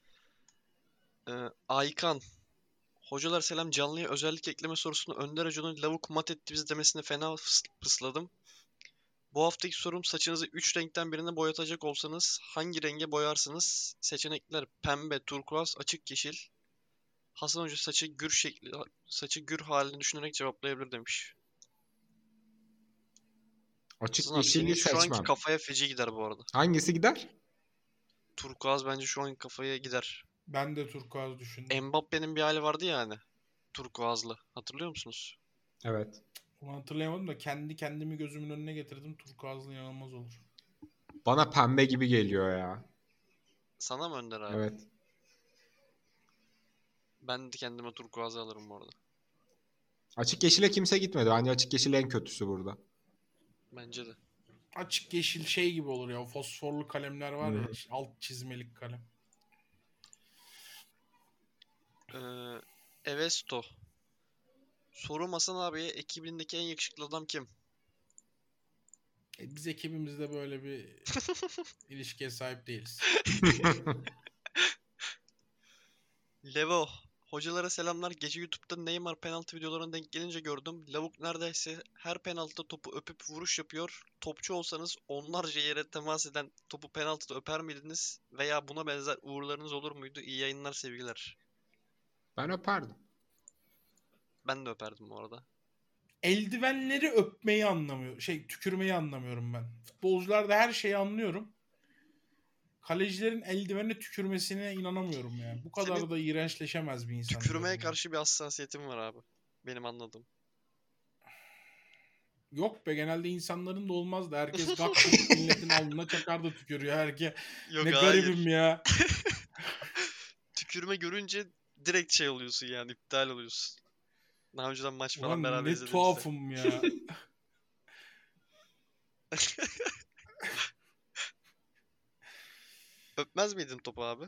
Aykan. Hocalar selam, canlıya özellik ekleme sorusunu Önder Hoca'nın lavuk mat etti biz demesine fena fısladım. Bu haftaki sorum, saçınızı 3 renkten birine boyatacak olsanız hangi renge boyarsınız? Seçenekler pembe, turkuaz, açık yeşil. Hasan Hoca saçı gür halini düşünerek cevaplayabilir demiş. Açık Hasan abi senin yeşilli şu anki seçmem. kafaya feci gider bu arada. Hangisi gider? Turkuaz bence şu anki kafaya gider. Ben de turkuaz düşündüm. Mbappe'nin bir hali vardı ya hani. Turkuazlı. Hatırlıyor musunuz? Evet. Onu hatırlayamadım da kendimi gözümün önüne getirdim. Turkuazlı inanılmaz olur. Bana pembe gibi geliyor ya. Sana mı Önder abi? Evet. Ben de kendime turkuazı alırım bu arada. Açık yeşile kimse gitmedi. Bence açık yeşil en kötüsü burada. Bence de. Açık yeşil şey gibi olur ya. O fosforlu kalemler var ya. Hı. İşte alt çizmelik kalem. Evesto. Sorum Hasan abiye, ekibindeki en yakışıklı adam kim? Biz ekibimizde böyle bir ilişkiye sahip değiliz. Levo. Hocalara selamlar. Gece YouTube'da Neymar penaltı videolarına denk gelince gördüm. Lavuk neredeyse her penaltıda topu öpüp vuruş yapıyor. Topçu olsanız onlarca yere temas eden topu penaltıda öper miydiniz? Veya buna benzer uğurlarınız olur muydu? İyi yayınlar, sevgiler. Ben öperdim. Ben de öperdim bu arada. Eldivenleri öpmeyi anlamıyorum. Tükürmeyi anlamıyorum ben. Futbolcularda her şeyi anlıyorum. Kalecilerin eldivenine tükürmesine inanamıyorum yani. Bu kadar Senin da iğrençleşemez bir insan. Tükürmeye diyorum ya. karşı bir hassasiyetim var abi. Benim anladığım. Yok be, genelde insanların da olmaz da herkes gak yapıp milletin alnına çakar da tükürüyor. Yok Ne hayır. garibim ya. Tükürme görünce direkt şey oluyorsun yani, iptal oluyorsun. Daha önceden maç falan Ulan beraber ne izlediğimizde. tuhafım ya. Öpmez miydin topu abi?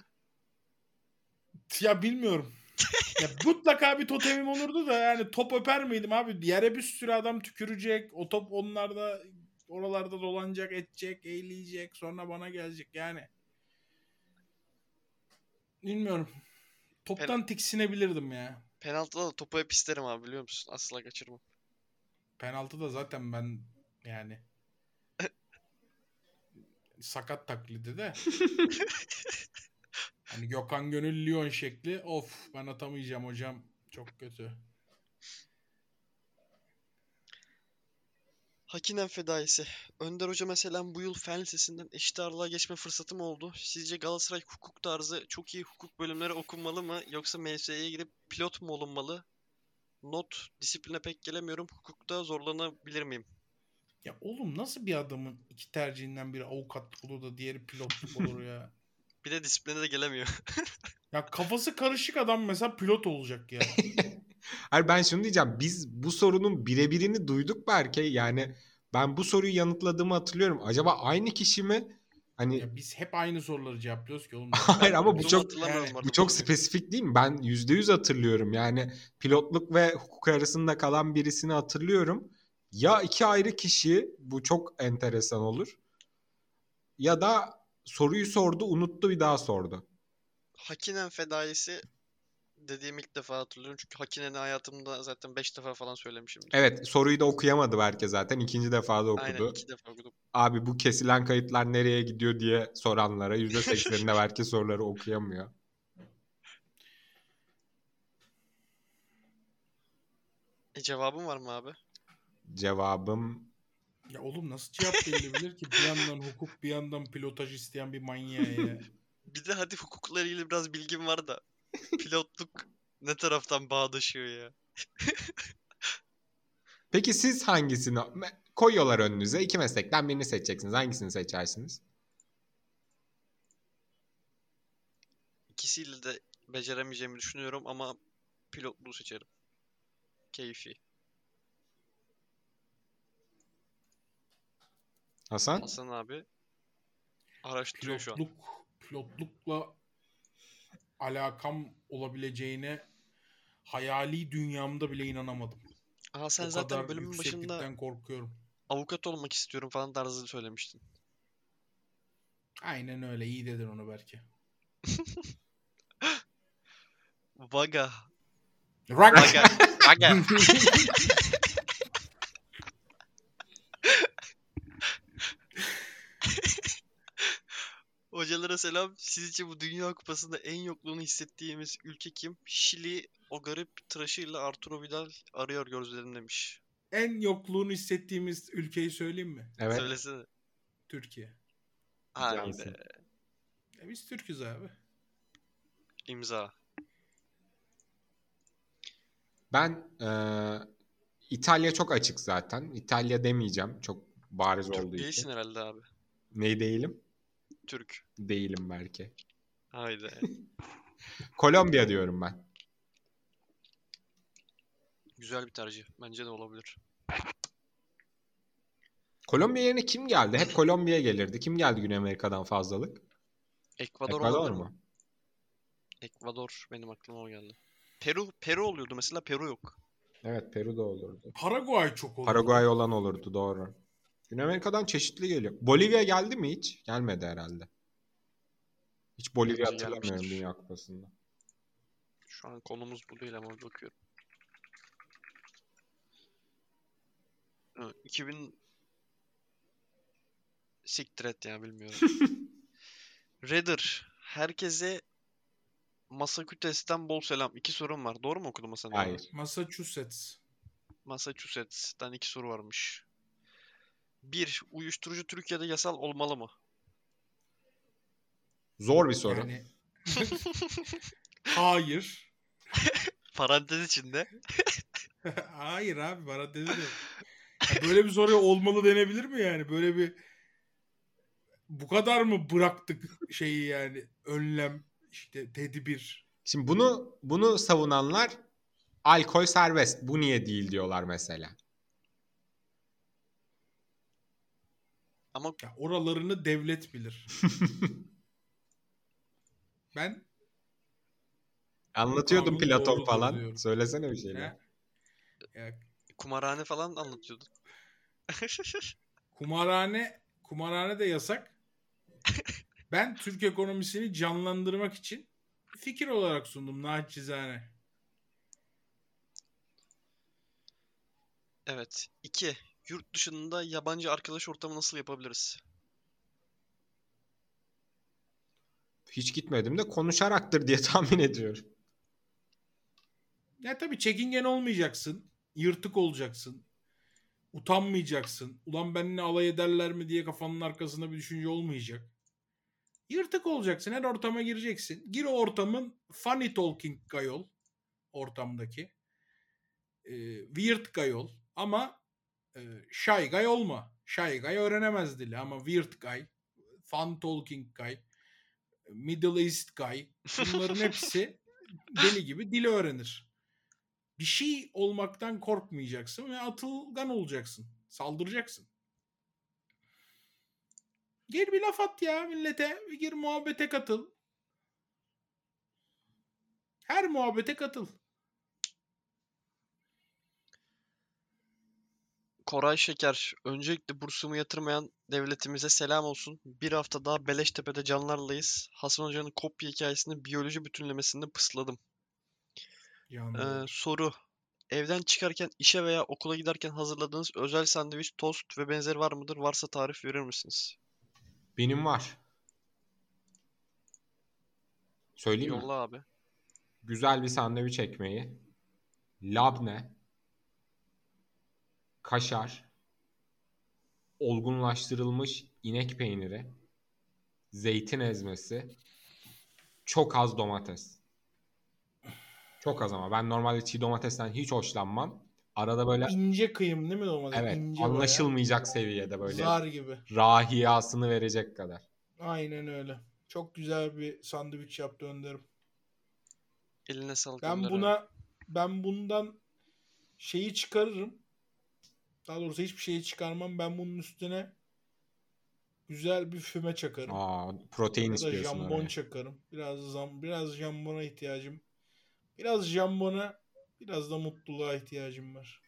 Ya bilmiyorum. Ya mutlaka bir totemim olurdu da yani top öper miydim abi? Yere bir sürü adam tükürecek. O top oralarda dolanacak, edecek, eğleyecek. Sonra bana gelecek yani. Bilmiyorum. Toptan tiksinebilirdim ya. Penaltıda da topu hep isterim abi, biliyor musun? Asla kaçırmam. Penaltıda zaten ben yani sakat taklidi de. Hani Gökhan Gönül Lyon şekli. Of, ben atamayacağım hocam. Çok kötü. Hakinen fedaisi. Önder Hoca mesela bu yıl Fen Lisesi'nden eşit ağırlığa geçme fırsatım oldu. Sizce Galatasaray hukuk tarzı çok iyi hukuk bölümleri okunmalı mı? Yoksa MSY'ye girip pilot mu olunmalı? Not, disipline pek gelemiyorum. Hukukta zorlanabilir miyim? Ya oğlum, nasıl bir adamın iki tercihinden biri avukatlık olur da diğeri pilotluk olur ya? Bir de disipline de gelemiyor. Ya kafası karışık adam mesela pilot olacak ya. Hayır, ben şunu diyeceğim. Biz bu sorunun birebirini duyduk belki. Yani ben bu soruyu yanıtladığımı hatırlıyorum. Acaba aynı kişi mi? Hani Ya biz hep aynı soruları cevaplıyoruz ki oğlum. hayır ama bu Uzun çok hatırlamıyorum yani, bu bu arada çok soruyu. spesifik değil mi? Ben %100 hatırlıyorum. Yani pilotluk ve hukuk arasında kalan birisini hatırlıyorum. Ya iki ayrı kişi, bu çok enteresan olur. Ya da soruyu sordu, unuttu, bir daha sordu. Hakinen fedaisi dediğimi ilk defa hatırlıyorum. Çünkü Hakinen'i hayatımda zaten 5 defa falan söylemişimdir. Evet, soruyu da okuyamadı Berke zaten. İkinci defa da Aynen okudu. 2 defa okudum. Abi bu kesilen kayıtlar nereye gidiyor diye soranlara %80'inde Berke soruları okuyamıyor. Cevabın var mı abi? Cevabım Ya oğlum nasıl cevap verilebilir ki? Bir yandan hukuk, bir yandan pilotaj isteyen bir manyağa ya. Bir de hadi hukukla ilgili biraz bilgim var da pilotluk ne taraftan bağdaşıyor ya? Peki siz hangisini koyuyorlar önünüze? İki meslekten birini seçeceksiniz. Hangisini seçersiniz? İkisiyle de beceremeyeceğimi düşünüyorum ama pilotluğu seçerim. Keyfi. Hasan? Hasan abi araştırıyor şu an. Pilotlukla alakam olabileceğine hayali dünyamda bile inanamadım. Aa sen O zaten kadar bölümün başında yükseklikten korkuyorum. avukat olmak istiyorum falan tarzı söylemiştin. Aynen öyle. İyi dedin onu belki. Vaga. Raga. Vaga. Vaga. Hocalara selam. Sizce bu Dünya Kupası'nda en yokluğunu hissettiğimiz ülke kim? Şili o garip tıraşıyla Arturo Vidal arıyor gözlerim demiş. En yokluğunu hissettiğimiz ülkeyi söyleyeyim mi? Evet. Söylesene. Türkiye. Haydi. Cansın. Biz Türk'üz abi. İmza. Ben İtalya çok açık zaten. İtalya demeyeceğim. Çok bariz Türk olduğu değilsin için. herhalde abi. Ney değilim? Türk. Değilim belki. Haydi. Kolombiya diyorum ben. Güzel bir tercih. Bence de olabilir. Kolombiya yerine kim geldi? Hep Kolombiya gelirdi. Kim geldi Güney Amerika'dan fazlalık? Ekvador Ekvador olabilir mi? mu? Ekvador benim aklıma o geldi. Peru oluyordu mesela, Peru yok. Evet, Peru da olurdu. Paraguay çok oldu. Paraguay olan olurdu, doğru. Güney Amerika'dan çeşitli geliyor. Bolivya geldi mi hiç? Gelmedi herhalde. Hiç Bolivya Bence hatırlamıyorum gelmiştir. Dünya Kupası'nda. Şu an konumuz bu değil ama bir bakıyorum. 2000 siktir et ya bilmiyorum. Redder. Herkese Massachusetts'ten bol selam. 2 sorum var. Doğru mu okudum Hasan abi? Hayır. Massachusetts. Massachusetts'ten 2 soru varmış. 1. Uyuşturucu Türkiye'de yasal olmalı mı? Zor bir soru. Yani hayır. Parantez içinde. Hayır abi bana dedi de. Ya böyle bir soruya olmalı denebilir mi yani? Böyle bir bu kadar mı bıraktık şeyi yani önlem işte tedbir. Şimdi bunu savunanlar alkol serbest. Bu niye değil diyorlar mesela. Ama Ya oralarını devlet bilir. Ben Anlatıyordum kanun Platon doğrudur falan. diyorum. Söylesene bir şeyler. Ha? Ya, kumarhane falan anlatıyordun. kumarhane de yasak. Ben Türk ekonomisini canlandırmak için fikir olarak sundum naçizane. Evet. 2. Yurt dışında yabancı arkadaş ortamı nasıl yapabiliriz? Hiç gitmedim de konuşaraktır diye tahmin ediyorum. Ya tabii çekingen olmayacaksın. Yırtık olacaksın. Utanmayacaksın. Ulan benimle alay ederler mi diye kafanın arkasında bir düşünce olmayacak. Yırtık olacaksın. Her ortama gireceksin. Gir o ortamın funny talking guy ol. Ortamdaki. Weird guy ol. Ama shy guy olma. Shy guy öğrenemez dili ama weird guy, fun talking guy, Middle East guy bunların hepsi deli gibi dili öğrenir. Bir şey olmaktan korkmayacaksın ve atılgan olacaksın. Saldıracaksın. Gir bir laf at ya millete. Bir gir muhabbete katıl. Her muhabbete katıl. Koray Şeker. Öncelikle bursumu yatırmayan devletimize selam olsun. Bir hafta daha Beleştepe'de canlarlayız. Hasan Hoca'nın kopya hikayesini biyoloji bütünlemesinde pısladım. Canlı. Soru. Evden çıkarken işe veya okula giderken hazırladığınız özel sandviç, tost ve benzeri var mıdır? Varsa tarif verir misiniz? Benim var. Söyleyeyim mi? Yolla abi. Güzel bir sandviç ekmeği, labne, kaşar, olgunlaştırılmış inek peyniri, zeytin ezmesi, çok az domates. Çok az ama. Ben normalde çiğ domatesten hiç hoşlanmam. Arada böyle İnce kıyım değil mi domates? evet İnce baya. anlaşılmayacak seviyede böyle Zar gibi. rahiyasını verecek kadar. Aynen öyle. Çok güzel bir sandviç yaptı Önder'im. Eline sağlık Ben Önder abi. ben bundan şeyi çıkarırım. Daha doğrusu hiçbir şeyi çıkarmam. Ben bunun üstüne güzel bir füme çakarım. Protein Ya da istiyorsun jambon oraya. çakarım. Biraz jambona ihtiyacım. Biraz jambona, biraz da mutluluğa ihtiyacım var.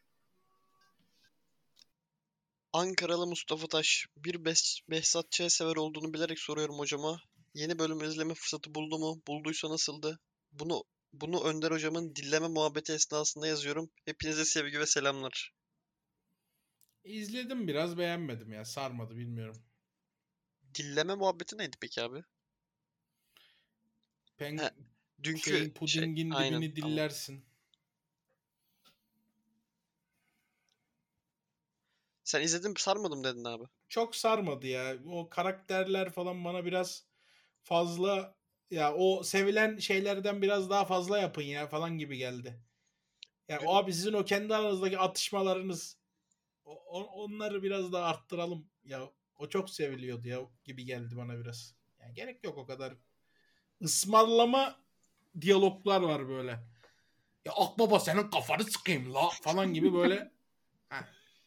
Ankaralı Mustafa Taş. Bir Behzat Ç. sever olduğunu bilerek soruyorum hocama. Yeni bölümü izleme fırsatı buldu mu? Bulduysa nasıldı? Bunu Önder hocamın dilleme muhabbeti esnasında yazıyorum. Hepinize sevgi ve selamlar. İzledim, biraz beğenmedim ya. Sarmadı, bilmiyorum. Dilleme muhabbeti neydi peki abi? He, dünkü Pudingin aynen dibini tamam. dillersin. Sen izledin sarmadım dedin abi. Çok sarmadı ya. O karakterler falan bana biraz fazla, ya o sevilen şeylerden biraz daha fazla yapın ya falan gibi geldi. Ya o Dün abi sizin o kendi aranızdaki atışmalarınız, onları biraz daha arttıralım ya. O çok seviliyordu ya gibi geldi bana biraz. Yani gerek yok o kadar. Ismarlama diyaloglar var böyle. Ya Akbaba senin kafanı sıkayım la falan gibi böyle. Ha,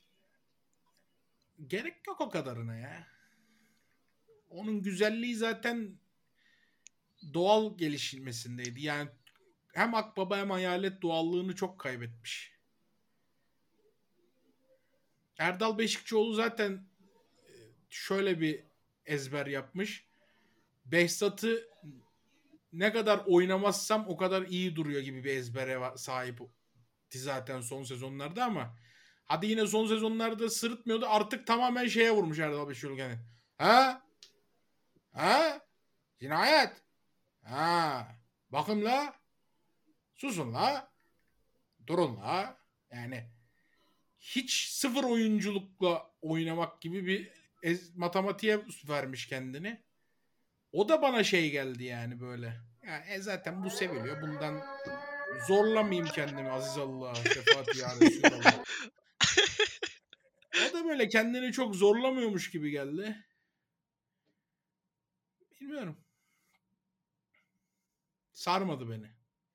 gerek yok o kadarına ya. Onun güzelliği zaten doğal gelişmesindeydi. Yani hem Akbaba hem Hayalet doğallığını çok kaybetmiş. Erdal Beşikçioğlu zaten şöyle bir ezber yapmış. Behzat'ı ne kadar oynamazsam o kadar iyi duruyor gibi bir ezbere sahip zaten son sezonlarda, ama hadi yine son sezonlarda sırıtmıyordu. Artık tamamen şeye vurmuş Erdal Beşikçioğlu yani. Ha? Ha? Cinayet? Ha? Bakın la. Susun la. Durun la. Yani hiç sıfır oyunculukla oynamak gibi bir matematiğe vermiş kendini. O da bana şey geldi yani böyle. Ya, zaten bu seviliyor. Bundan zorlamayayım kendimi Aziz Allah, şefaat ya Resulallah. O da böyle kendini çok zorlamıyormuş gibi geldi. Bilmiyorum. Sarmadı beni.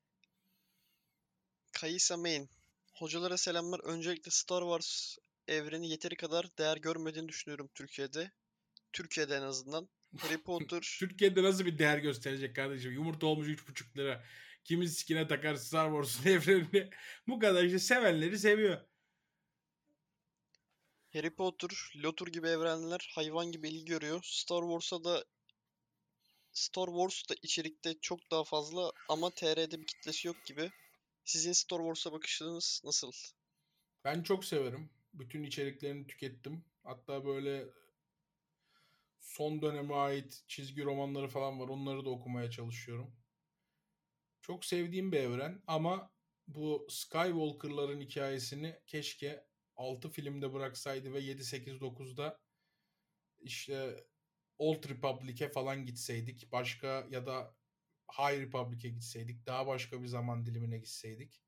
Kayısa Main. Hocalara selamlar. Öncelikle Star Wars evreni yeteri kadar değer görmediğini düşünüyorum Türkiye'de. Türkiye'de en azından. Harry Potter, Türkiye'de nasıl bir değer gösterecek kardeşim? Yumurta olmuş 3,5 lira. Kimi sikine takar Star Wars'un evrenini. Bu kadar işte, sevenleri seviyor. Harry Potter, Lotur gibi evrenler hayvan gibi ilgi görüyor. Star Wars'ta içerikte çok daha fazla ama TR'de bir kitlesi yok gibi. Sizin Star Wars'a bakışınız nasıl? Ben çok severim. Bütün içeriklerini tükettim. Hatta böyle son döneme ait çizgi romanları falan var. Onları da okumaya çalışıyorum. Çok sevdiğim bir evren ama bu Skywalker'ların hikayesini keşke 6 filmde bıraksaydı ve 7, 8, 9'da işte Old Republic'e falan gitseydik. Başka, ya da High Republic'e gitseydik. Daha başka bir zaman dilimine gitseydik.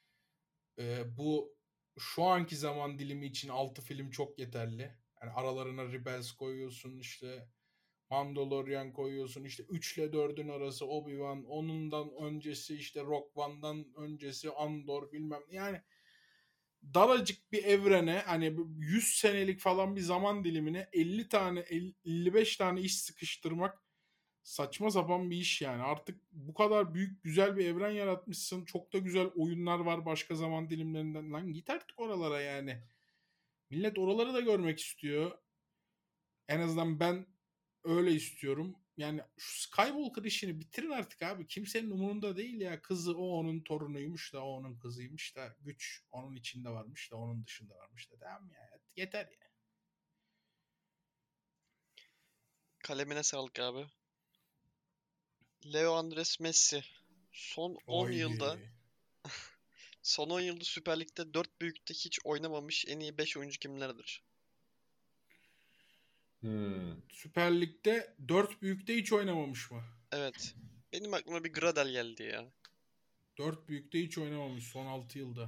Bu şu anki zaman dilimi için 6 film çok yeterli. Yani aralarına Rebels koyuyorsun, işte Mandalorian koyuyorsun, işte 3 ile 4'ün arası Obi-Wan, onundan öncesi işte Rogue One'dan öncesi Andor, bilmem ne. Yani daracık bir evrene, hani 100 senelik falan bir zaman dilimine 50 tane 55 tane iş sıkıştırmak saçma sapan bir iş yani. Artık bu kadar büyük güzel bir evren yaratmışsın. Çok da güzel oyunlar var başka zaman dilimlerinden. Lan git artık oralara yani. Millet oraları da görmek istiyor. En azından ben öyle istiyorum. Yani şu Skywalker işini bitirin artık abi. Kimsenin umurunda değil ya. Kızı o onun torunuymuş da o onun kızıymış da güç onun içinde varmış da onun dışında varmış da. Tamam ya. Yeter ya. Kalemine sağlık abi. Leo Andres Messi. Son 10 Haydi. yılda Süper Lig'de 4 büyükte hiç oynamamış en iyi 5 oyuncu kimlerdir? Süper Lig'de 4 büyükte hiç oynamamış mı? Evet. Benim aklıma bir Gradel geldi ya. 4 büyükte hiç oynamamış son 6 yılda.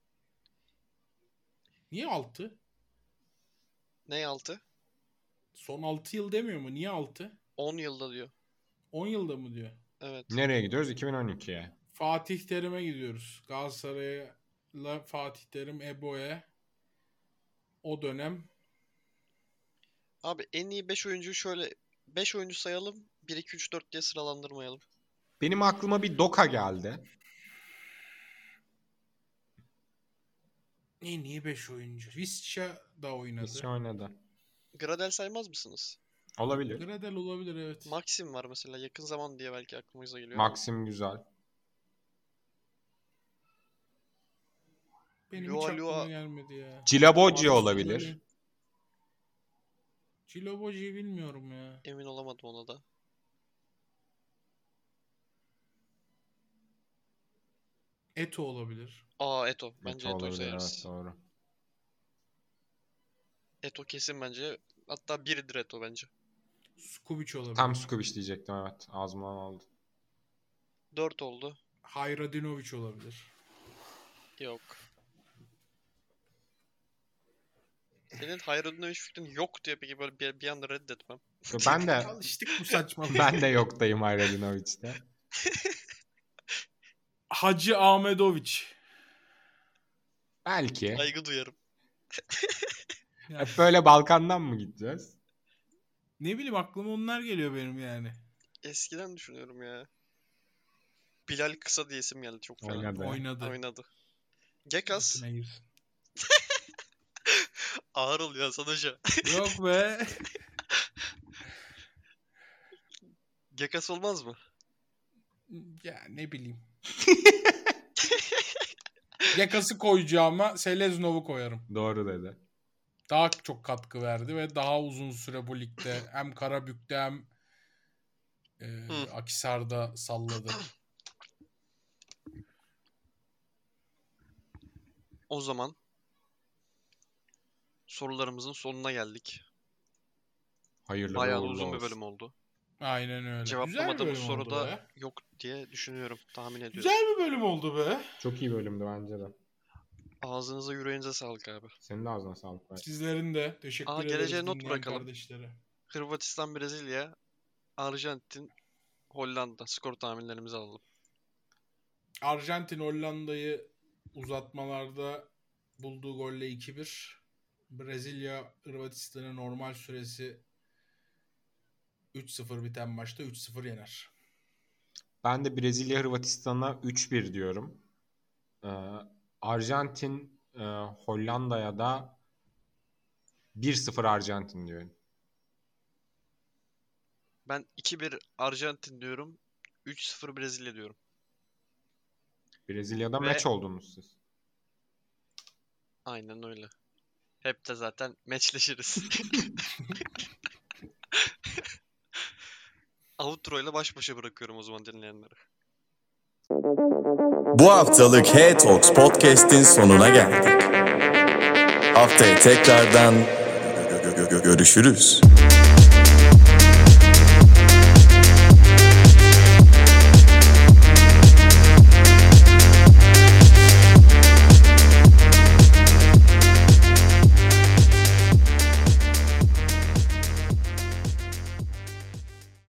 Niye 6? Ne 6? Son 6 yıl demiyor mu? Niye 6? 10 yılda diyor. 10 yılda mı diyor? Evet. Nereye gidiyoruz? 2012'ye. Fatih Terim'e gidiyoruz. Galatasaray'la Fatih Terim, Ebo'ya. O dönem. Abi en iyi 5 oyuncuyu şöyle 5 oyuncu sayalım. 1 2 3 4 diye sıralandırmayalım. Benim aklıma bir Doka geldi. Niye 5 oyuncu? Visca da oynadı. Hiç oynadı. Gradel saymaz mısınız? Olabilir. Gradel olabilir evet. Maxim var mesela yakın zaman diye belki aklımıza geliyor. Maxim güzel. Benim Lua hiç Lua. aklıma gelmedi ya. Cilaboji Abi olabilir. söyle. Cilaboji'yi bilmiyorum ya. Emin olamadım ona da. Eto olabilir. Aa Eto. Bence Eto'yu olabilir, sayarız. evet, doğru. Eto kesin bence. Hatta biridir Eto bence. Skubic olabilir. Tam Skubic diyecektim, evet. Ağzımdan aldı. 4 oldu. Hayradinovic olabilir. Yok. Senin Hayradinovic fikrin yok diye peki böyle bir anda reddetmem. Ben de Alıştık bu saçmalığa. ben de yoktayım Hayradinoviç'te. Hacı Ahmedovic. Belki. Saygı duyarım. Yani, Hep böyle Balkan'dan mı gideceğiz? ne bileyim aklıma onlar geliyor benim yani. Eskiden düşünüyorum ya. Bilal Kısa diye isim geldi çok fena. Oynadı. Oynadı. Oynadı. Gekas. Götüne girsin. Ağır oluyor Hasan Hoca. Yok be. Gekas olmaz mı? Ya ne bileyim. Gekas'ı koyacağıma Seleznov'u koyarım. Doğru dedi. Daha çok katkı verdi ve daha uzun süre bu ligde hem Karabük'te hem Akhisar'da salladı. O zaman sorularımızın sonuna geldik. Hayırlı Bayağı ve uğurlu uzun bir olsun. bölüm oldu. Aynen öyle. Güzel bir Cevaplamadığımız bölüm soru oldu da be. yok diye düşünüyorum. Tahmin ediyorum. Güzel bir bölüm oldu be. Çok iyi bölümdü bence de. Ağzınıza yüreğinize sağlık abi. Senin de ağzına sağlık. Var. Sizlerin de. Teşekkür ederiz geleceğe not dinleyen bırakalım. kardeşlere. Hırvatistan, Brezilya, Arjantin, Hollanda. Skor tahminlerimizi alalım. Arjantin Hollanda'yı uzatmalarda bulduğu golle 2-1. Brezilya Hırvatistan'ın normal süresi 3-0 biten maçta 3-0 yener. Ben de Brezilya Hırvatistan'a 3-1 diyorum. Arjantin Hollanda'ya da 1-0 Arjantin diyorum. Ben 2-1 Arjantin diyorum. 3-0 Brezilya diyorum. Brezilya'da Ve- maç oldunuz siz. Aynen öyle. Hep de zaten meçleşiriz. Outro ile baş başa bırakıyorum o zaman dinleyenlere. Bu haftalık Hey Talks Podcast'in sonuna geldik. Haftaya tekrardan görüşürüz.